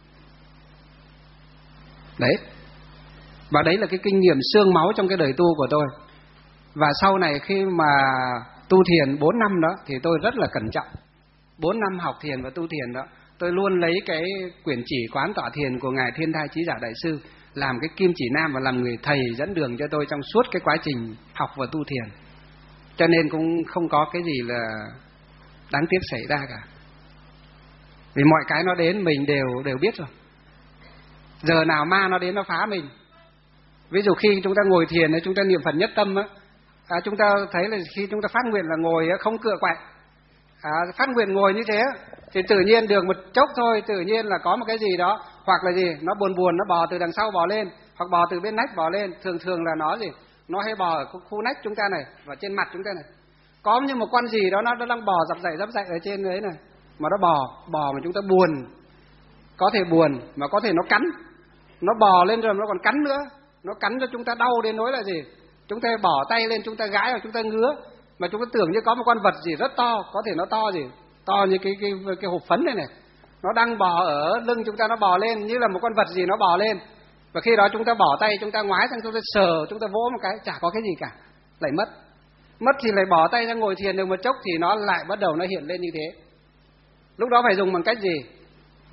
Đấy. Và đấy là cái kinh nghiệm xương máu trong cái đời tu của tôi. Và sau này khi mà tu thiền bốn năm đó thì tôi rất là cẩn trọng. bốn năm học thiền và tu thiền đó, tôi luôn lấy cái quyển chỉ quán tọa thiền của ngài Thiên Thai Chí Giả Đại Sư làm cái kim chỉ nam và làm người thầy dẫn đường cho tôi trong suốt cái quá trình học và tu thiền. Cho nên cũng không có cái gì là đáng tiếc xảy ra cả. Vì mọi cái nó đến mình đều đều biết rồi. Giờ nào ma nó đến nó phá mình. Ví dụ khi chúng ta ngồi thiền, chúng ta niệm Phật nhất tâm á, à, chúng ta thấy là khi chúng ta phát nguyện là ngồi không cựa quậy, à, phát nguyện ngồi như thế thì tự nhiên được một chốc thôi, tự nhiên là có một cái gì đó, hoặc là gì nó buồn buồn, nó bò từ đằng sau bò lên, hoặc bò từ bên nách bò lên. Thường thường là nó gì nó hay bò ở khu nách chúng ta này và trên mặt chúng ta này. Có như một con gì đó nó, nó đang bò dập dậy dập dậy ở trên đấy này, mà nó bò bò mà chúng ta buồn, có thể buồn mà có thể nó cắn, nó bò lên rồi nó còn cắn nữa, nó cắn cho chúng ta đau đến nỗi là gì chúng ta bỏ tay lên, chúng ta gãi hoặc chúng ta ngứa, mà chúng ta tưởng như có một con vật gì rất to, có thể nó to gì to như cái cái cái hộp phấn này này, nó đang bò ở lưng chúng ta, nó bò lên như là một con vật gì nó bò lên. Và khi đó chúng ta bỏ tay, chúng ta ngoái sang, chúng ta sờ, chúng ta vỗ một cái, chả có cái gì cả, lại mất. Mất thì lại bỏ tay ra ngồi thiền được một chốc thì nó lại bắt đầu nó hiện lên như thế. Lúc đó phải dùng bằng cách gì?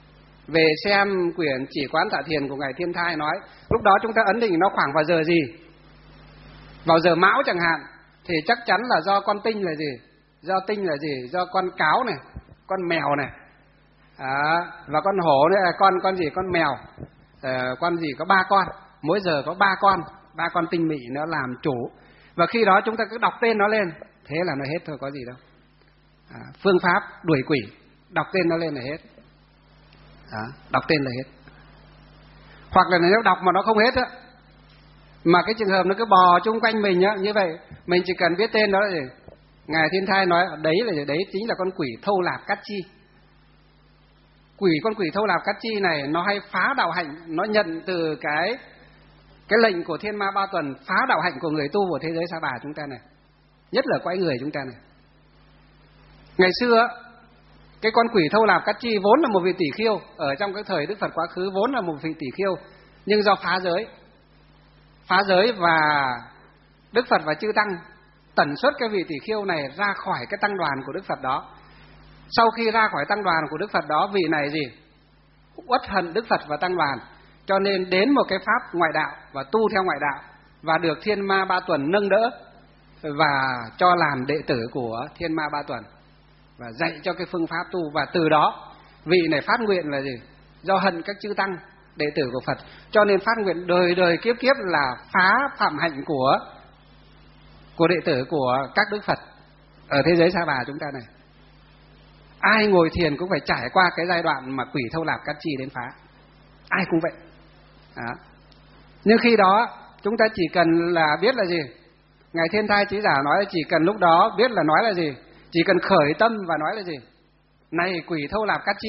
về xem quyển Chỉ Quán Xả Thiền của Ngài Thiên Thai nói, lúc đó chúng ta ấn định nó khoảng vào giờ gì? Vào giờ mão chẳng hạn, thì chắc chắn là do con tinh là gì? Do tinh là gì? Do con cáo này, con mèo này, à, và con hổ nữa, con con gì? Con mèo, à, con gì? Có ba con, mỗi giờ có ba con, ba con tinh mị nó làm chủ. Và khi đó chúng ta cứ đọc tên nó lên, thế là nó hết thôi, có gì đâu. À, phương pháp đuổi quỷ, đọc tên nó lên là hết. À, đọc tên là hết. Hoặc là nếu đọc mà nó không hết á, mà cái trường hợp nó cứ bò chung quanh mình á, như vậy mình chỉ cần biết tên đó là gì? Ngài Thiên Thai nói đấy là gì? Đấy chính là con quỷ thâu lạp cát chi. Quỷ con quỷ thâu lạp cát chi này nó hay phá đạo hạnh, nó nhận từ cái cái lệnh của Thiên Ma Ba Tuần, phá đạo hạnh của người tu của thế giới Sa Bà chúng ta này, nhất là quái người chúng ta này. Ngày xưa cái con quỷ thâu lạp cát chi vốn là một vị tỷ khiêu, ở trong cái thời Đức Phật quá khứ vốn là một vị tỷ khiêu, nhưng do phá giới, phá giới và Đức Phật và chư tăng tẩn xuất cái vị tỷ khiêu này ra khỏi cái tăng đoàn của Đức Phật đó. Sau khi ra khỏi tăng đoàn của Đức Phật đó, vị này gì? Uất hận Đức Phật và tăng đoàn, cho nên đến một cái pháp ngoại đạo và tu theo ngoại đạo, và được Thiên Ma Ba Tuần nâng đỡ và cho làm đệ tử của Thiên Ma Ba Tuần và dạy cho cái phương pháp tu. Và từ đó vị này phát nguyện là gì? Do hận các chư tăng đệ tử của Phật, cho nên phát nguyện đời đời kiếp kiếp là phá phạm hạnh của của đệ tử của các đức Phật ở thế giới Sa Bà chúng ta này. Ai ngồi thiền cũng phải trải qua cái giai đoạn mà quỷ thâu lạp cát chi đến phá, ai cũng vậy. Đó. Nhưng khi đó chúng ta chỉ cần là biết là gì? Ngài Thiên Thai Chí Giả nói là chỉ cần lúc đó biết là nói là gì? Chỉ cần khởi tâm và nói là gì? Này quỷ thâu lạp cát chi,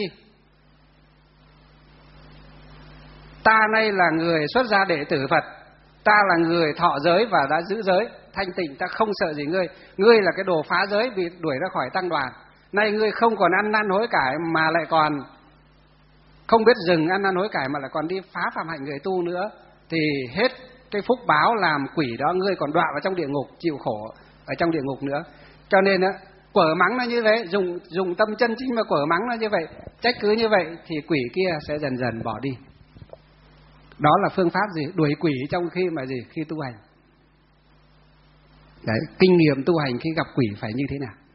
ta nay là người xuất gia đệ tử Phật, ta là người thọ giới và đã giữ giới thanh tịnh, ta không sợ gì ngươi. Ngươi là cái đồ phá giới, bị đuổi ra khỏi tăng đoàn. Nay ngươi không còn ăn năn hối cải, mà lại còn không biết dừng ăn năn hối cải, mà lại còn đi phá phạm hạnh người tu nữa, thì hết cái phúc báo làm quỷ đó, ngươi còn đọa vào trong địa ngục, chịu khổ ở trong địa ngục nữa. Cho nên á, quở mắng nó như thế, dùng dùng tâm chân chính mà quở mắng nó như vậy, trách cứ như vậy, thì quỷ kia sẽ dần dần bỏ đi. Đó là phương pháp gì? Đuổi quỷ trong khi mà gì? Khi tu hành. Đấy, kinh nghiệm tu hành khi gặp quỷ phải như thế nào?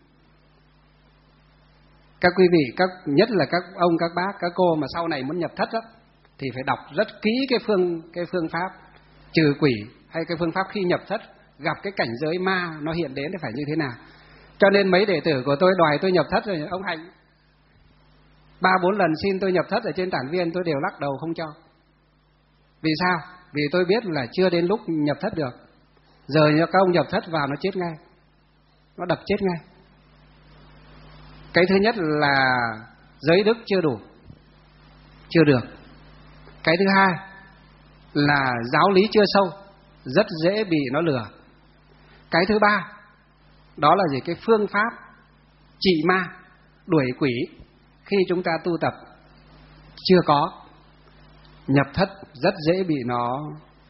Các quý vị, các nhất là các ông, các bác, các cô mà sau này muốn nhập thất đó, thì phải đọc rất kỹ cái phương cái phương pháp trừ quỷ, hay cái phương pháp khi nhập thất gặp cái cảnh giới ma nó hiện đến thì phải như thế nào. Cho nên mấy đệ tử của tôi đòi tôi nhập thất rồi, ông Hạnh ba bốn lần xin tôi nhập thất ở trên Tản Viên, tôi đều lắc đầu không cho. Vì sao? Vì tôi biết là chưa đến lúc nhập thất được. Giờ các ông nhập thất vào nó chết ngay, nó đập chết ngay. Cái thứ nhất là giới đức chưa đủ, chưa được. Cái thứ hai là giáo lý chưa sâu, rất dễ bị nó lừa. Cái thứ ba đó là gì? Cái phương pháp trị ma, đuổi quỷ khi chúng ta tu tập chưa có, nhập thất rất dễ bị nó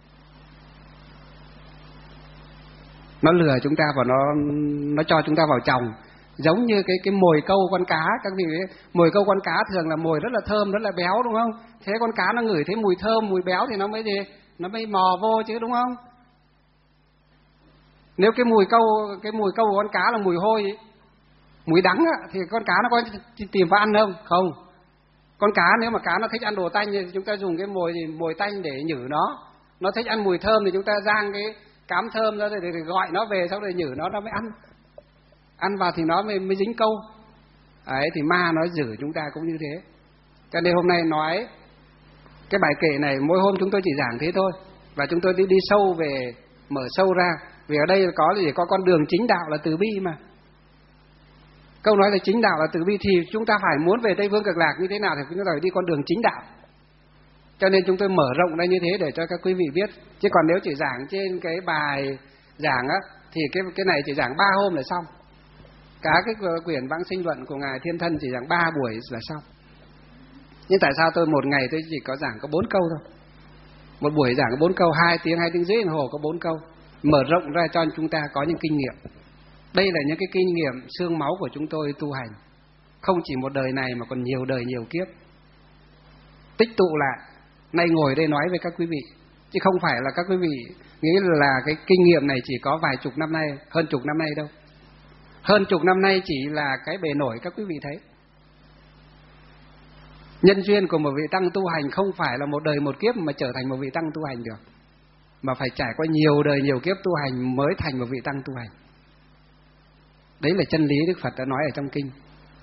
nó lừa chúng ta và nó nó cho chúng ta vào chồng. Giống như cái cái mồi câu con cá, các vị biết, mồi câu con cá thường là mồi rất là thơm, rất là béo, đúng không? Thế con cá nó ngửi thấy mùi thơm, mùi béo thì nó mới gì? Nó mới mò vô chứ, đúng không? Nếu cái mùi câu cái mùi câu của con cá là mùi hôi, mùi đắng á, thì con cá nó có tìm vào ăn không? Không. Con cá nếu mà cá nó thích ăn đồ tanh thì chúng ta dùng cái mồi gì, mồi tanh để nhử nó. Nó thích ăn mùi thơm thì chúng ta rang cái cám thơm ra để gọi nó về, sau rồi nhử nó nó mới ăn. Ăn vào thì nó mới, mới dính câu. Đấy, thì ma nó giữ chúng ta cũng như thế. Cho nên hôm nay nói cái bài kệ này, mỗi hôm chúng tôi chỉ giảng thế thôi, và chúng tôi đi đi sâu về, mở sâu ra. Vì ở đây có gì? Có con đường chính đạo là từ bi mà. Câu nói là chính đạo là từ bi, thì chúng ta phải muốn về Tây Phương Cực Lạc như thế nào thì chúng ta phải đi con đường chính đạo. Cho nên chúng tôi mở rộng ra như thế để cho các quý vị biết. Chứ còn nếu chỉ giảng trên cái bài giảng á, thì cái cái này chỉ giảng ba hôm là xong. Cả cái quyển Vãng Sinh Luận của Ngài Thiên Thân chỉ giảng ba buổi là xong. Nhưng tại sao tôi một ngày tôi chỉ có giảng có bốn câu thôi? Một buổi giảng có bốn câu, hai tiếng, hai tiếng rưỡi đồng hồ có bốn câu. Mở rộng ra cho chúng ta có những kinh nghiệm. Đây là những cái kinh nghiệm xương máu của chúng tôi tu hành, không chỉ một đời này mà còn nhiều đời nhiều kiếp. tích tụ lại, nay ngồi đây nói với các quý vị. Chứ không phải là các quý vị nghĩ là cái kinh nghiệm này chỉ có vài chục năm nay, hơn chục năm nay đâu. Hơn chục năm nay chỉ là cái bề nổi các quý vị thấy. Nhân duyên của một vị tăng tu hành không phải là một đời một kiếp mà trở thành một vị tăng tu hành được, mà phải trải qua nhiều đời nhiều kiếp tu hành mới thành một vị tăng tu hành. Đấy là chân lý Đức Phật đã nói ở trong kinh.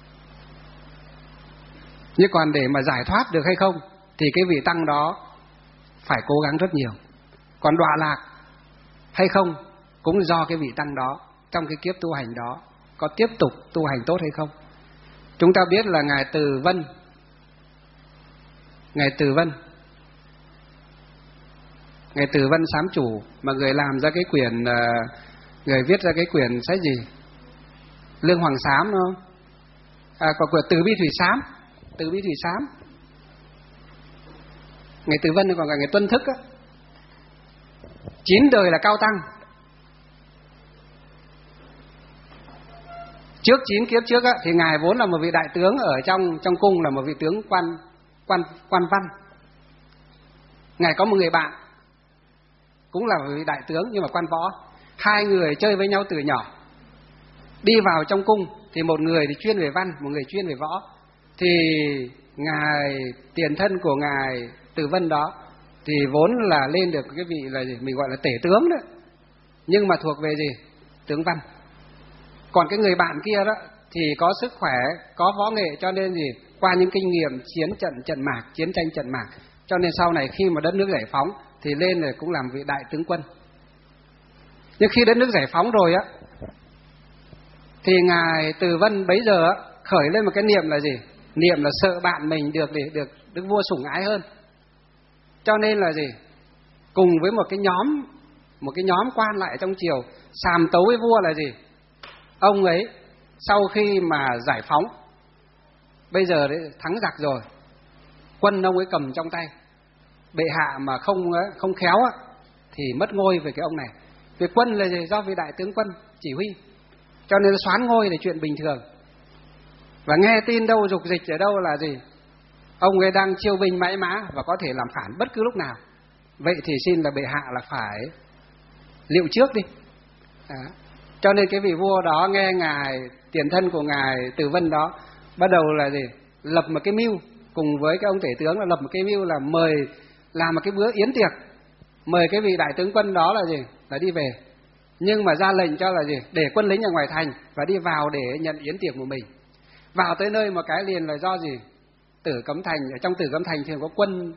Nhưng còn để mà giải thoát được hay không thì cái vị tăng đó phải cố gắng rất nhiều. Còn đọa lạc hay không cũng do cái vị tăng đó trong cái kiếp tu hành đó có tiếp tục tu hành tốt hay không. Chúng ta biết là Ngài Từ Vân, Ngài Từ Vân, Ngài Từ Vân Sám Chủ mà người làm ra cái quyển, người viết ra cái quyển sách gì? Lương Hoàng Sám đúng không? À, có quyển Từ Bi Thủy Sám, Từ Bi Thủy Sám. Ngài Từ Vân còn cả Ngài Tuân Thức á, chín đời là cao tăng. Trước chín kiếp trước á, thì Ngài vốn là một vị đại tướng ở trong trong cung, là một vị tướng quan quan quan văn. Ngài có một người bạn cũng là một vị đại tướng nhưng mà quan võ. Hai người chơi với nhau từ nhỏ. Đi vào trong cung thì một người thì chuyên về văn, một người chuyên về võ. Thì Ngài tiền thân của Ngài Từ Vân đó thì vốn là lên được cái vị là gì? Mình gọi là tể tướng đó, nhưng mà thuộc về gì? Tướng văn. Còn cái người bạn kia đó thì có sức khỏe, có võ nghệ, cho nên gì? Qua những kinh nghiệm chiến trận trận mạc, chiến tranh trận mạc, cho nên sau này khi mà đất nước giải phóng thì lên rồi cũng làm vị đại tướng quân. Nhưng khi đất nước giải phóng rồi á thì Ngài Từ Vân bấy giờ á, khởi lên một cái niệm là gì? Niệm là sợ bạn mình được để được Đức vua sủng ái hơn. Cho nên là gì? Cùng với một cái nhóm, một cái nhóm quan lại trong triều sàm tấu với vua là gì? Ông ấy sau khi mà giải phóng, bây giờ đấy thắng giặc rồi, quân ông ấy cầm trong tay, bệ hạ mà không không khéo á, thì mất ngôi về cái ông này. Vì quân là gì? Do vị đại tướng quân chỉ huy, cho nên soán ngôi là chuyện bình thường. Và nghe tin đâu dục dịch ở đâu là gì? Ông ấy đang chiêu binh mãi mã và có thể làm phản bất cứ lúc nào. Vậy thì xin là bệ hạ là phải liệu trước đi. Đó. Cho nên cái vị vua đó nghe Ngài tiền thân của Ngài Từ Vân đó bắt đầu là gì? Lập một cái mưu cùng với cái ông tể tướng, là lập một cái mưu là mời làm một cái bữa yến tiệc, mời cái vị đại tướng quân đó là gì? Là đi về. Nhưng mà ra lệnh cho là gì? Để quân lính ở ngoài thành và đi vào để nhận yến tiệc của mình. Vào tới nơi một cái liền là do gì? Tử Cấm Thành, ở trong Tử Cấm Thành thường có quân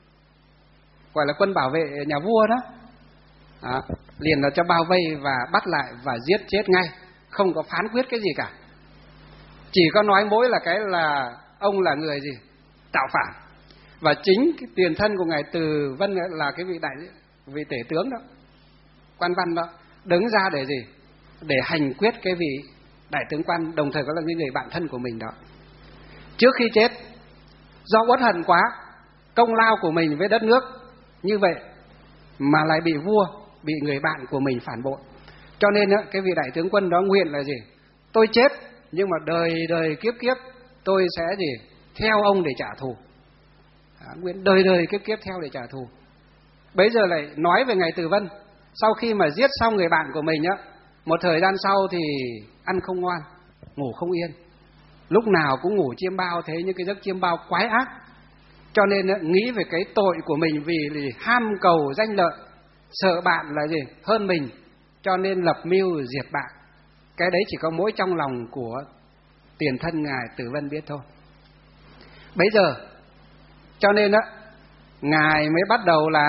gọi là quân bảo vệ nhà vua đó. Đó, liền là cho bao vây và bắt lại và giết chết ngay, không có phán quyết cái gì cả. Chỉ có nói mỗi là cái là ông là người gì? Tạo phản. Và chính cái tiền thân của Ngài Từ Vân là cái vị đại vị tể tướng đó, quan văn đó, đứng ra để gì? Để hành quyết cái vị đại tướng quan, đồng thời có là những người bạn thân của mình đó. Trước khi chết, do uất hận quá công lao của mình với đất nước như vậy mà lại bị vua, bị người bạn của mình phản bội, cho nên cái vị đại tướng quân đó nguyện là gì? Tôi chết nhưng mà đời đời kiếp kiếp tôi sẽ gì? Theo ông để trả thù. À, nguyện đời đời kiếp kiếp theo để trả thù. Bây giờ lại nói về Ngài Từ Vân, sau khi mà giết xong người bạn của mình á, một thời gian sau thì ăn không ngoan, ngủ không yên, lúc nào cũng ngủ chiêm bao, thế những cái giấc chiêm bao quái ác. Cho nên nghĩ về cái tội của mình vì là ham cầu danh lợi, sợ bạn là gì? Hơn mình, cho nên lập mưu diệt bạn. Cái đấy chỉ có mỗi trong lòng của tiền thân Ngài Từ Vân biết thôi. Bây giờ cho nên á, Ngài mới bắt đầu là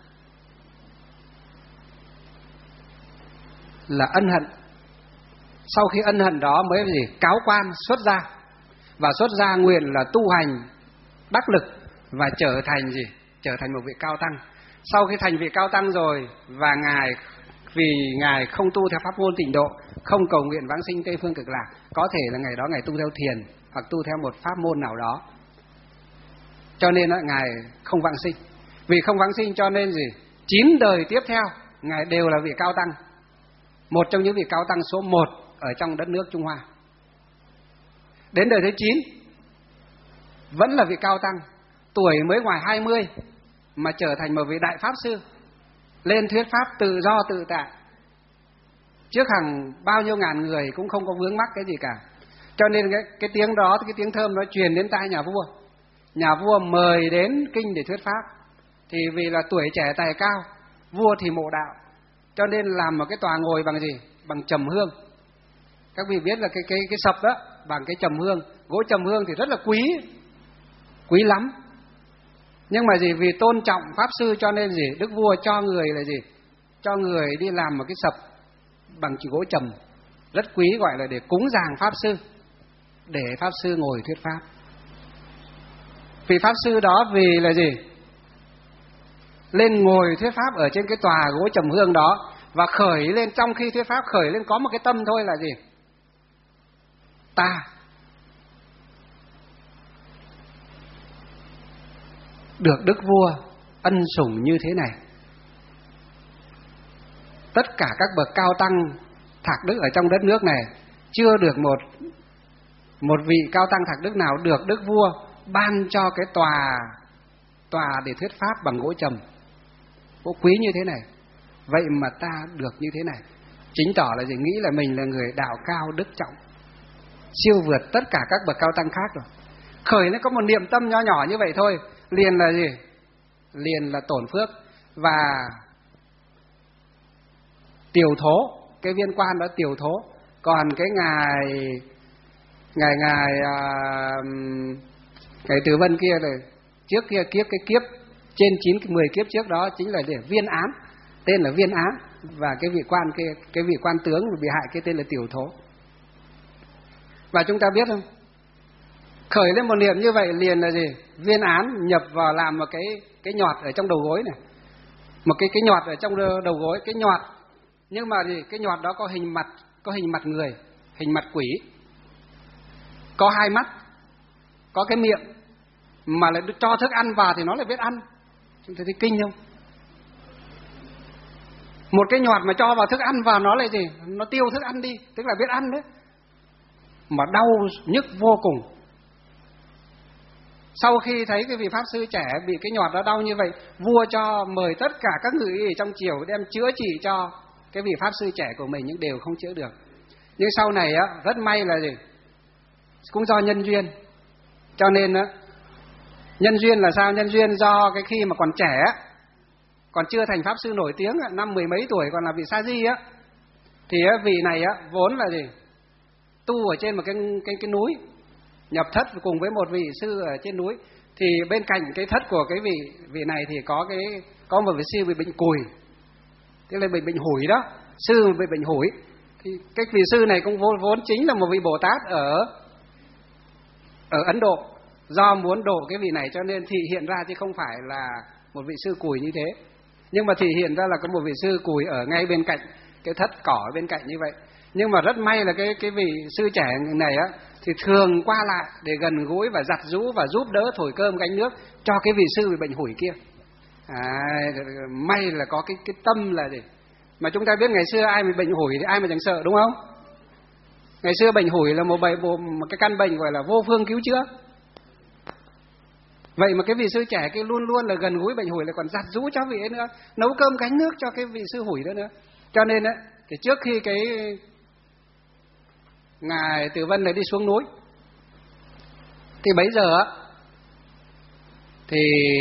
là ân hận. Sau khi ân hận đó mới gì? Cáo quan xuất gia. Và xuất gia nguyện là tu hành đắc lực và trở thành gì? Trở thành một vị cao tăng. Sau khi thành vị cao tăng rồi, và Ngài vì Ngài không tu theo pháp môn tịnh độ, không cầu nguyện vãng sinh Tây Phương Cực Lạc, có thể là ngày đó Ngài tu theo thiền hoặc tu theo một pháp môn nào đó, cho nên đó, Ngài không vãng sinh. Vì không vãng sinh cho nên gì? Chín đời tiếp theo Ngài đều là vị cao tăng, một trong những vị cao tăng số một ở trong đất nước Trung Hoa. Đến đời thứ chín vẫn là vị cao tăng, tuổi mới ngoài hai mươi mà trở thành một vị đại pháp sư, lên thuyết pháp tự do tự tại trước hàng bao nhiêu ngàn người cũng không có vướng mắc cái gì cả. Cho nên cái, cái tiếng đó, cái tiếng thơm nó truyền đến tai nhà vua. Nhà vua mời đến kinh để thuyết pháp. Thì vì là tuổi trẻ tài cao, vua thì mộ đạo, cho nên làm một cái tòa ngồi bằng gì? Bằng trầm hương. Các vị biết là cái cái cái sập đó bằng cái trầm hương, gỗ trầm hương thì rất là quý, quý lắm. Nhưng mà gì? Vì tôn trọng pháp sư cho nên gì? Đức vua cho người là gì? Cho người đi làm một cái sập bằng chỉ gỗ trầm rất quý, gọi là để cúng dường pháp sư, để pháp sư ngồi thuyết pháp. Vị pháp sư đó vì là gì? Lên ngồi thuyết pháp ở trên cái tòa gỗ trầm hương đó, và khởi lên, trong khi thuyết pháp khởi lên có một cái tâm thôi là gì? Ta được đức vua ân sủng như thế này. Tất cả các bậc cao tăng thạc đức ở trong đất nước này chưa được một một vị cao tăng thạc đức nào được đức vua ban cho cái tòa tòa để thuyết pháp bằng gỗ trầm, gỗ quý như thế này. Vậy mà ta được như thế này, chính tỏ là gì? Nghĩ là mình là người đạo cao đức trọng, siêu vượt tất cả các bậc cao tăng khác rồi. Khởi nó có một niệm tâm nho nhỏ như vậy thôi, liền là gì? Liền là tổn phước. Và tiều thố, cái viên quan đó tiều thố. Còn cái ngài ngài ngài à, ngài Từ Vân kia là trước kia kiếp cái kiếp trên chín mười kiếp trước đó chính là để viên án, tên là viên án. Và cái vị quan kia, cái vị quan tướng bị hại cái tên là tiều thố. Và chúng ta biết không? Khởi lên một niệm như vậy liền là gì? Viên án nhập vào làm một cái cái nhọt ở trong đầu gối này, một cái cái nhọt ở trong đầu gối, cái nhọt. Nhưng mà gì? Cái nhọt đó có hình mặt, có hình mặt người, hình mặt quỷ, có hai mắt, có cái miệng, mà lại cho thức ăn vào thì nó lại biết ăn. Chúng ta thấy kinh không? Một cái nhọt mà cho vào thức ăn vào nó lại gì? Nó tiêu thức ăn đi, tức là biết ăn đấy. Mà đau nhức vô cùng. Sau khi thấy cái vị pháp sư trẻ bị cái nhọt đó đau như vậy, vua cho mời tất cả các ngự y trong triều đem chữa trị cho cái vị pháp sư trẻ của mình, nhưng đều không chữa được. Nhưng sau này á, rất may là gì? Cũng do nhân duyên. Cho nên á, nhân duyên là sao? Nhân duyên do cái khi mà còn trẻ á, còn chưa thành pháp sư nổi tiếng, năm mười mấy tuổi còn là vị sa di á, thì á, vị này á vốn là gì? Tu ở trên một cái cái cái núi, nhập thất cùng với một vị sư ở trên núi. Thì bên cạnh cái thất của cái vị vị này thì có cái có một vị sư bị bệnh cùi, tức là bệnh bệnh hủi đó, sư bị bệnh hủi. Thì cái vị sư này cũng vốn vốn chính là một vị Bồ Tát ở ở Ấn Độ, do muốn độ cái vị này cho nên thị hiện ra chứ không phải là một vị sư cùi như thế. Nhưng mà thị hiện ra là có một vị sư cùi ở ngay bên cạnh cái thất cỏ bên cạnh như vậy. Nhưng mà rất may là cái cái vị sư trẻ này á thì thường qua lại để gần gũi và giặt giũ và giúp đỡ thổi cơm gánh nước cho cái vị sư bị bệnh hủi kia. À, may là có cái cái tâm là gì? Mà chúng ta biết ngày xưa ai bị bệnh hủi thì ai mà chẳng sợ, đúng không? Ngày xưa bệnh hủi là một bệnh một cái căn bệnh gọi là vô phương cứu chữa. Vậy mà cái vị sư trẻ kia luôn luôn là gần gũi bệnh hủi, lại còn giặt giũ cho vị ấy nữa, nấu cơm gánh nước cho cái vị sư hủi đó nữa. Cho nên á, thì trước khi cái ngài Từ Vân này đi xuống núi, thì bấy giờ á, thì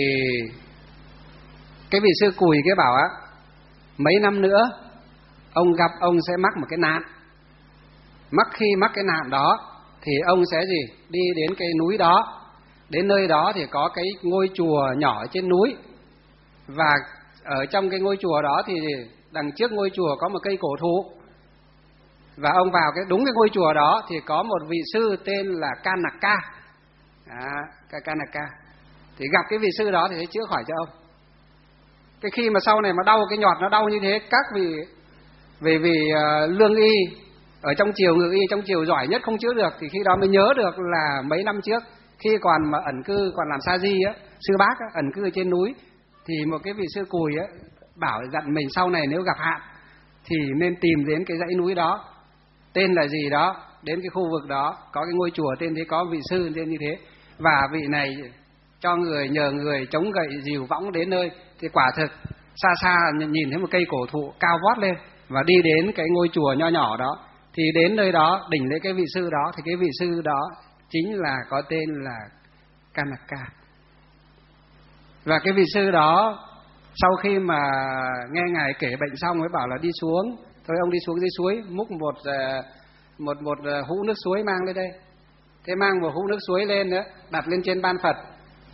cái vị sư cùi kia bảo á, mấy năm nữa ông gặp ông sẽ mắc một cái nạn. Mắc khi mắc cái nạn đó thì ông sẽ gì? Đi đến cái núi đó. Đến nơi đó thì có cái ngôi chùa nhỏ trên núi. Và ở trong cái ngôi chùa đó thì đằng trước ngôi chùa có một cây cổ thụ. Và ông vào cái đúng cái ngôi chùa đó thì có một vị sư tên là Kanaka. À, Kanaka. Thì gặp cái vị sư đó thì sẽ chữa khỏi cho ông. Cái khi mà sau này mà đau cái nhọt nó đau như thế, các vị vì vì uh, lương y ở trong triều, ngự y trong triều giỏi nhất không chữa được, thì khi đó mới nhớ được là mấy năm trước khi còn mà ẩn cư, còn làm sa di á, sư bác á, ẩn cư trên núi, thì một cái vị sư cùi á bảo dặn mình sau này nếu gặp hạn thì nên tìm đến cái dãy núi đó, tên là gì đó, đến cái khu vực đó có cái ngôi chùa tên thế, có vị sư tên như thế. Và vị này cho người nhờ người chống gậy dìu võng đến nơi, thì quả thực xa xa nhìn thấy một cây cổ thụ cao vót lên và đi đến cái ngôi chùa nho nhỏ đó, thì đến nơi đó đỉnh lễ cái vị sư đó, thì cái vị sư đó chính là có tên là Kanaka. Và cái vị sư đó sau khi mà nghe ngài kể bệnh xong mới bảo là đi xuống, thôi ông đi xuống dưới suối múc một một một hũ nước suối mang lên đây. Thế mang một hũ nước suối lên nữa, đặt lên trên ban Phật.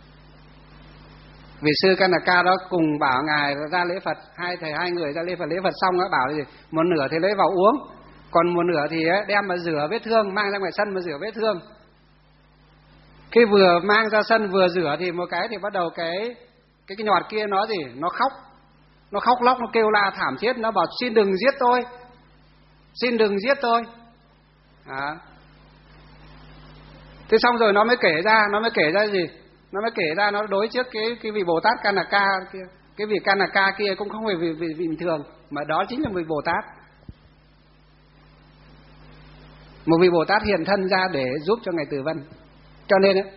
Vị sư Kanaka đó cùng bảo ngài ra lễ Phật, hai thầy hai người ra lễ Phật, lễ Phật xong đó bảo gì, một nửa thì lấy vào uống, còn một nửa thì đem mà rửa vết thương, mang ra ngoài sân mà rửa vết thương. Khi vừa mang ra sân vừa rửa thì một cái thì bắt đầu cái cái cái nhọt kia nó gì, nó khóc, nó khóc lóc, nó kêu la thảm thiết, nó bảo xin đừng giết tôi, xin đừng giết tôi. À. Thế xong rồi nó mới kể ra, nó mới kể ra gì? Nó mới kể ra nó đối trước cái cái vị Bồ Tát Kanaka kia, cái vị Kanaka kia cũng không phải vị, vị, vị bình thường, mà đó chính là vị Bồ Tát. Một vị Bồ Tát hiện thân ra để giúp cho ngài Từ Vân. Cho nên ấy,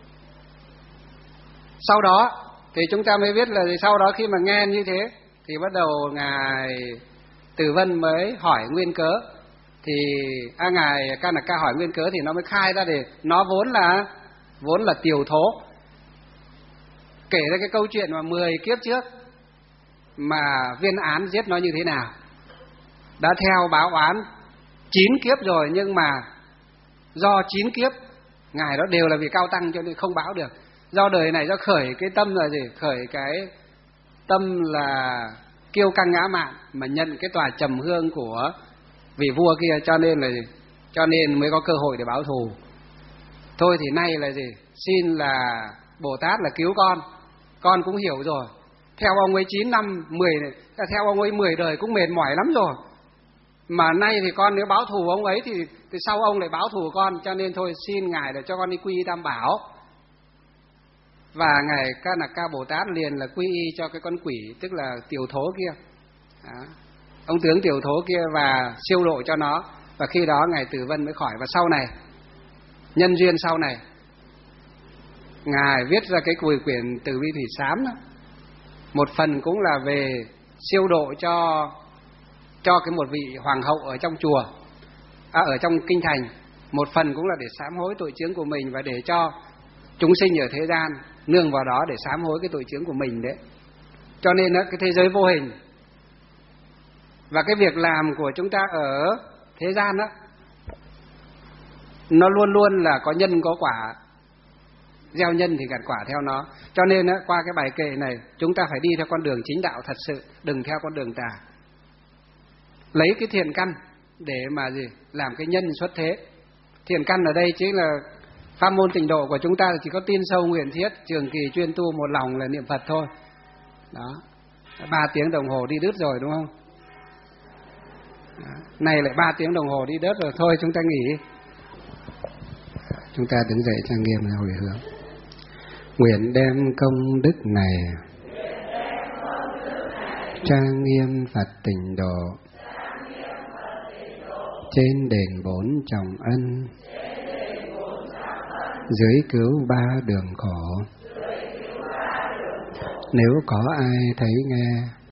sau đó thì chúng ta mới biết là sau đó khi mà nghe như thế thì bắt đầu ngài Từ Vân mới hỏi nguyên cớ. Thì à, ngài Kanaka hỏi nguyên cớ thì nó mới khai ra, để nó vốn là vốn là tiều thố, kể ra cái câu chuyện mà mười kiếp trước mà Viên Án giết nó như thế nào, đã theo báo oán chín kiếp rồi, nhưng mà do chín kiếp ngài đó đều là vị cao tăng cho nên không báo được. Do đời này do khởi cái tâm là gì, khởi cái tâm là kiêu căng ngã mạn, mà nhận cái tòa trầm hương của vị vua kia, cho nên là gì, cho nên mới có cơ hội để báo thù. Thôi thì nay là gì, xin là Bồ Tát là cứu con, con cũng hiểu rồi. Theo ông ấy chín năm, mười, theo ông ấy mười đời cũng mệt mỏi lắm rồi. Mà nay thì con nếu báo thù ông ấy thì, thì sau ông lại báo thù con, cho nên thôi xin ngài để cho con đi quy y Tam Bảo. Và ngài Kanaka Bồ Tát liền là quy y cho cái con quỷ, tức là tiểu thố kia. Đó. Ông tướng tiểu thố kia và siêu độ cho nó. Và khi đó ngài Từ Vân mới khỏi. Và sau này, nhân duyên sau này, ngài viết ra cái quyển Từ Bi Thủy Sám đó. Một phần cũng là về siêu độ cho cho cái một vị hoàng hậu ở trong chùa, à, ở trong kinh thành. Một phần cũng là để sám hối tội chướng của mình và để cho chúng sinh ở thế gian nương vào đó để sám hối cái tội chướng của mình đấy. Cho nên đó, cái thế giới vô hình và cái việc làm của chúng ta ở thế gian đó, nó luôn luôn là có nhân có quả, gieo nhân thì gặt quả theo nó. Cho nên đó, qua cái bài kệ này chúng ta phải đi theo con đường chính đạo thật sự, đừng theo con đường tà. Lấy cái thiện căn để mà gì, làm cái nhân xuất thế. Thiện căn ở đây chính là pháp môn tịnh độ của chúng ta chỉ có tin sâu nguyện thiết, trường kỳ chuyên tu một lòng là niệm Phật thôi. Đó, ba tiếng đồng hồ đi đứt rồi đúng không? Đó. Này lại ba tiếng đồng hồ đi đứt rồi, thôi chúng ta nghỉ. Chúng ta đứng dậy trang nghiêm hồi hướng. Nguyện đem công đức này trang nghiêm Phật tịnh độ, trên đền bốn trọng ân, dưới cứu ba đường khổ. Nếu có ai thấy nghe